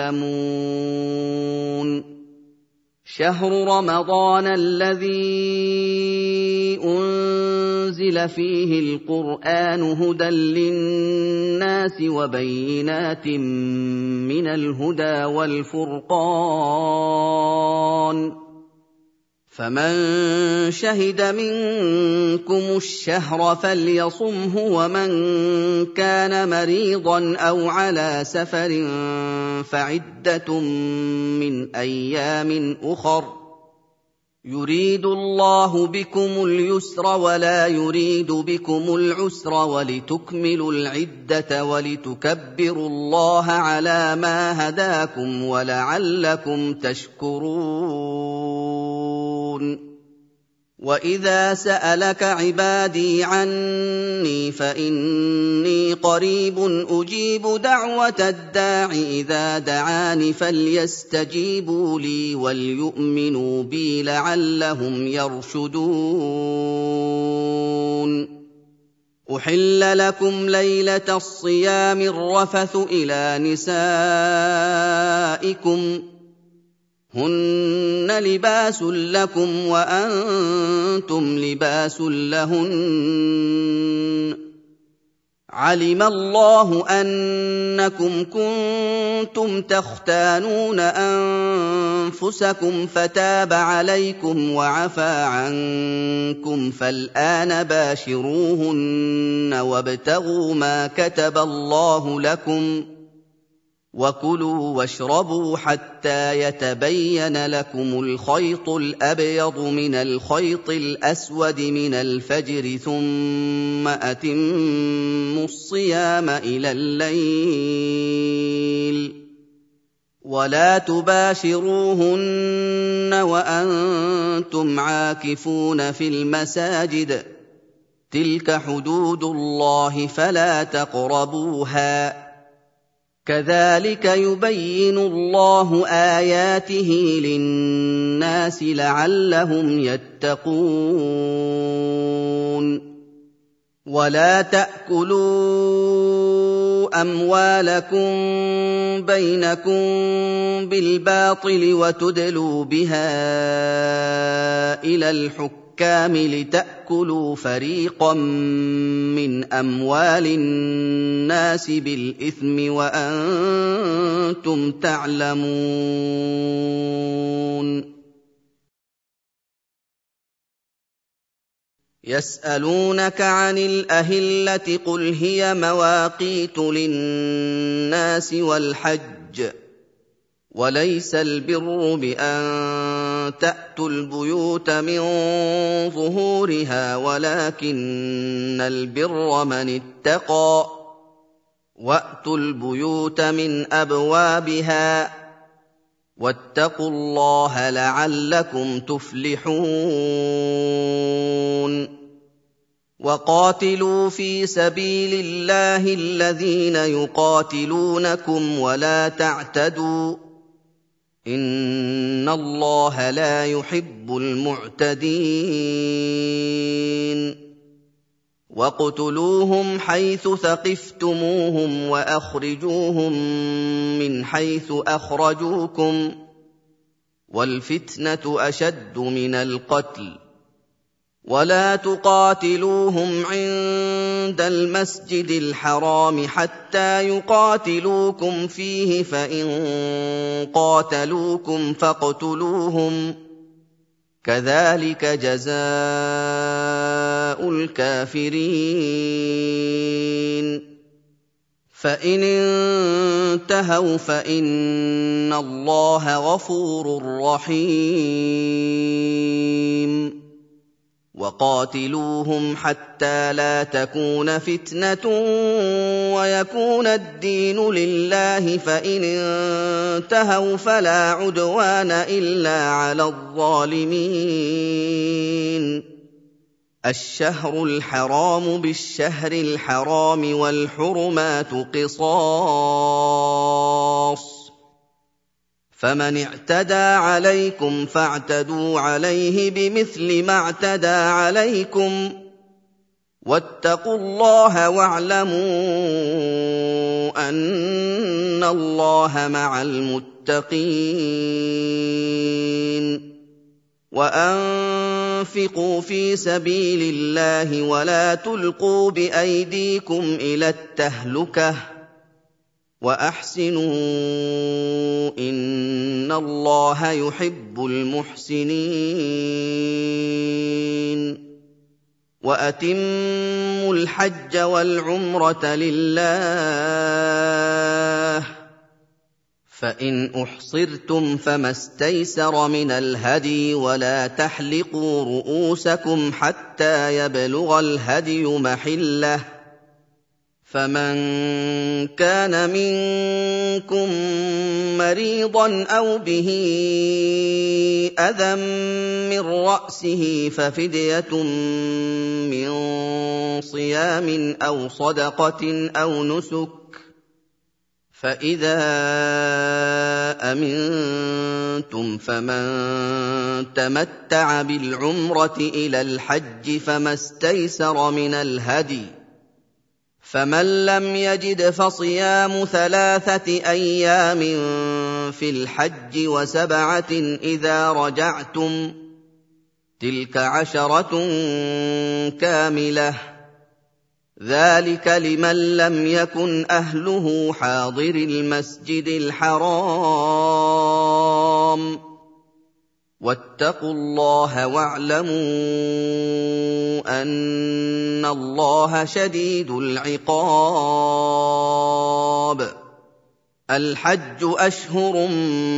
تعلمون شهر رمضان الذي أنزل فيه القرآن هدى للناس وبينات من الهدى والفرقان فمن شهد منكم الشهر فليصمه ومن كان مريضا أو على سفر فعدة من أيام أخر يريد الله بكم اليسر ولا يريد بكم العسر ولتكملوا العدة ولتكبروا الله على ما هداكم ولعلكم تشكرون وإذا سألك عبادي عني فإني قريب أجيب دعوة الداع إذا دعان فليستجيبوا لي وليؤمنوا بي لعلهم يرشدون أحل لكم ليلة الصيام الرفث إلى نسائكم هن لباس لكم وأنتم لباس لهن علم الله أنكم كنتم تختانون أنفسكم فتاب عليكم وعفى عنكم فالآن باشروهن وابتغوا ما كتب الله لكم وكلوا واشربوا حتى يتبين لكم الخيط الأبيض من الخيط الأسود من الفجر ثم أتموا الصيام إلى الليل ولا تباشروهن وأنتم عاكفون في المساجد تلك حدود الله فلا تقربوها كذلك يبين الله آياته للناس لعلهم يتقون ولا تأكلوا أموالكم بينكم بالباطل وتدلوا بها إلى الحكام لتأكلوا فريقا من أموال الناس بالإثم وأنتم تعلمون يسألونك عن الأهلة قل هي مواقيت للناس والحج وليس البر بأن تأتوا البيوت من ظهورها ولكن البر من اتقى وأتوا البيوت من أبوابها واتقوا الله لعلكم تفلحون وقاتلوا في سبيل الله الذين يقاتلونكم ولا تعتدوا إن الله لا يحب المعتدين واقتلوهم حيث ثقفتموهم وأخرجوهم من حيث أخرجوكم والفتنة أشد من القتل ولا تقاتلوهم عند المسجد الحرام حتى يقاتلوكم فيه فإن قاتلوكم فاقتلوهم كذلك جزاء الكافرين فإن انتهوا فإن الله غفور رحيم وقاتلوهم حتى لا تكون فتنة ويكون الدين لله فإن انتهوا فلا عدوان إلا على الظالمين الشهر الحرام بالشهر الحرام والحرمات قصاص فمن اعتدى عليكم فاعتدوا عليه بمثل ما اعتدى عليكم واتقوا الله واعلموا أن الله مع المتقين وأنفقوا في سبيل الله ولا تلقوا بأيديكم إلى التهلكة وأحسنوا إن الله يحب المحسنين وأتموا الحج والعمرة لله فإن أحصرتم فما استيسر من الهدي ولا تحلقوا رؤوسكم حتى يبلغ الهدي محله فمن كان منكم مريضا أو به أذى من رأسه ففدية من صيام أو صدقة أو نسك فإذا أمنتم فمن تمتع بالعمرة إلى الحج فما استيسر من الهدي فمن لم يجد فصيام ثلاثة أيام في الحج وسبعة إذا رجعتم تلك عشرة كاملة ذلك لمن لم يكن أهله حاضر المسجد الحرام واتقوا الله واعلموا أن الله شديد العقاب الحج أشهر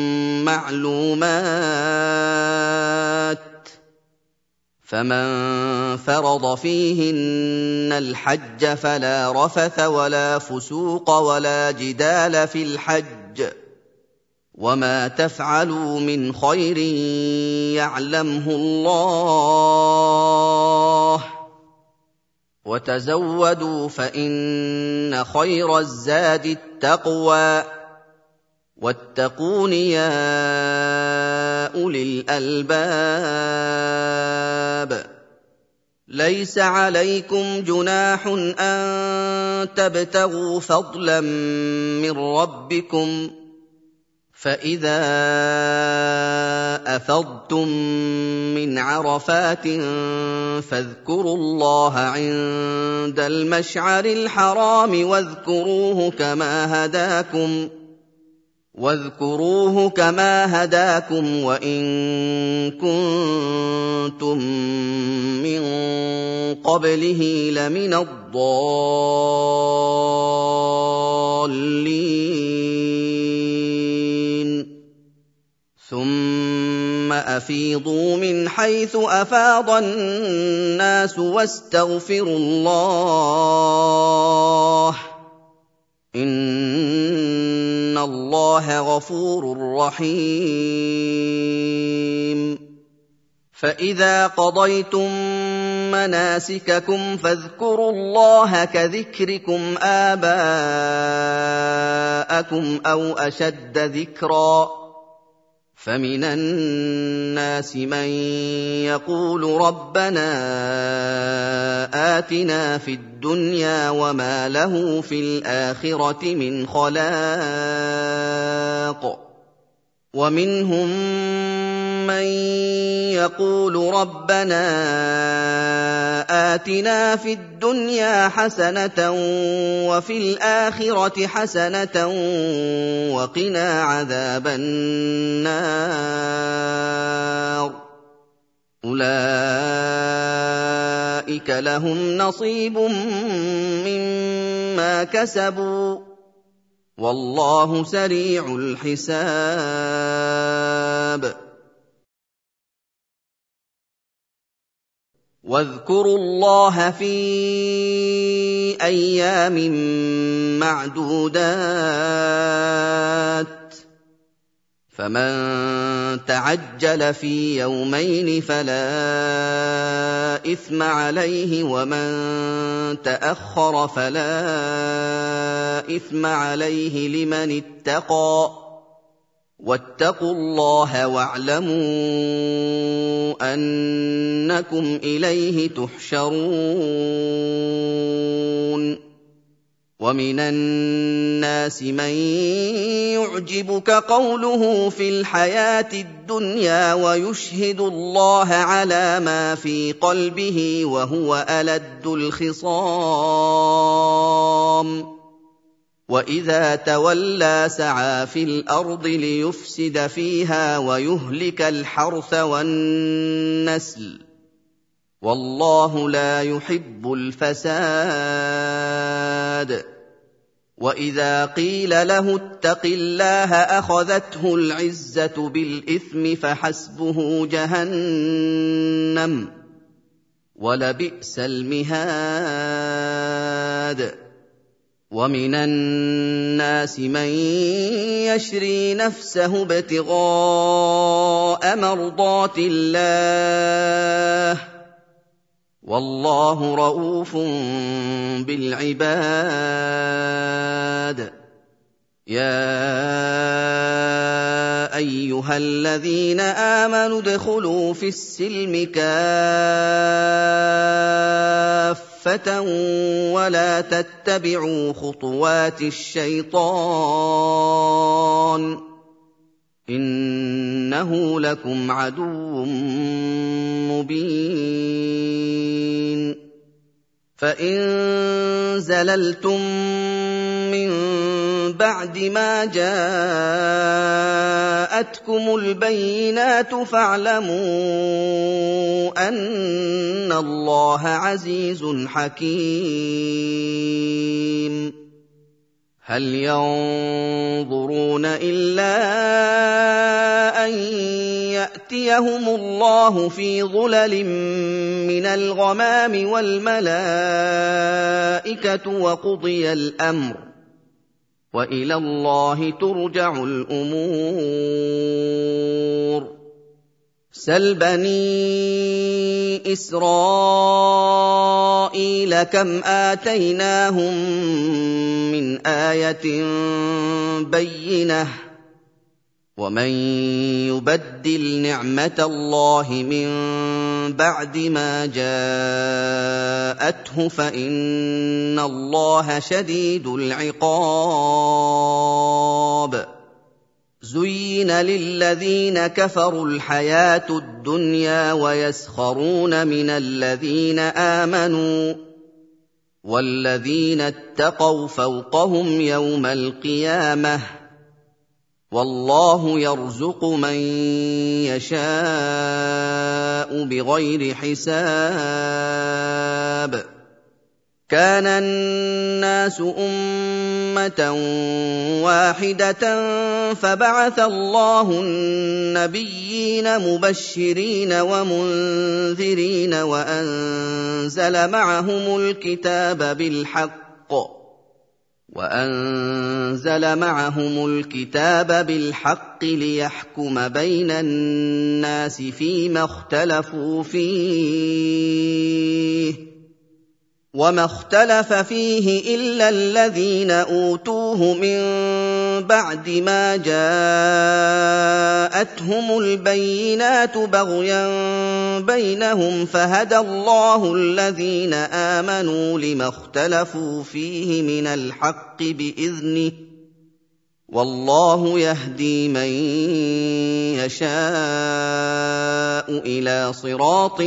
معلومات فمن فرض فيهن الحج فلا رفث ولا فسوق ولا جدال في الحج وما تفعلوا من خير يعلمه الله وتزودوا فإن خير الزاد التقوى واتقون يا أولي الألباب ليس عليكم جناح أن تبتغوا فضلا من ربكم فإذا أفضتم من عرفات فاذكروا الله عند المشعر الحرام واذكروه كما هداكم واذكروه كما هداكم وإن كنتم من قبله لمن الضالين ثم أفيضوا من حيث أفاض الناس واستغفروا الله إن الله غفور رحيم فإذا قضيتم مناسككم فاذكروا الله كذكركم آباءكم أو أشد ذكرًا فمن الناس من يقول ربنا آتنا في الدنيا وما له في الآخرة من خلاق ومنهم من يقول ربنا آتنا في الدنيا حسنة وفي الآخرة حسنة وقنا عذاب النار أولئك لهم نصيب مما كسبوا والله سريع الحساب واذكروا الله في أيام معدودات فمن تعجل في يومين فلا إثم عليه ومن تأخر فلا إثم عليه لمن اتقى واتقوا الله واعلموا أنكم إليه تحشرون ومن الناس من يعجبك قوله في الحياة الدنيا ويشهد الله على ما في قلبه وهو ألد الخصام وإذا تولى سعى في الأرض ليفسد فيها ويهلك الحرث والنسل والله لا يحب الفساد وإذا قيل له اتق الله أخذته العزة بالإثم فحسبه جهنم ولبئس المهاد ومن الناس من يشري نفسه ابتغاء مرضات الله والله رءوف بالعباد يا أيها الذين آمنوا ادخلوا في السلم كافة ولا تتبعوا خطوات الشيطان إنه لكم عدو مبين فإن زللتم من بعد ما جاءتكم البينات فاعلموا أن الله عزيز حكيم هل ينظرون إلا أن يأتيهم الله في ظلل من الغمام والملائكة وقضي الأمر وإلى الله ترجع الأمور سل بني إسرائيل كم آتيناهم من آية بينة ومن يبدل نعمة الله من بعد ما جاءته فإن الله شديد العقاب زين للذين كفروا الحياة الدنيا ويسخرون من الذين آمنوا والذين اتقوا فوقهم يوم القيامة والله يرزق من يشاء بغير حساب كان الناس أمة واحدة فبعث الله النبيين مبشرين ومنذرين وأنزل معهم الكتاب بالحق وأنزل معهم الكتاب بالحق ليحكم بين الناس فيما اختلفوا فيه وما اختلف فيه إلا الذين أوتوه من بعد ما جاءتهم البينات بغيا بينهم فهدى الله الذين آمنوا لما اختلفوا فيه من الحق بإذنه والله يهدي من يشاء إلى صراط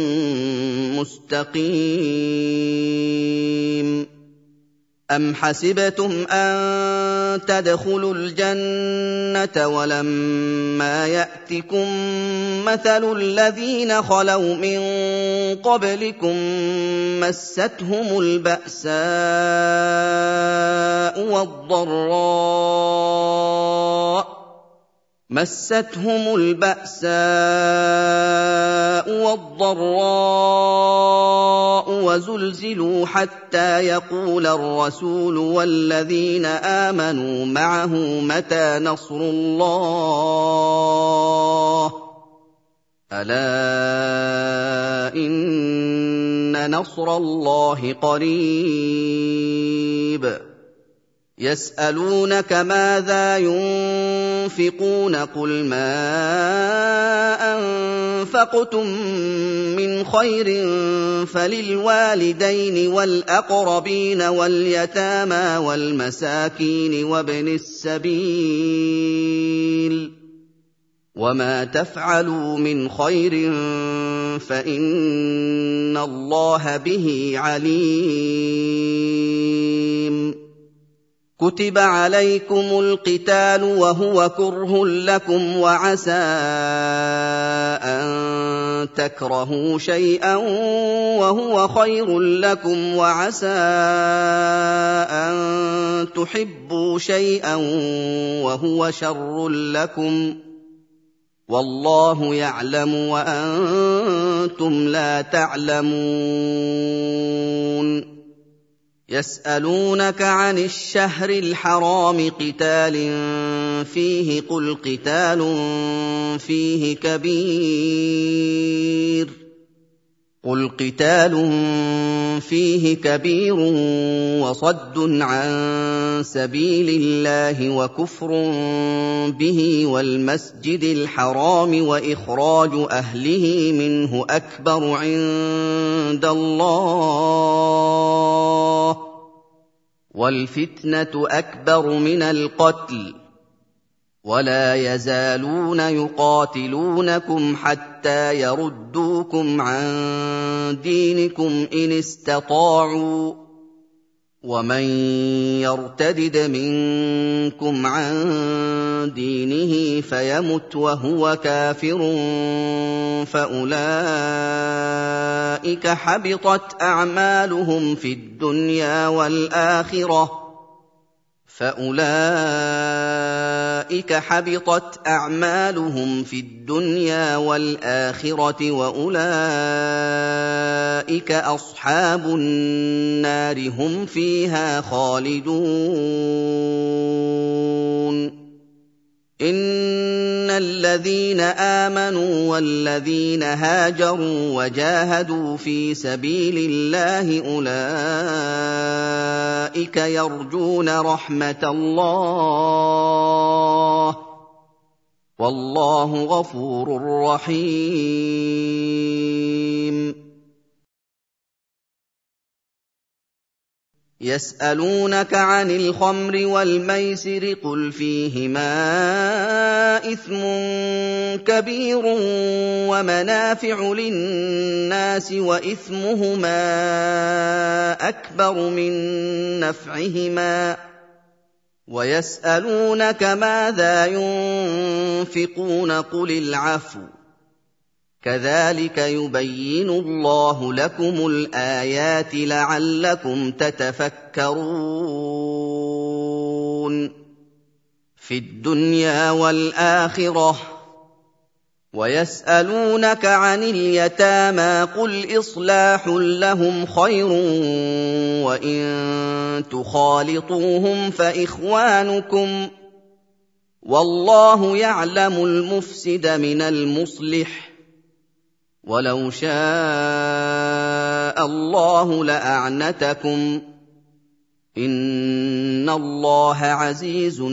مستقيم أم حسبتم أن تدخلوا الجنة ولما يأتكم مثل الذين خلوا من قبلكم مستهم البأساء والضراء مستهم البأساء والضراء وزلزلوا حتى يقول الرسول والذين آمنوا معه متى نصر الله ألا إن نصر الله قريب يسألونك ماذا ينفقون قل ما أنفقتم من خير فللوالدين والأقربين واليتامى والمساكين وابن السبيل وما تفعلوا من خير فإن الله به عليم كتب عليكم القتال وهو كره لكم وعسى أن تكرهوا شيئا وهو خير لكم وعسى أن تحبوا شيئا وهو شر لكم والله يعلم وأنتم لا تعلمون يسألونك عن الشهر الحرام قتال فيه قل قتال فيه كبير قل قتال فيه كبير وصد عن سبيل الله وكفر به والمسجد الحرام وإخراج أهله منه أكبر عند الله والفتنة أكبر من القتل ولا يزالون يقاتلونكم حتى يردوكم عن دينكم إن استطاعوا ومن يرتدد منكم عن دينه فيمت وهو كافر فأولئك حبطت أعمالهم في الدنيا والآخرة فأولئك حبطت أعمالهم في الدنيا والآخرة وأولئك أصحاب النار هم فيها خالدون إن الذين آمنوا والذين هاجروا وجاهدوا في سبيل الله أولئك يرجون رحمة الله والله غفور رحيم يسألونك عن الخمر والميسر قل فيهما إثم كبير ومنافع للناس وإثمهما أكبر من نفعهما ويسألونك ماذا ينفقون قل العفو كذلك يبين الله لكم الآيات لعلكم تتفكرون في الدنيا والآخرة. ويسألونك عن اليتامى قل إصلاح لهم خير وإن تخالطوهم فإخوانكم والله يعلم المفسد من المصلح ولو شاء الله لأعنتكم إن الله عزيز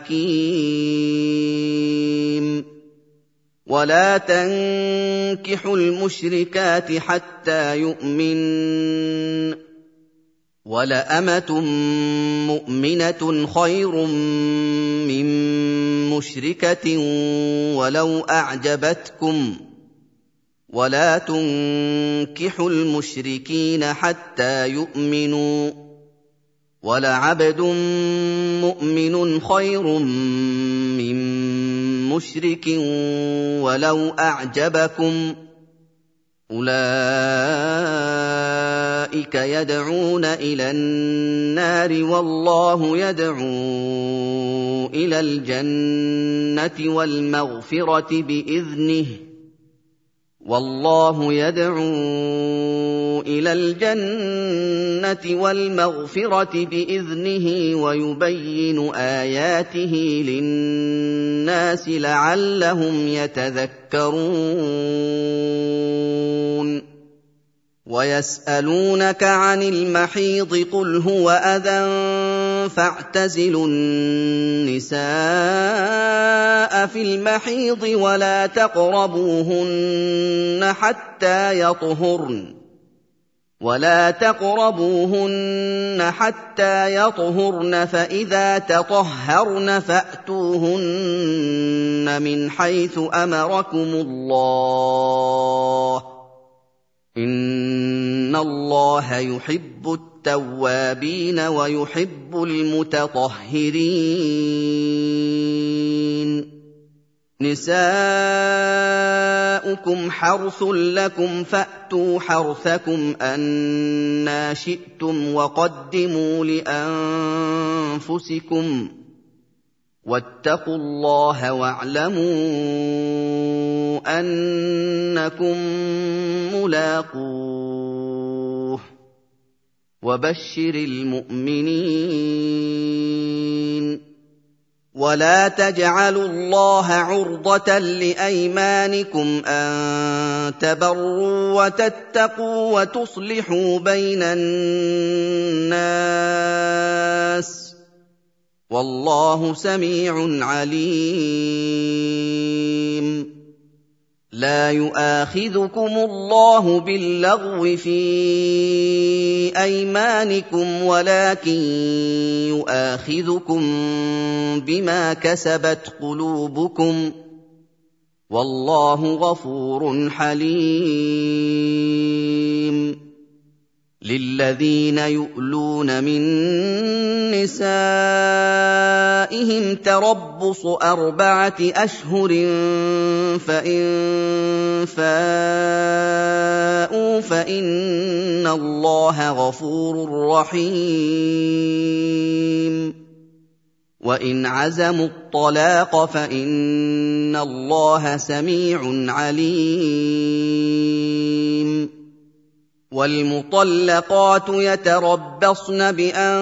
حكيم. ولا تنكحوا المشركات حتى يؤمن ولأمة مؤمنة خير من مشركة ولو أعجبتكم ولا تنكحوا المشركين حتى يؤمنوا ولعبد مؤمن خير من مشرك ولو أعجبكم أولئك يدعون إلى النار والله يدعو إلى الجنة والمغفرة بإذنه والله يدعو إلى الجنة والمغفرة بإذنه ويبين آياته للناس لعلهم يتذكرون. ويسألونك عن المحيض قل هو أذى فاعتزلوا النساء في المحيض ولا تقربوهن حتى يطهرن ولا تقربوهن حتى يطهرن فإذا تطهرن فأتوهن من حيث أمركم الله إن الله يحب التوابين ويحب المتطهرين. نساؤكم حرث لكم فأتوا حرثكم أنى شئتم وقدموا لأنفسكم واتقوا الله واعلموا أنكم ملاقوه وبشر المؤمنين. ولا تجعلوا الله عرضة لأيمانكم أن تبروا وتتقوا وتصلحوا بين الناس والله سميع عليم. لا يؤاخذكم الله باللغو في أيمانكم ولكن يؤاخذكم بما كسبت قلوبكم والله غفور حليم. للذين يؤلون من نسائهم تربص أربعة أشهر فإن فاءوا فإن الله غفور رحيم. وإن عزموا الطلاق فإن الله سميع عليم. والمطلقات يتربصن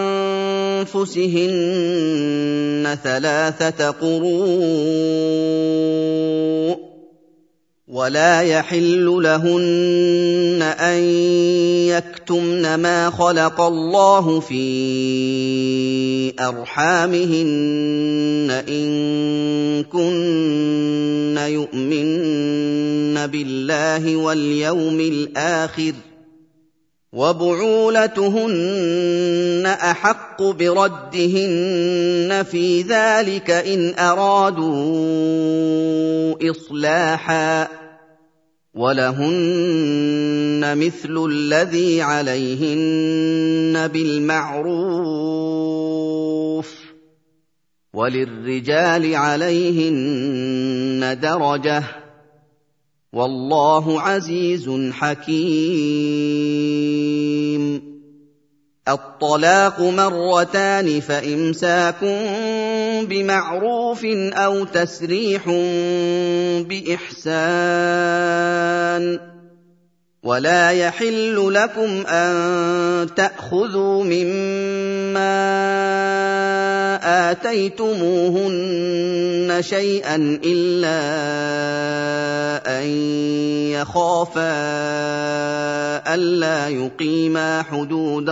بأنفسهن ثلاثة قروء ولا يحل لهن أن يكتمن ما خلق الله في أرحامهن إن كن يؤمن بالله واليوم الآخر وبعولتهن أحق بردهن في ذلك إن أرادوا إصلاحا ولهن مثل الذي عليهن بالمعروف وللرجال عليهن درجة والله عزيز حكيم. الطلاق مرتان فإمساك بمعروف أو تسريح بإحسان. ولا يحل لكم أن تأخذوا مما آتيتموهن شيئا إلا أن يخافا ألا يقيما حدود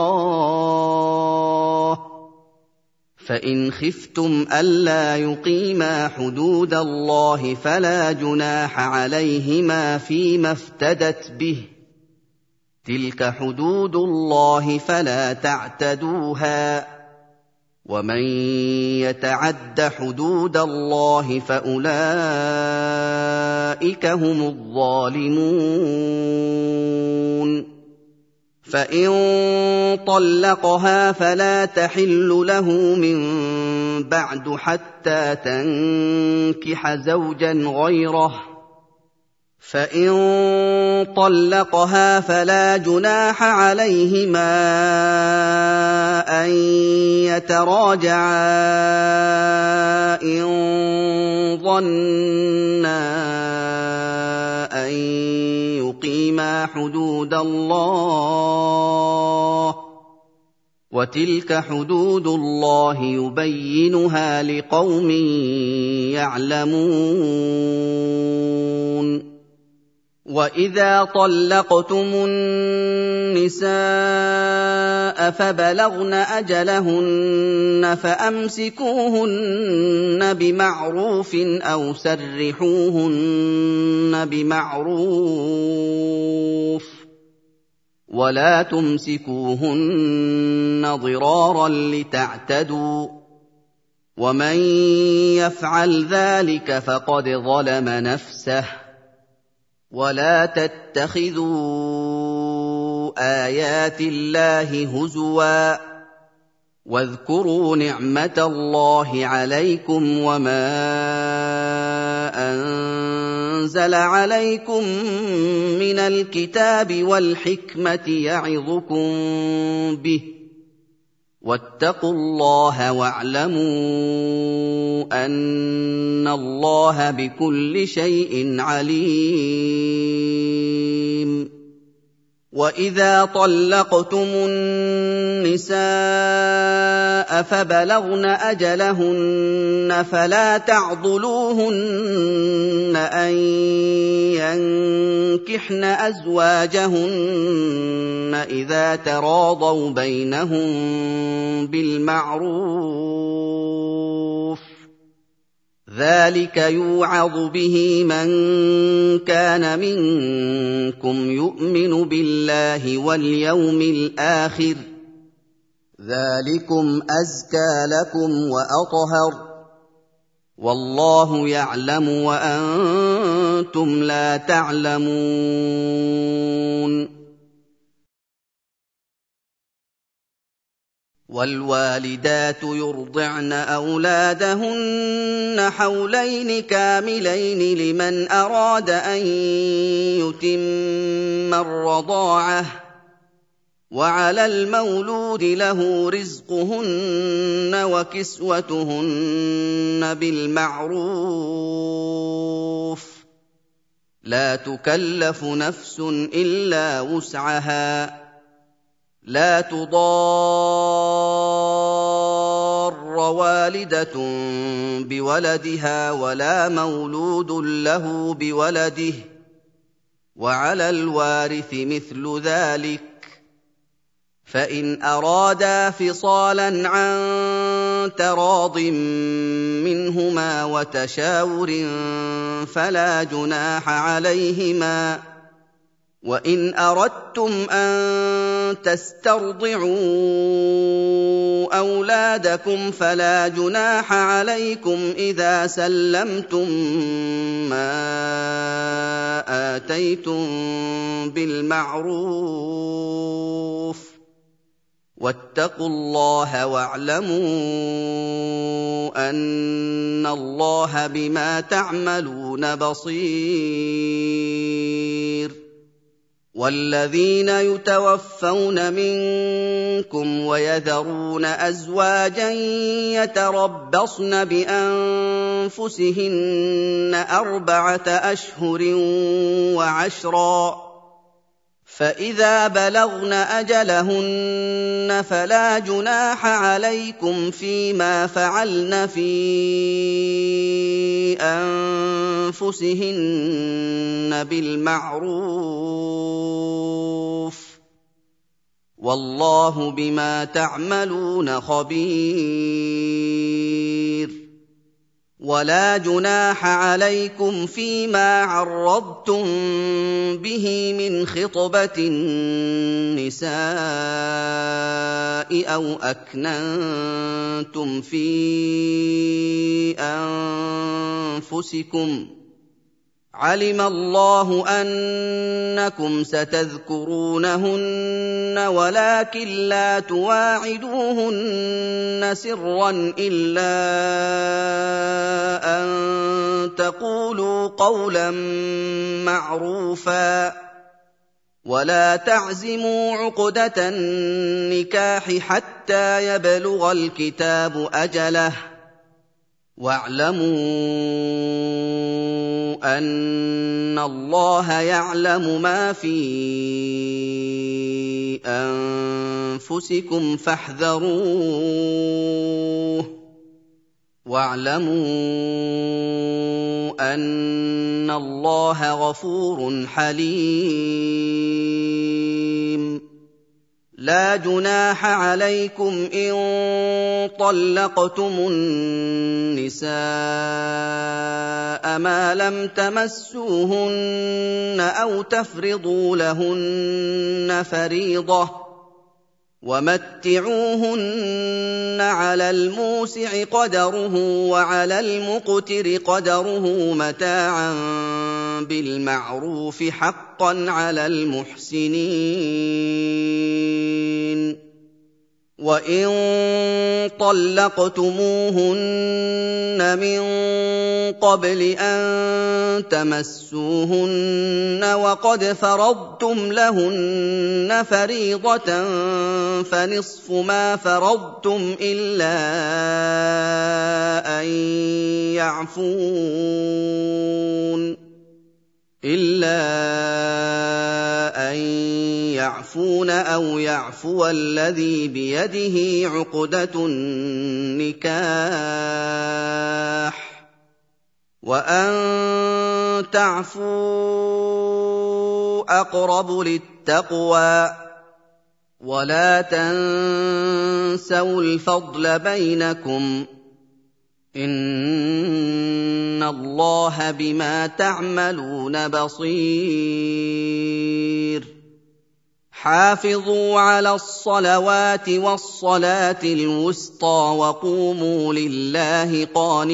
الله، فإن خفتم ألا يقيما حدود الله فلا جناح عليهما فيما افتدت به، تلك حدود الله فلا تعتدوها، ومن يتعد حدود الله فأولئك هم الظالمون. فإن طلقها فلا تحل له من بعد حتى تنكح زوجا غيره، فإن طلقها فلا جناح عليهما أن يتراجعا إن ظنا أن يقيما حدود الله، وتلك حدود الله يبينها لقوم يعلمون. وإذا طلقتم النساء فبلغن أجلهن فأمسكوهن بمعروف أو سرحوهن بمعروف، ولا تمسكوهن ضرارا لتعتدوا، ومن يفعل ذلك فقد ظلم نفسه. ولا تتخذوا آيات الله هزوا، واذكروا نعمة الله عليكم وما أنزل عليكم من الكتاب والحكمة يعظكم به، واتقوا الله واعلموا أن الله بكل شيء عليم. وإذا طلقتم النساء فبلغن أجلهن فلا تعضلوهن أن ينكحن أزواجهن إذا تراضوا بينهم بالمعروف، ذلك يوعظ به من كان منكم يؤمن بالله واليوم الآخر، ذلكم أزكى لكم وأطهر، والله يعلم وأنتم لا تعلمون. والوالدات يرضعن أولادهن حولين كاملين لمن أراد أن يتم الرضاعة، وعلى المولود له رزقهن وكسوتهن بالمعروف، لا تكلف نفس إلا وسعها، لا تضار والدة بولدها ولا مولود له بولده، وعلى الوارث مثل ذلك، فإن أرادا فصالا عن تراض منهما وتشاور فلا جناح عليهما. وإن أردتم أن تسترضعوا أولادكم فلا جناح عليكم إذا سلمتم ما آتيتم بالمعروف، واتقوا الله واعلموا أن الله بما تعملون بصير والذين يتوفون منكم ويذرون أزواجا يتربصن بأنفسهن أربعة أشهر وعشرا فإذا بلغن أجلهن فلا جناح عليكم فيما فعلن في أنفسهن بالمعروف والله بما تعملون خبير ولا جناح عليكم فيما عرضتم به من خطبة النساء أو أكننتم في أنفسكم علم الله أنكم ستذكرونهن ولكن لا تواعدوهن سرا إلا أن تقولوا قولا معروفا ولا تعزموا عقدة النكاح حتى يبلغ الكتاب أجله واعلموا أن الله يعلم ما في أنفسكم فاحذروه واعلموا أن الله غفور حليم لا جناح عليكم إن طلقتم النساء ما لم تمسوهن أو تفرضوا لهن فريضة ومتعوهن على الموسع قدره وعلى المقتر قدره متاعا بالمعروف حقا على المحسنين وإن طلقتموهن من قبل أن تمسوهن وقد فرضتم لهن فريضة فنصف ما فرضتم إلا أن يعفون إلا أن يعفون أو يعفو الذي بيده عقدة النكاح وأن تعفوا أقرب للتقوى ولا تنسوا الفضل بينكم إن الله بما تعملون بصير حافظوا على الصلوات والصلاة الوسطى وقوموا لله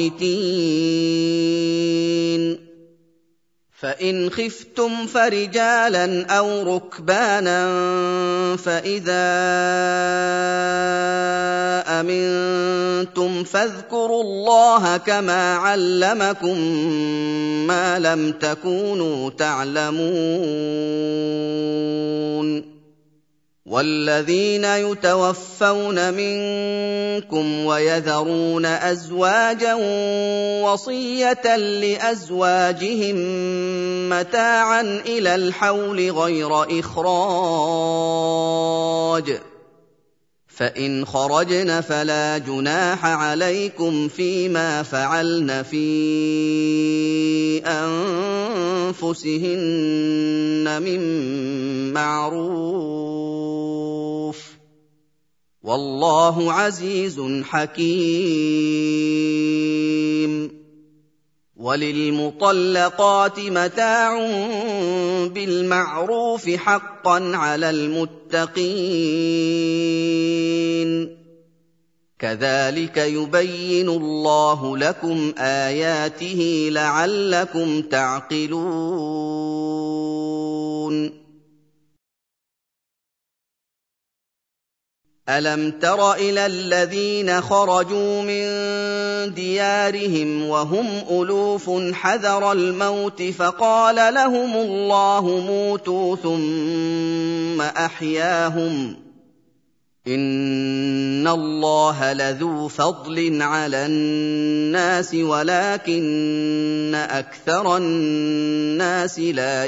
قانتين فإن خفتم فرجالا أو ركبانا فإذا أمنتم فاذكروا الله كما علمكم ما لم تكونوا تعلمون والذين يتوفون منكم ويذرون أزواجا وصية لأزواجهم متاعا إلى الحول غير إخراج فإن خرجن فلا جناح عليكم فيما فعلن في أنفسهن من معروف والله عزيز حكيم وللمطلقات متاع بالمعروف حقا على المتقين كذلك يبين الله لكم آياته لعلكم تعقلون أَلَمْ تَرَ إِلَى الَّذِينَ خَرَجُوا مِن دِيَارِهِمْ وَهُمْ أُلُوفٌ حَذَرَ الْمَوْتِ فَقَالَ لَهُمُ اللَّهُ مُوتُوا ثُمَّ أَحْيَاهُمْ ۚ إِنَّ اللَّهَ لَذُو فَضْلٍ عَلَى النَّاسِ وَلَٰكِنَّ أَكْثَرَ النَّاسِ لَا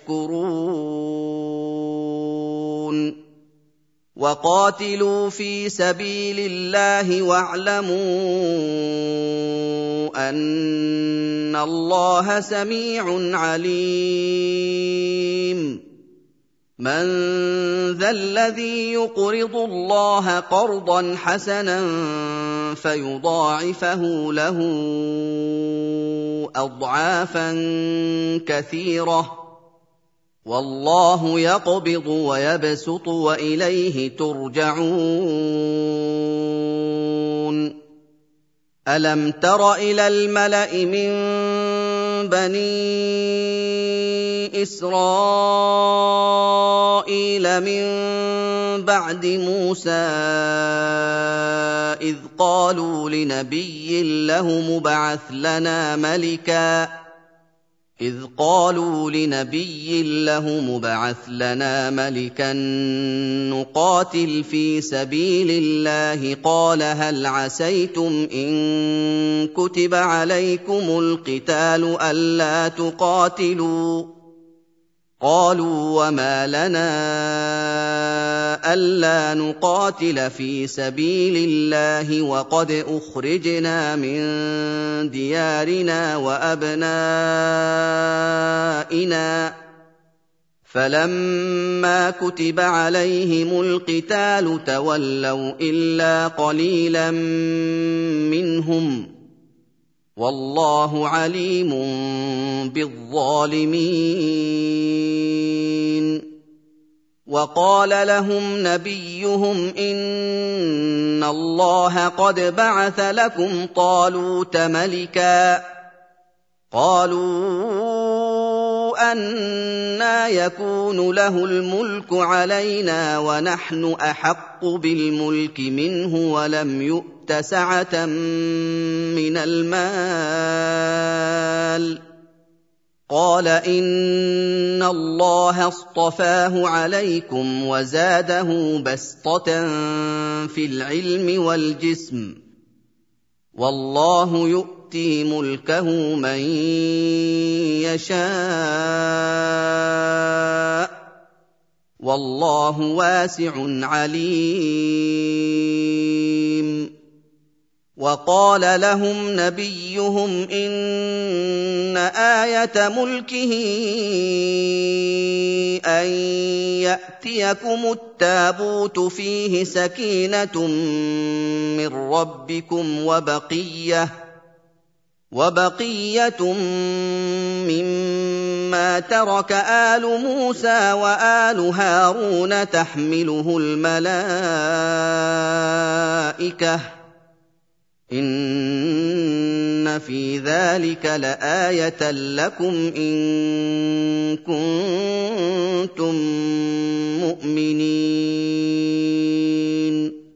يَشْكُرُونَ وَقَاتِلُوا فِي سَبِيلِ اللَّهِ وَاعْلَمُوا أَنَّ اللَّهَ سَمِيعٌ عَلِيمٌ مَّن ذَا الَّذِي يُقْرِضُ اللَّهَ قَرْضًا حَسَنًا فَيُضَاعِفَهُ لَهُ أَضْعَافًا كَثِيرَةً ۚ وَاللَّهُ يَقْبِضُ وَيَبْسُطُ وَإِلَيْهِ تُرْجَعُونَ أَلَمْ تَرَ إِلَى الْمَلَإِ مِن بَنِي إِسْرَائِيلَ مِن بَعْدِ مُوسَىٰ إِذْ قَالُوا لِنَبِيٍّ لَّهُ ابْعَثْ لَنَا مَلِكًا إذ قالوا لنبي له مبعث لنا ملكا نقاتل في سبيل الله قال هل عسيتم إن كتب عليكم القتال ألا تقاتلوا قالوا وما لنا ألا نقاتل في سبيل الله وقد أخرجنا من ديارنا وأبنائنا فلما كتب عليهم القتال تولوا إلا قليلا منهم والله عليم بالظالمين وقال لهم نبيهم إن الله قد بعث لكم طالوت ملكا قالوا أنى يكون له الملك علينا ونحن أحق بالملك منه ولم يؤت سعة من المال قال إن الله اصطفاه عليكم وزاده بسطة في العلم والجسم والله يؤتي ملكه من يشاء والله واسع عليم وقال لهم نبيهم إن آية ملكه أن يأتيكم التابوت فيه سكينة من ربكم وبقية وبقية مما ترك آل موسى وآل هارون تحمله الملائكة إن في ذلك لآية لكم إن كنتم مؤمنين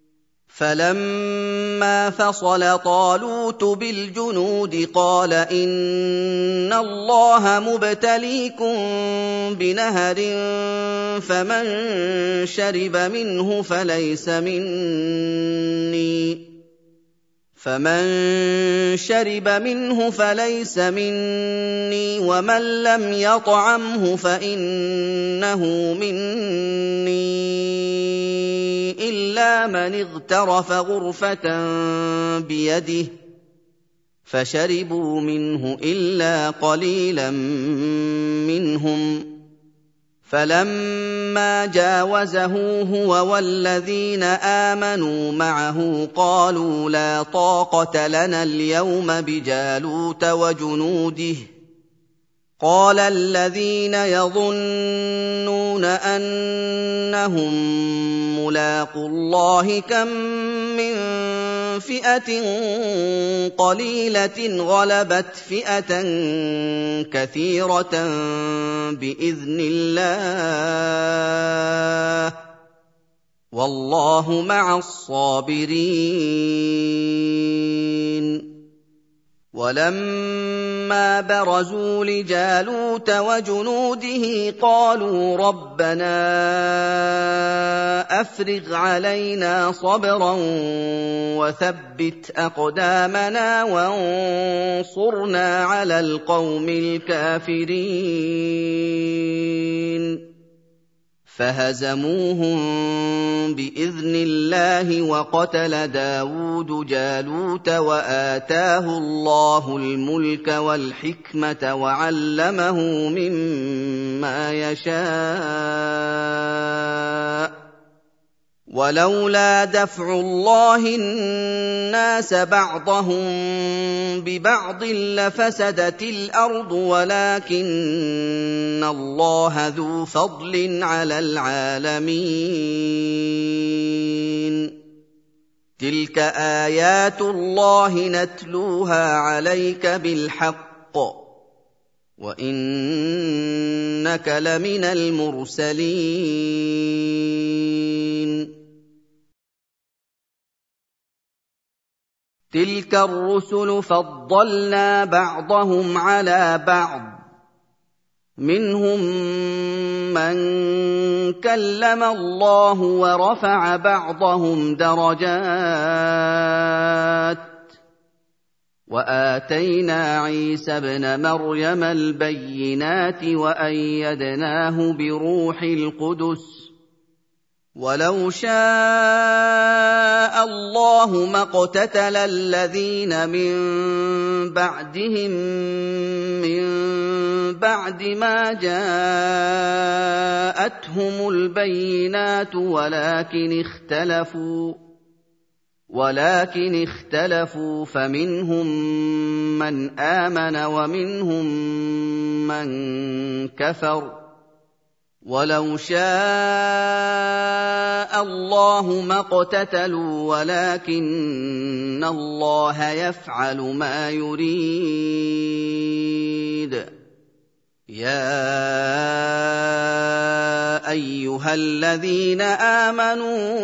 فلما فصل طالوت بالجنود قال إن الله مبتليكم بنهر فمن شرب منه فليس مني فمن شرب منه فليس مني ومن لم يطعمه فإنه مني إلا من اغترف غرفة بيده فشربوا منه إلا قليلا منهم فلما جاوزه هو والذين آمنوا معه قالوا لا طاقة لنا اليوم بجالوت وجنوده قال الذين يظنون أنهم ملاقو الله كم من فئة قليلة غلبت فئة كثيرة بإذن الله وَاللَّهُ مَعَ الصَّابِرِينَ. وَلَمَّا بَرَزُوا لِجَالُوتَ وَجُنُودِهِ قَالُوا رَبَّنَا أَفْرِغْ عَلَيْنَا صَبْرًا وَثَبِّتْ أَقْدَامَنَا وَانصُرْنَا عَلَى الْقَوْمِ الْكَافِرِينَ فَهَزَمُوهُم بِإِذْنِ اللَّهِ وَقَتَلَ دَاوُودُ جَالُوتَ وَآتَاهُ اللَّهُ الْمُلْكَ وَالْحِكْمَةَ وَعَلَّمَهُ مِمَّا يَشَاءُ وَلَوْلَا دَفْعُ اللَّهِ النَّاسَ بَعْضَهُم بِبَعْضٍ لَّفَسَدَتِ الْأَرْضُ وَلَٰكِنَّ اللَّهَ ذُو فَضْلٍ عَلَى الْعَالَمِينَ تِلْكَ آيَاتُ اللَّهِ نَتْلُوهَا عَلَيْكَ بِالْحَقِّ وَإِنَّكَ لَمِنَ الْمُرْسَلِينَ تِلْكَ الرُّسُلُ فَضَّلْنَا بَعْضَهُمْ عَلَىٰ بَعْضٍ ۖ مِّنْهُم مَّن كَلَّمَ اللَّهُ وَرَفَعَ بَعْضَهُمْ دَرَجَاتٍ ۚ وَآتَيْنَا عِيسَى ابْنَ مَرْيَمَ الْبَيِّنَاتِ وَأَيَّدْنَاهُ بِرُوحِ الْقُدُسِ ۗ وَلَوْ شَاءَ اللَّهُ مَا اقْتَتَلَ الَّذِينَ مِن بَعْدِهِم مِّن بَعْدِ مَا جَاءَتْهُمُ الْبَيِّنَاتُ وَلَٰكِنِ اخْتَلَفُوا وَلَٰكِنِ اخْتَلَفُوا فَمِنْهُم مَّنْ آمَنَ وَمِنْهُم مَّن كَفَرَ ۚ وَلَوْ شَاءَ اللَّهُ مَا اقْتَتَلُوا وَلَٰكِنَّ اللَّهَ يَفْعَلُ مَا يُرِيدُ يَا أَيُّهَا الَّذِينَ آمَنُوا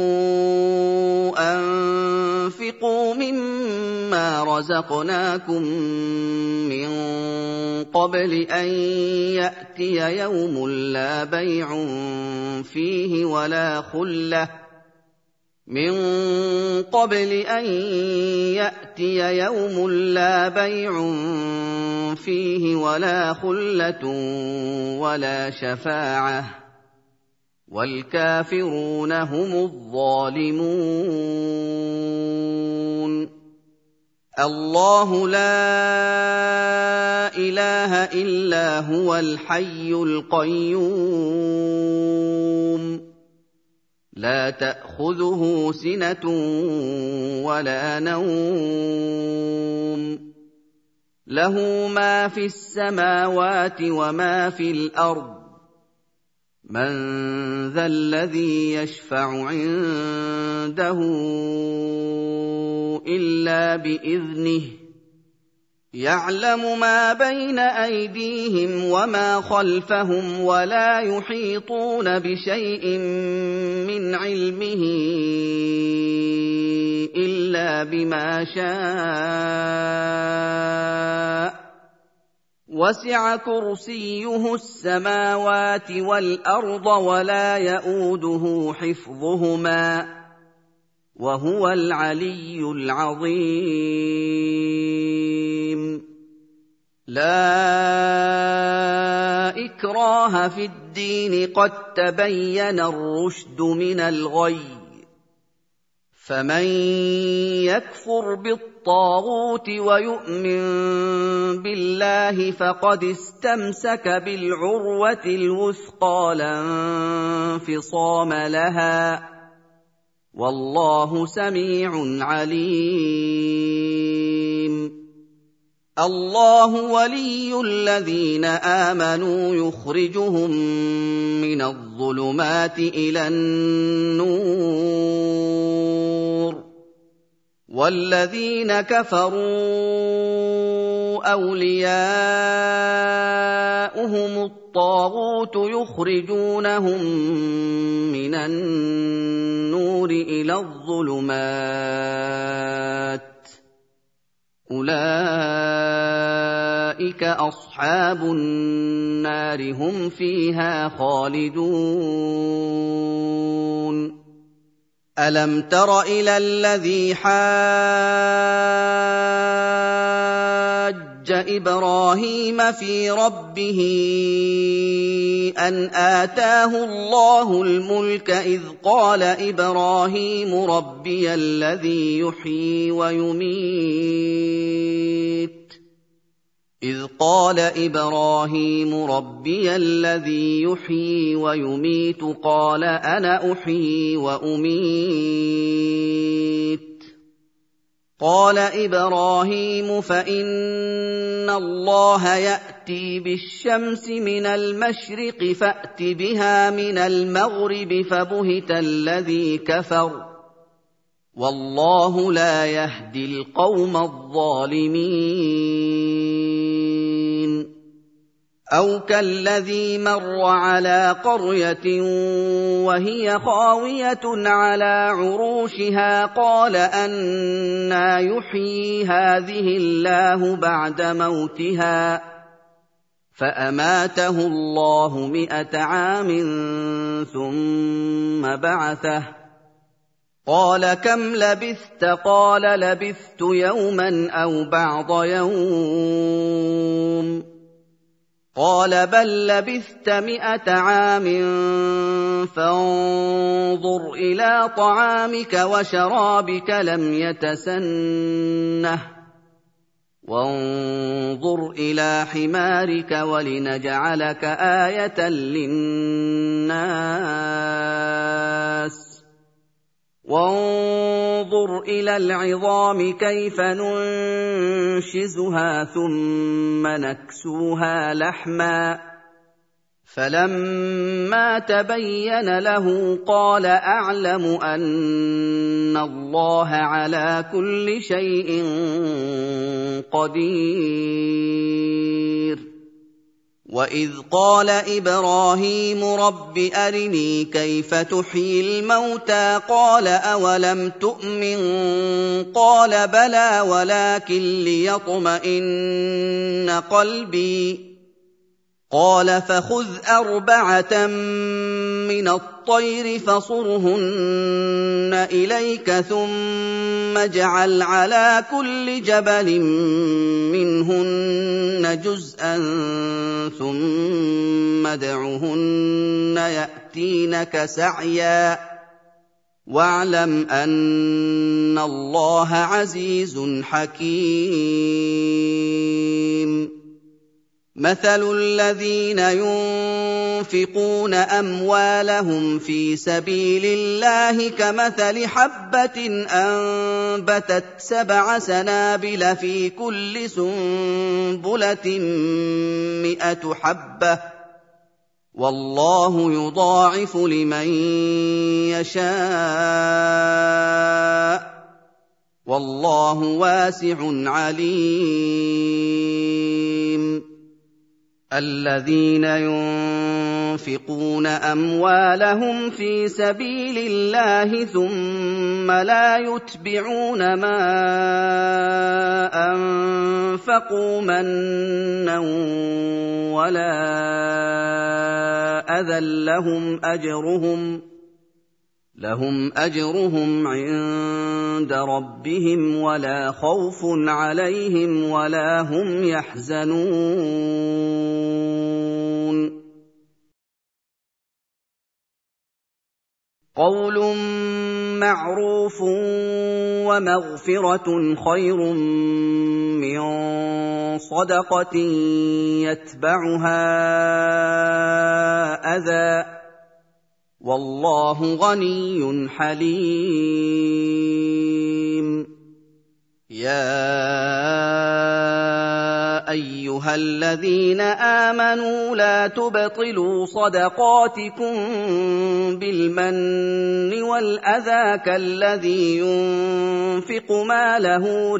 أَنفِقُوا مِمَّا رَزَقْنَاكُم مِّن قَبْلِ أَن يَأْتِيَ يَوْمٌ لَّا بَيْعٌ فِيهِ وَلَا خُلَّةٌ مِّن قَبْلِ أَن يَأْتِيَ يَوْمٌ لَّا بَيْعٌ فِيهِ وَلَا خُلَّةٌ وَلَا شَفَاعَةٌ ۗ وَالْكَافِرُونَ هُمُ الظَّالِمُونَ اللَّهُ لَا إِلَٰهَ إِلَّا هُوَ الْحَيُّ الْقَيُّومُ لَا تَأْخُذُهُ سِنَةٌ وَلَا نَوْمٌ لَّهُ مَا فِي السَّمَاوَاتِ وَمَا فِي الْأَرْضِ مَن ذَا الَّذِي يَشْفَعُ عِندَهُ إِلَّا بِإِذْنِهِ يَعْلَمُ مَا بَيْنَ أَيْدِيهِمْ وَمَا خَلْفَهُمْ وَلَا يُحِيطُونَ بِشَيْءٍ مِّنْ عِلْمِهِ إِلَّا بِمَا شَاءَ وَسِعَ كُرْسِيُّهُ السَّمَاوَاتِ وَالْأَرْضَ وَلَا يَئُودُهُ حِفْظُهُمَا ۚ وَهُوَ الْعَلِيُّ الْعَظِيمُ لَا إِكْرَاهَ فِي الدِّينِ قَد تَّبَيَّنَ الرُّشْدُ مِنَ الْغَيِّ فَمَن يَكْفُرْ بِالطَّاغُوتِ وَيُؤْمِن بِاللَّهِ فَقَدِ اسْتَمْسَكَ بِالْعُرْوَةِ الْوُثْقَىٰ لَا انفِصَامَ لَهَا ۗ وَاللَّهُ سَمِيعٌ عَلِيمٌ اللَّهُ وَلِيُّ الَّذِينَ آمَنُوا يُخْرِجُهُم مِّنَ الظُّلُمَاتِ إِلَى النُّورِ ۖ وَالَّذِينَ كَفَرُوا أَوْلِيَاؤُهُمُ الطَّاغُوتُ يُخْرِجُونَهُم مِّنَ النَّارِ النور إلى الظلمات أولئك أصحاب النار هم فيها خالدون ألم تر إلى الذي حاج إبراهيم في ربه أن آتاه الله الملك إذ قال إبراهيم ربي الذي يحيي ويميت إذ قال إبراهيم ربي الذي يحيي ويميت قال أنا أحيي وأميت قال إبراهيم فإن الله يأتي بالشمس من المشرق فأت بها من المغرب فبهت الذي كفر والله لا يهدي القوم الظالمين أو كالذي مر على قرية وهي خاوية على عروشها قال أنى يحيي هذه الله بعد موتها فأماته الله مئة عام ثم بعثه قال كم لبثت قال لبثت يوما أو بعض يوم قال بل لبثت مئة عام فانظر إلى طعامك وشرابك لم يتسنه وانظر إلى حمارك ولنجعلك آية للناس وانظر إلى العظام كيف ننشزها ثم نكسوها لحما فلما تبين له قال أعلم أن الله على كل شيء قدير وإذ قال إبراهيم رب أرني كيف تحيي الموتى قال أولم تؤمن قال بلى ولكن ليطمئن قلبي قال فخذ أربعة من الطير فصرهن إليك ثم اجعل على كل جبل منهن جزءا ثم ادعهن يأتينك سعيا واعلم أن الله عزيز حكيم مثل الذين ينفقون أموالهم في سبيل الله كمثل حبة أنبتت سبع سنابل في كل سنبلة مئة حبة والله يضاعف لمن يشاء والله واسع عليم الذين ينفقون أموالهم في سبيل الله ثم لا يتبعون ما أنفقوا منا ولا أذى لهم أجرهم لهم أجرهم عند ربهم ولا خوف عليهم ولا هم يحزنون قول معروف ومغفرة خير من صدقة يتبعها أذى والله غني حليم يا أيها الذين آمنوا لا تبطلوا صدقاتكم بالمن والأذى كالذي ينفق ماله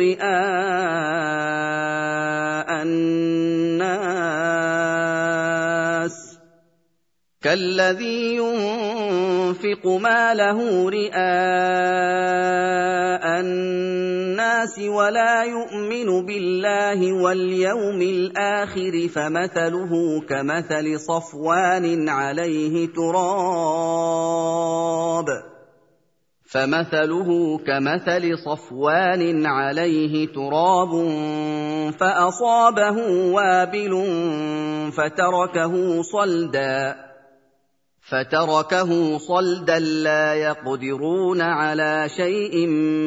رئاء الناس كالذي ينفق ماله رئاء الناس ولا يؤمن بالله واليوم الآخر فمثله كمثل صفوان عليه تراب فمثله كمثل صفوان عليه تراب فأصابه وابل فتركه صلدا فتركه صلدا لا يقدرون على شيء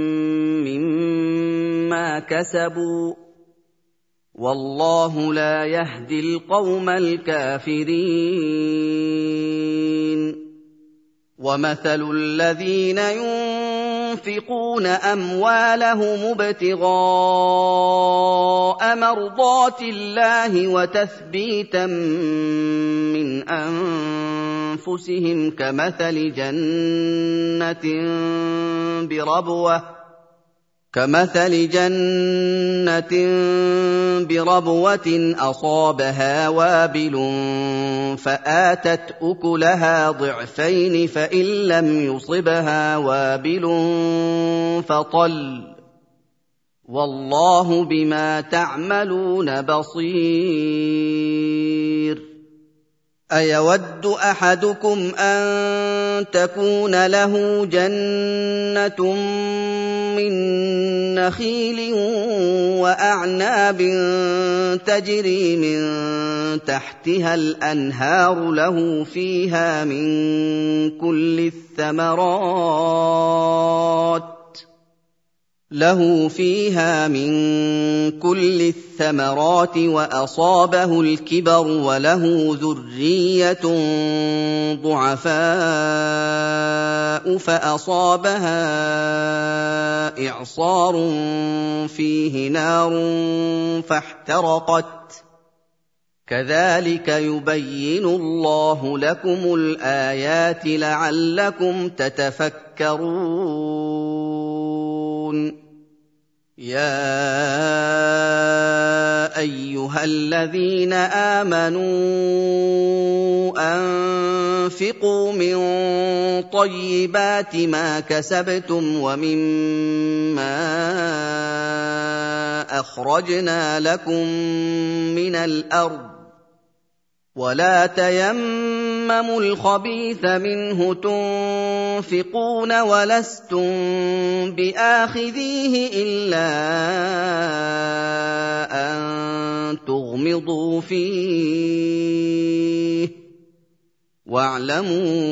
مما كسبوا والله لا يهدي القوم الكافرين ومثل الذين ينفقون أموالهم ابتغاء مرضات الله وتثبيتا من أنفسهم كمثل جنة بربوة كمثل جنة بربوة أصابها وابل فآتت أكلها ضعفين فإن لم يصبها وابل فطل والله بما تعملون بصير أيود أحدكم أن تكون له جنة من نخيل وأعناب تجري من تحتها الأنهار له فيها من كل الثمرات له فيها من كل الثمرات وأصابه الكبر وله ذرية ضعفاء فأصابها إعصار فيه نار فاحترقت كذلك يبين الله لكم الآيات لعلكم تتفكرون يا أيها الذين آمنوا أنفقوا من طيبات ما كسبتم ومما أخرجنا لكم من الأرض ولا تيمموا الخبيث منه تنفقون ولستم بآخذيه إلا أن تغمضوا فيه واعلموا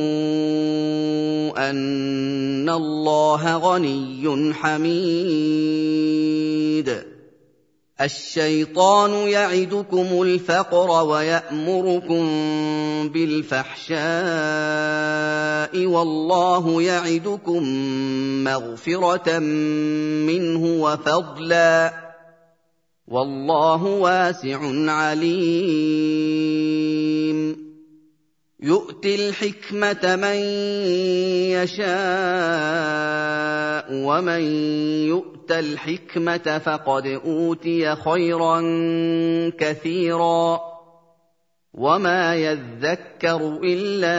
أن الله غني حميد الشيطان يعدكم الفقر ويأمركم بالفحشاء والله يعدكم مغفرة منه وفضلا والله واسع عليم يؤتي الحكمة من يشاء ومن يؤت الحكمة فقد أوتي خيرا كثيرا وما يذكر إلا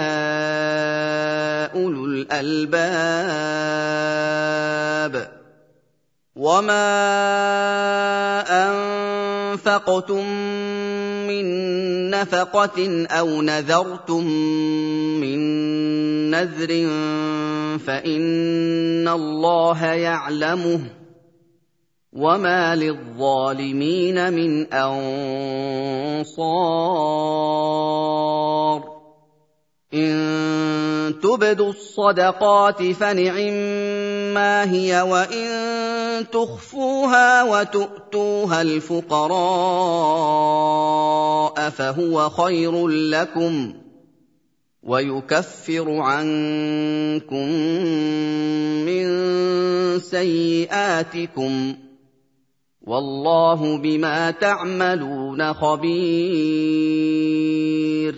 أولو الألباب وما أنفقتم من نفقة أو نذرتم من نذر فإن الله يعلمه وما للظالمين من أنصار إن تبدوا الصدقات فنعما هي وإن تخفوها وتؤتوها الفقراء فهو خير لكم ويكفر عنكم من سيئاتكم والله بما تعملون خبير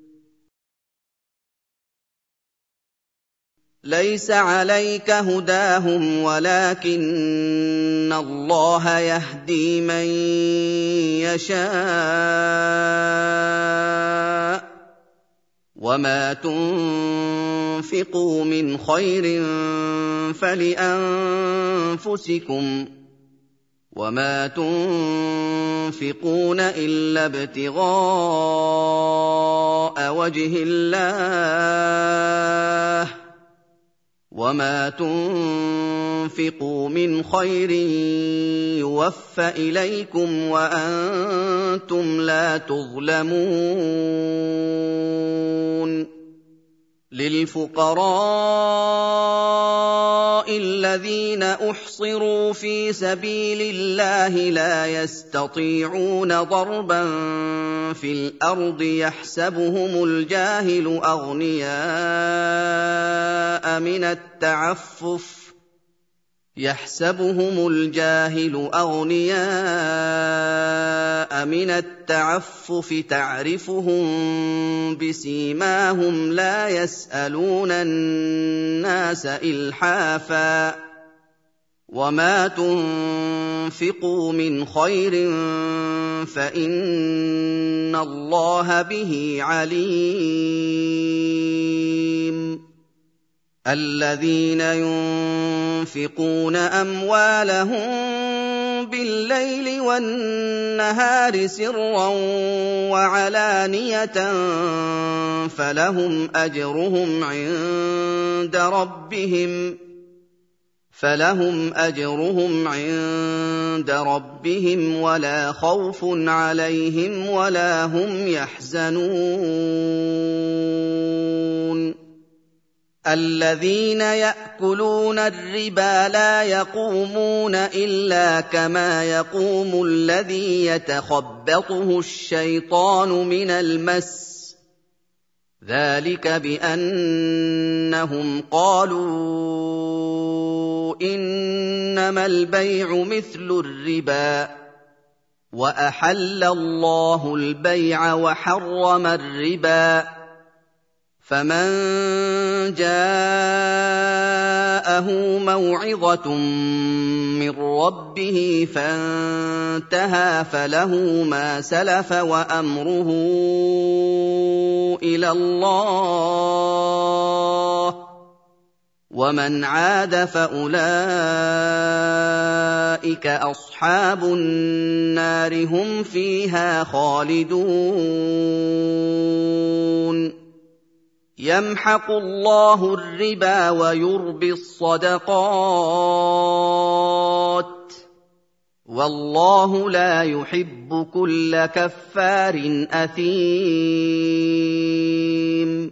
ليس عليك هداهم ولكن الله يهدي من يشاء وما تنفقوا من خير فلأنفسكم وما تنفقون إلا ابتغاء وجه الله وما تنفقوا من خير يوفى إليكم وأنتم لا تظلمون للفقراء الذين أحصروا في سبيل الله لا يستطيعون ضربا في الأرض يحسبهم الجاهل أغنياء من التعفف يحسبهم الجاهل أغنياء من التعفف تعرفهم بسيماهم لا يسألون الناس إلحافا وما تنفقوا من خير فإن الله به عليم الذين ينفقون أموالهم بالليل والنهار سرا وعلانية فلهم أجرهم عند ربهم فلهم أجرهم عند ربهم ولا خوف عليهم ولا هم يحزنون الذين يأكلون الربا لا يقومون إلا كما يقوم الذي يتخبطه الشيطان من المس ذلك بأنهم قالوا إنما البيع مثل الربا وأحل الله البيع وحرم الربا فمن جاءه موعظة من ربه فانتهى فله ما سلف وأمره إلى الله ومن عاد فأولئك أصحاب النار هم فيها خالدون يمحق الله الربا ويربي الصدقات والله لا يحب كل كفار أثيم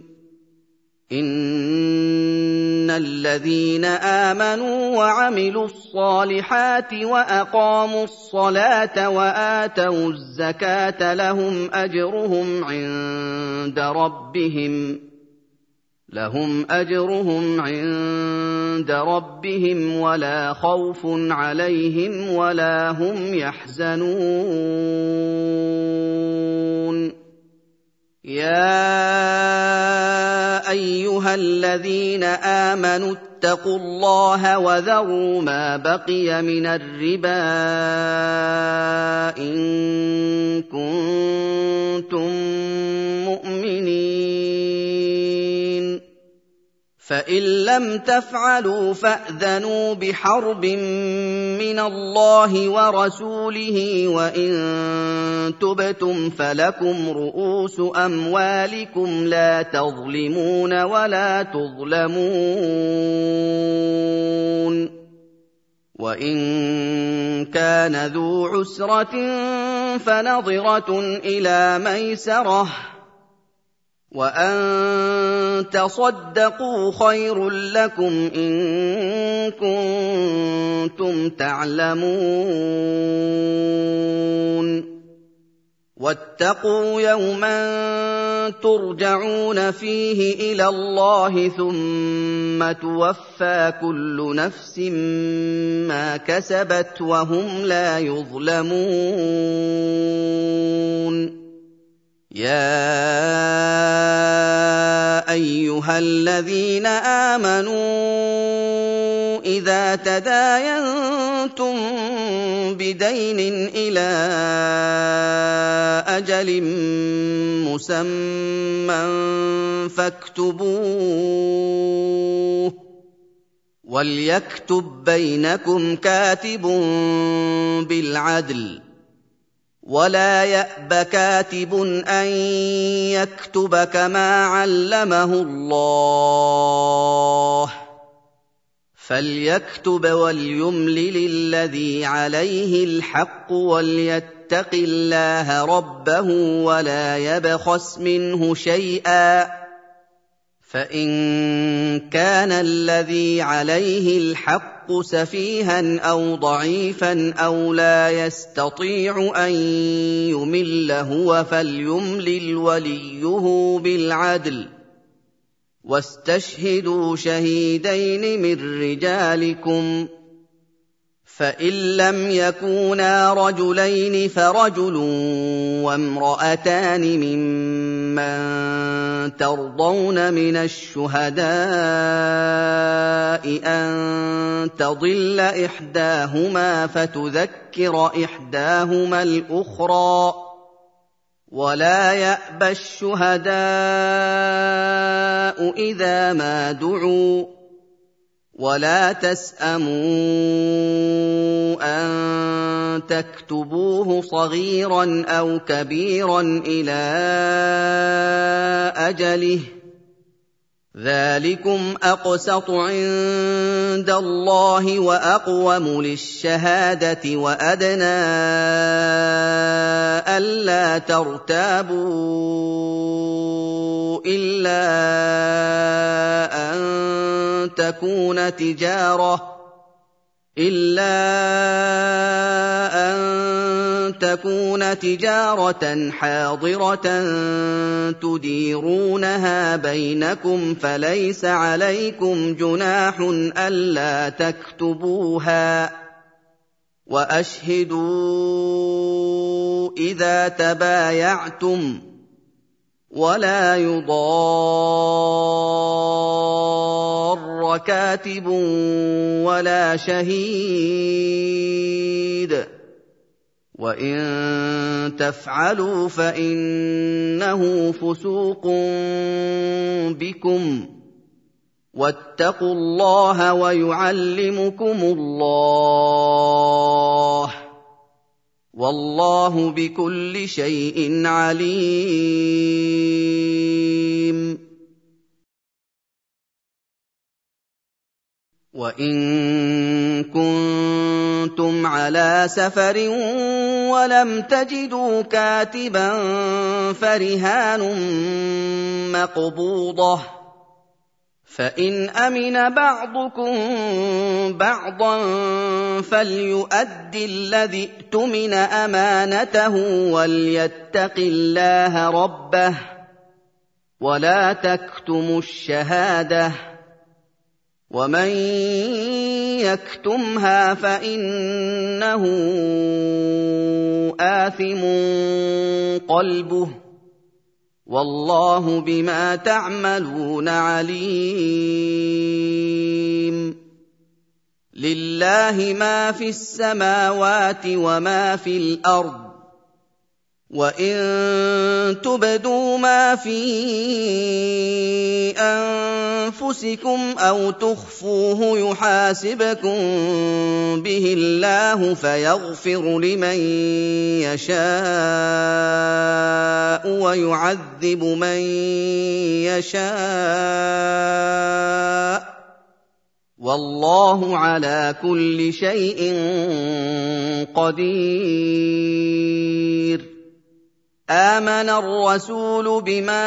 إن الذين آمنوا وعملوا الصالحات وأقاموا الصلاة وآتوا الزكاة لهم أجرهم عند ربهم لهم أجرهم عند ربهم ولا خوف عليهم ولا هم يحزنون يا أيها الذين آمنوا اتقوا الله وذروا ما بقي من الربا إن كنتم مؤمنين فإن لم تفعلوا فأذنوا بحرب من الله ورسوله وإن تبتم فلكم رؤوس أموالكم لا تظلمون ولا تظلمون وإن كان ذو عسرة فنظرة إلى ميسرة وأن تصدقوا خير لكم إن كنتم تعلمون واتقوا يوما ترجعون فيه إلى الله ثم توفى كل نفس ما كسبت وهم لا يظلمون يا أيها الذين آمنوا إِذَا تَدَايَنتُم بِدَيْنٍ إِلَىٰ أَجَلٍ مُّسَمًّى فَاكْتُبُوهُ ۚ وَلْيَكْتُب بَّيْنَكُمْ كَاتِبٌ بِالْعَدْلِ ۚ وَلَا يَأْبَ كَاتِبٌ أَن يَكْتُبَ كَمَا عَلَّمَهُ اللَّهُ ۚ فَلْيَكْتُبْ وَلْيُمْلِلِ الَّذِي عَلَيْهِ الْحَقُّ وَلْيَتَّقِ اللَّهَ رَبَّهُ وَلَا يَبْخَسْ مِنْهُ شَيْئًا ۚ فَإِن كَانَ الَّذِي عَلَيْهِ الْحَقُّ سَفِيهًا أَوْ ضَعِيفًا أَوْ لَا يَسْتَطِيعُ أَن يُمِلَّ هُوَ فَلْيُمْلِلْ وَلِيُّهُ بِالْعَدْلِ ۚ وَاسْتَشْهِدُوا شَهِيدَيْنِ مِن رِّجَالِكُمْ ۖ فَإِن لَّمْ يَكُونَا رَجُلَيْنِ فَرَجُلٌ وَامْرَأَتَانِ مِمَّن تَرْضَوْنَ مِنَ الشُّهَدَاءِ أَن تَضِلَّ إِحْدَاهُمَا فَتُذَكِّرَ إِحْدَاهُمَا الْأُخْرَىٰ ۚ وَلَا يَأْبَ الشُّهَدَاءُ إِذَا مَا دُعُوا ۚ وَلَا تَسْأَمُوا أَن تَكْتُبُوهُ صَغِيرًا أَوْ كَبِيرًا إِلَىٰ أَجَلِهِ ۚ ذَٰلِكُمْ أَقْسَطُ عِندَ اللَّهِ وَأَقْوَمُ لِلشَّهَادَةِ وَأَدْنَىٰ أَلَّا تَرْتَابُوا إِلَّا أَن تَكُونَ تِجَارَةً إِلَّا أَن تَكُونَ تِجَارَةً حَاضِرَةً تُدِيرُونَهَا بَيْنَكُمْ فَلَيْسَ عَلَيْكُمْ جُنَاحٌ أَلَّا تَكْتُبُوهَا ۗ وَأَشْهِدُوا إِذَا تَبَايَعْتُمْ ۚ وَلَا يُضَارَّ كَاتِبٌ وَلَا شَهِيدٌ ۚ وَإِن تَفْعَلُوا فَإِنَّهُ فُسُوقٌ بِكُمْ ۗ وَاتَّقُوا اللَّهَ وَيُعَلِّمُكُمُ اللَّهُ ۗ وَاللَّهُ بِكُلِّ شَيْءٍ عَلِيمٌ. وَإِن كُنتُمْ عَلَىٰ سَفَرٍ وَلَمْ تَجِدُوا كَاتِبًا فَرِهَانٌ مَّقْبُوضَةٌ ۖ فَإِنْ أَمِنَ بَعْضُكُم بَعْضًا فَلْيُؤَدِّ الَّذِي اؤْتُمِنَ أَمَانَتَهُ وَلْيَتَّقِ اللَّهَ رَبَّهُ ۗ وَلَا تَكْتُمُوا الشَّهَادَةَ ۚ وَمَن يَكْتُمْهَا فَإِنَّهُ آثِمٌ قَلْبُهُ ۗ وَاللَّهُ بِمَا تَعْمَلُونَ عَلِيمٌ. لِلَّهِ مَا فِي السَّمَاوَاتِ وَمَا فِي الْأَرْضِ ۚ وَإِن تُبْدُوا مَا فِي أَنفُسِكُمْ أَوْ تُخْفُوهُ يُحَاسِبْكُم بِهِ اللَّهُ فَيَغْفِرُ لِمَن يَشَاءُ وَيُعَذِّبُ مَن يَشَاءُ ۗ وَاللَّهُ عَلَىٰ كُلِّ شَيْءٍ قَدِيرٌ. آمَنَ الرَّسُولُ بِمَا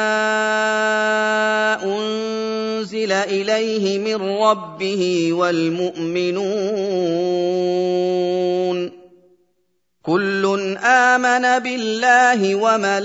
أُنزِلَ إِلَيْهِ مِن رَّبِّهِ وَالْمُؤْمِنُونَ كُلٌّ آمَنَ بِاللَّهِ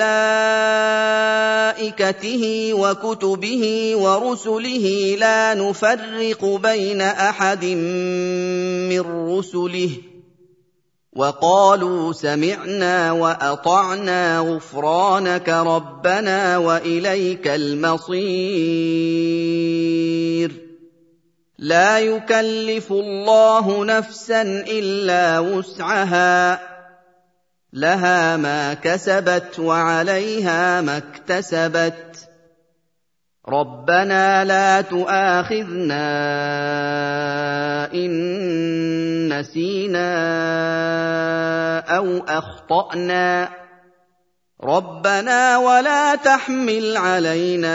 وَمَلَائِكَتِهِ وَكُتُبِهِ وَرُسُلِهِ لَا نُفَرِّقُ بَيْنَ أَحَدٍ مِّن رُّسُلِهِ ۚ وَقَالُوا سَمِعْنَا وَأَطَعْنَا غُفْرَانَكَ رَبَّنَا وَإِلَيْكَ الْمَصِيرُ. لا يكلف الله نفسا الا وسعها لها ما كسبت وعليها ما اكتسبت ربنا لا تؤاخذنا إن نسينا أو أخطأنا ربنا ولا تحمل علينا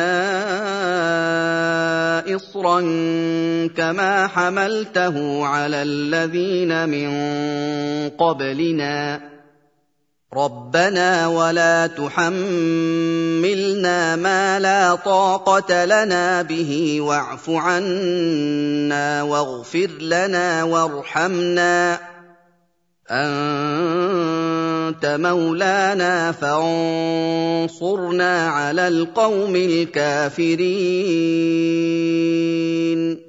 إصرا كما حملته على الذين من قبلنا ربنا ولا تحملنا ما لا طاقة لنا به واعف عنا واغفر لنا وارحمنا أنت مولانا فانصرنا على القوم الكافرين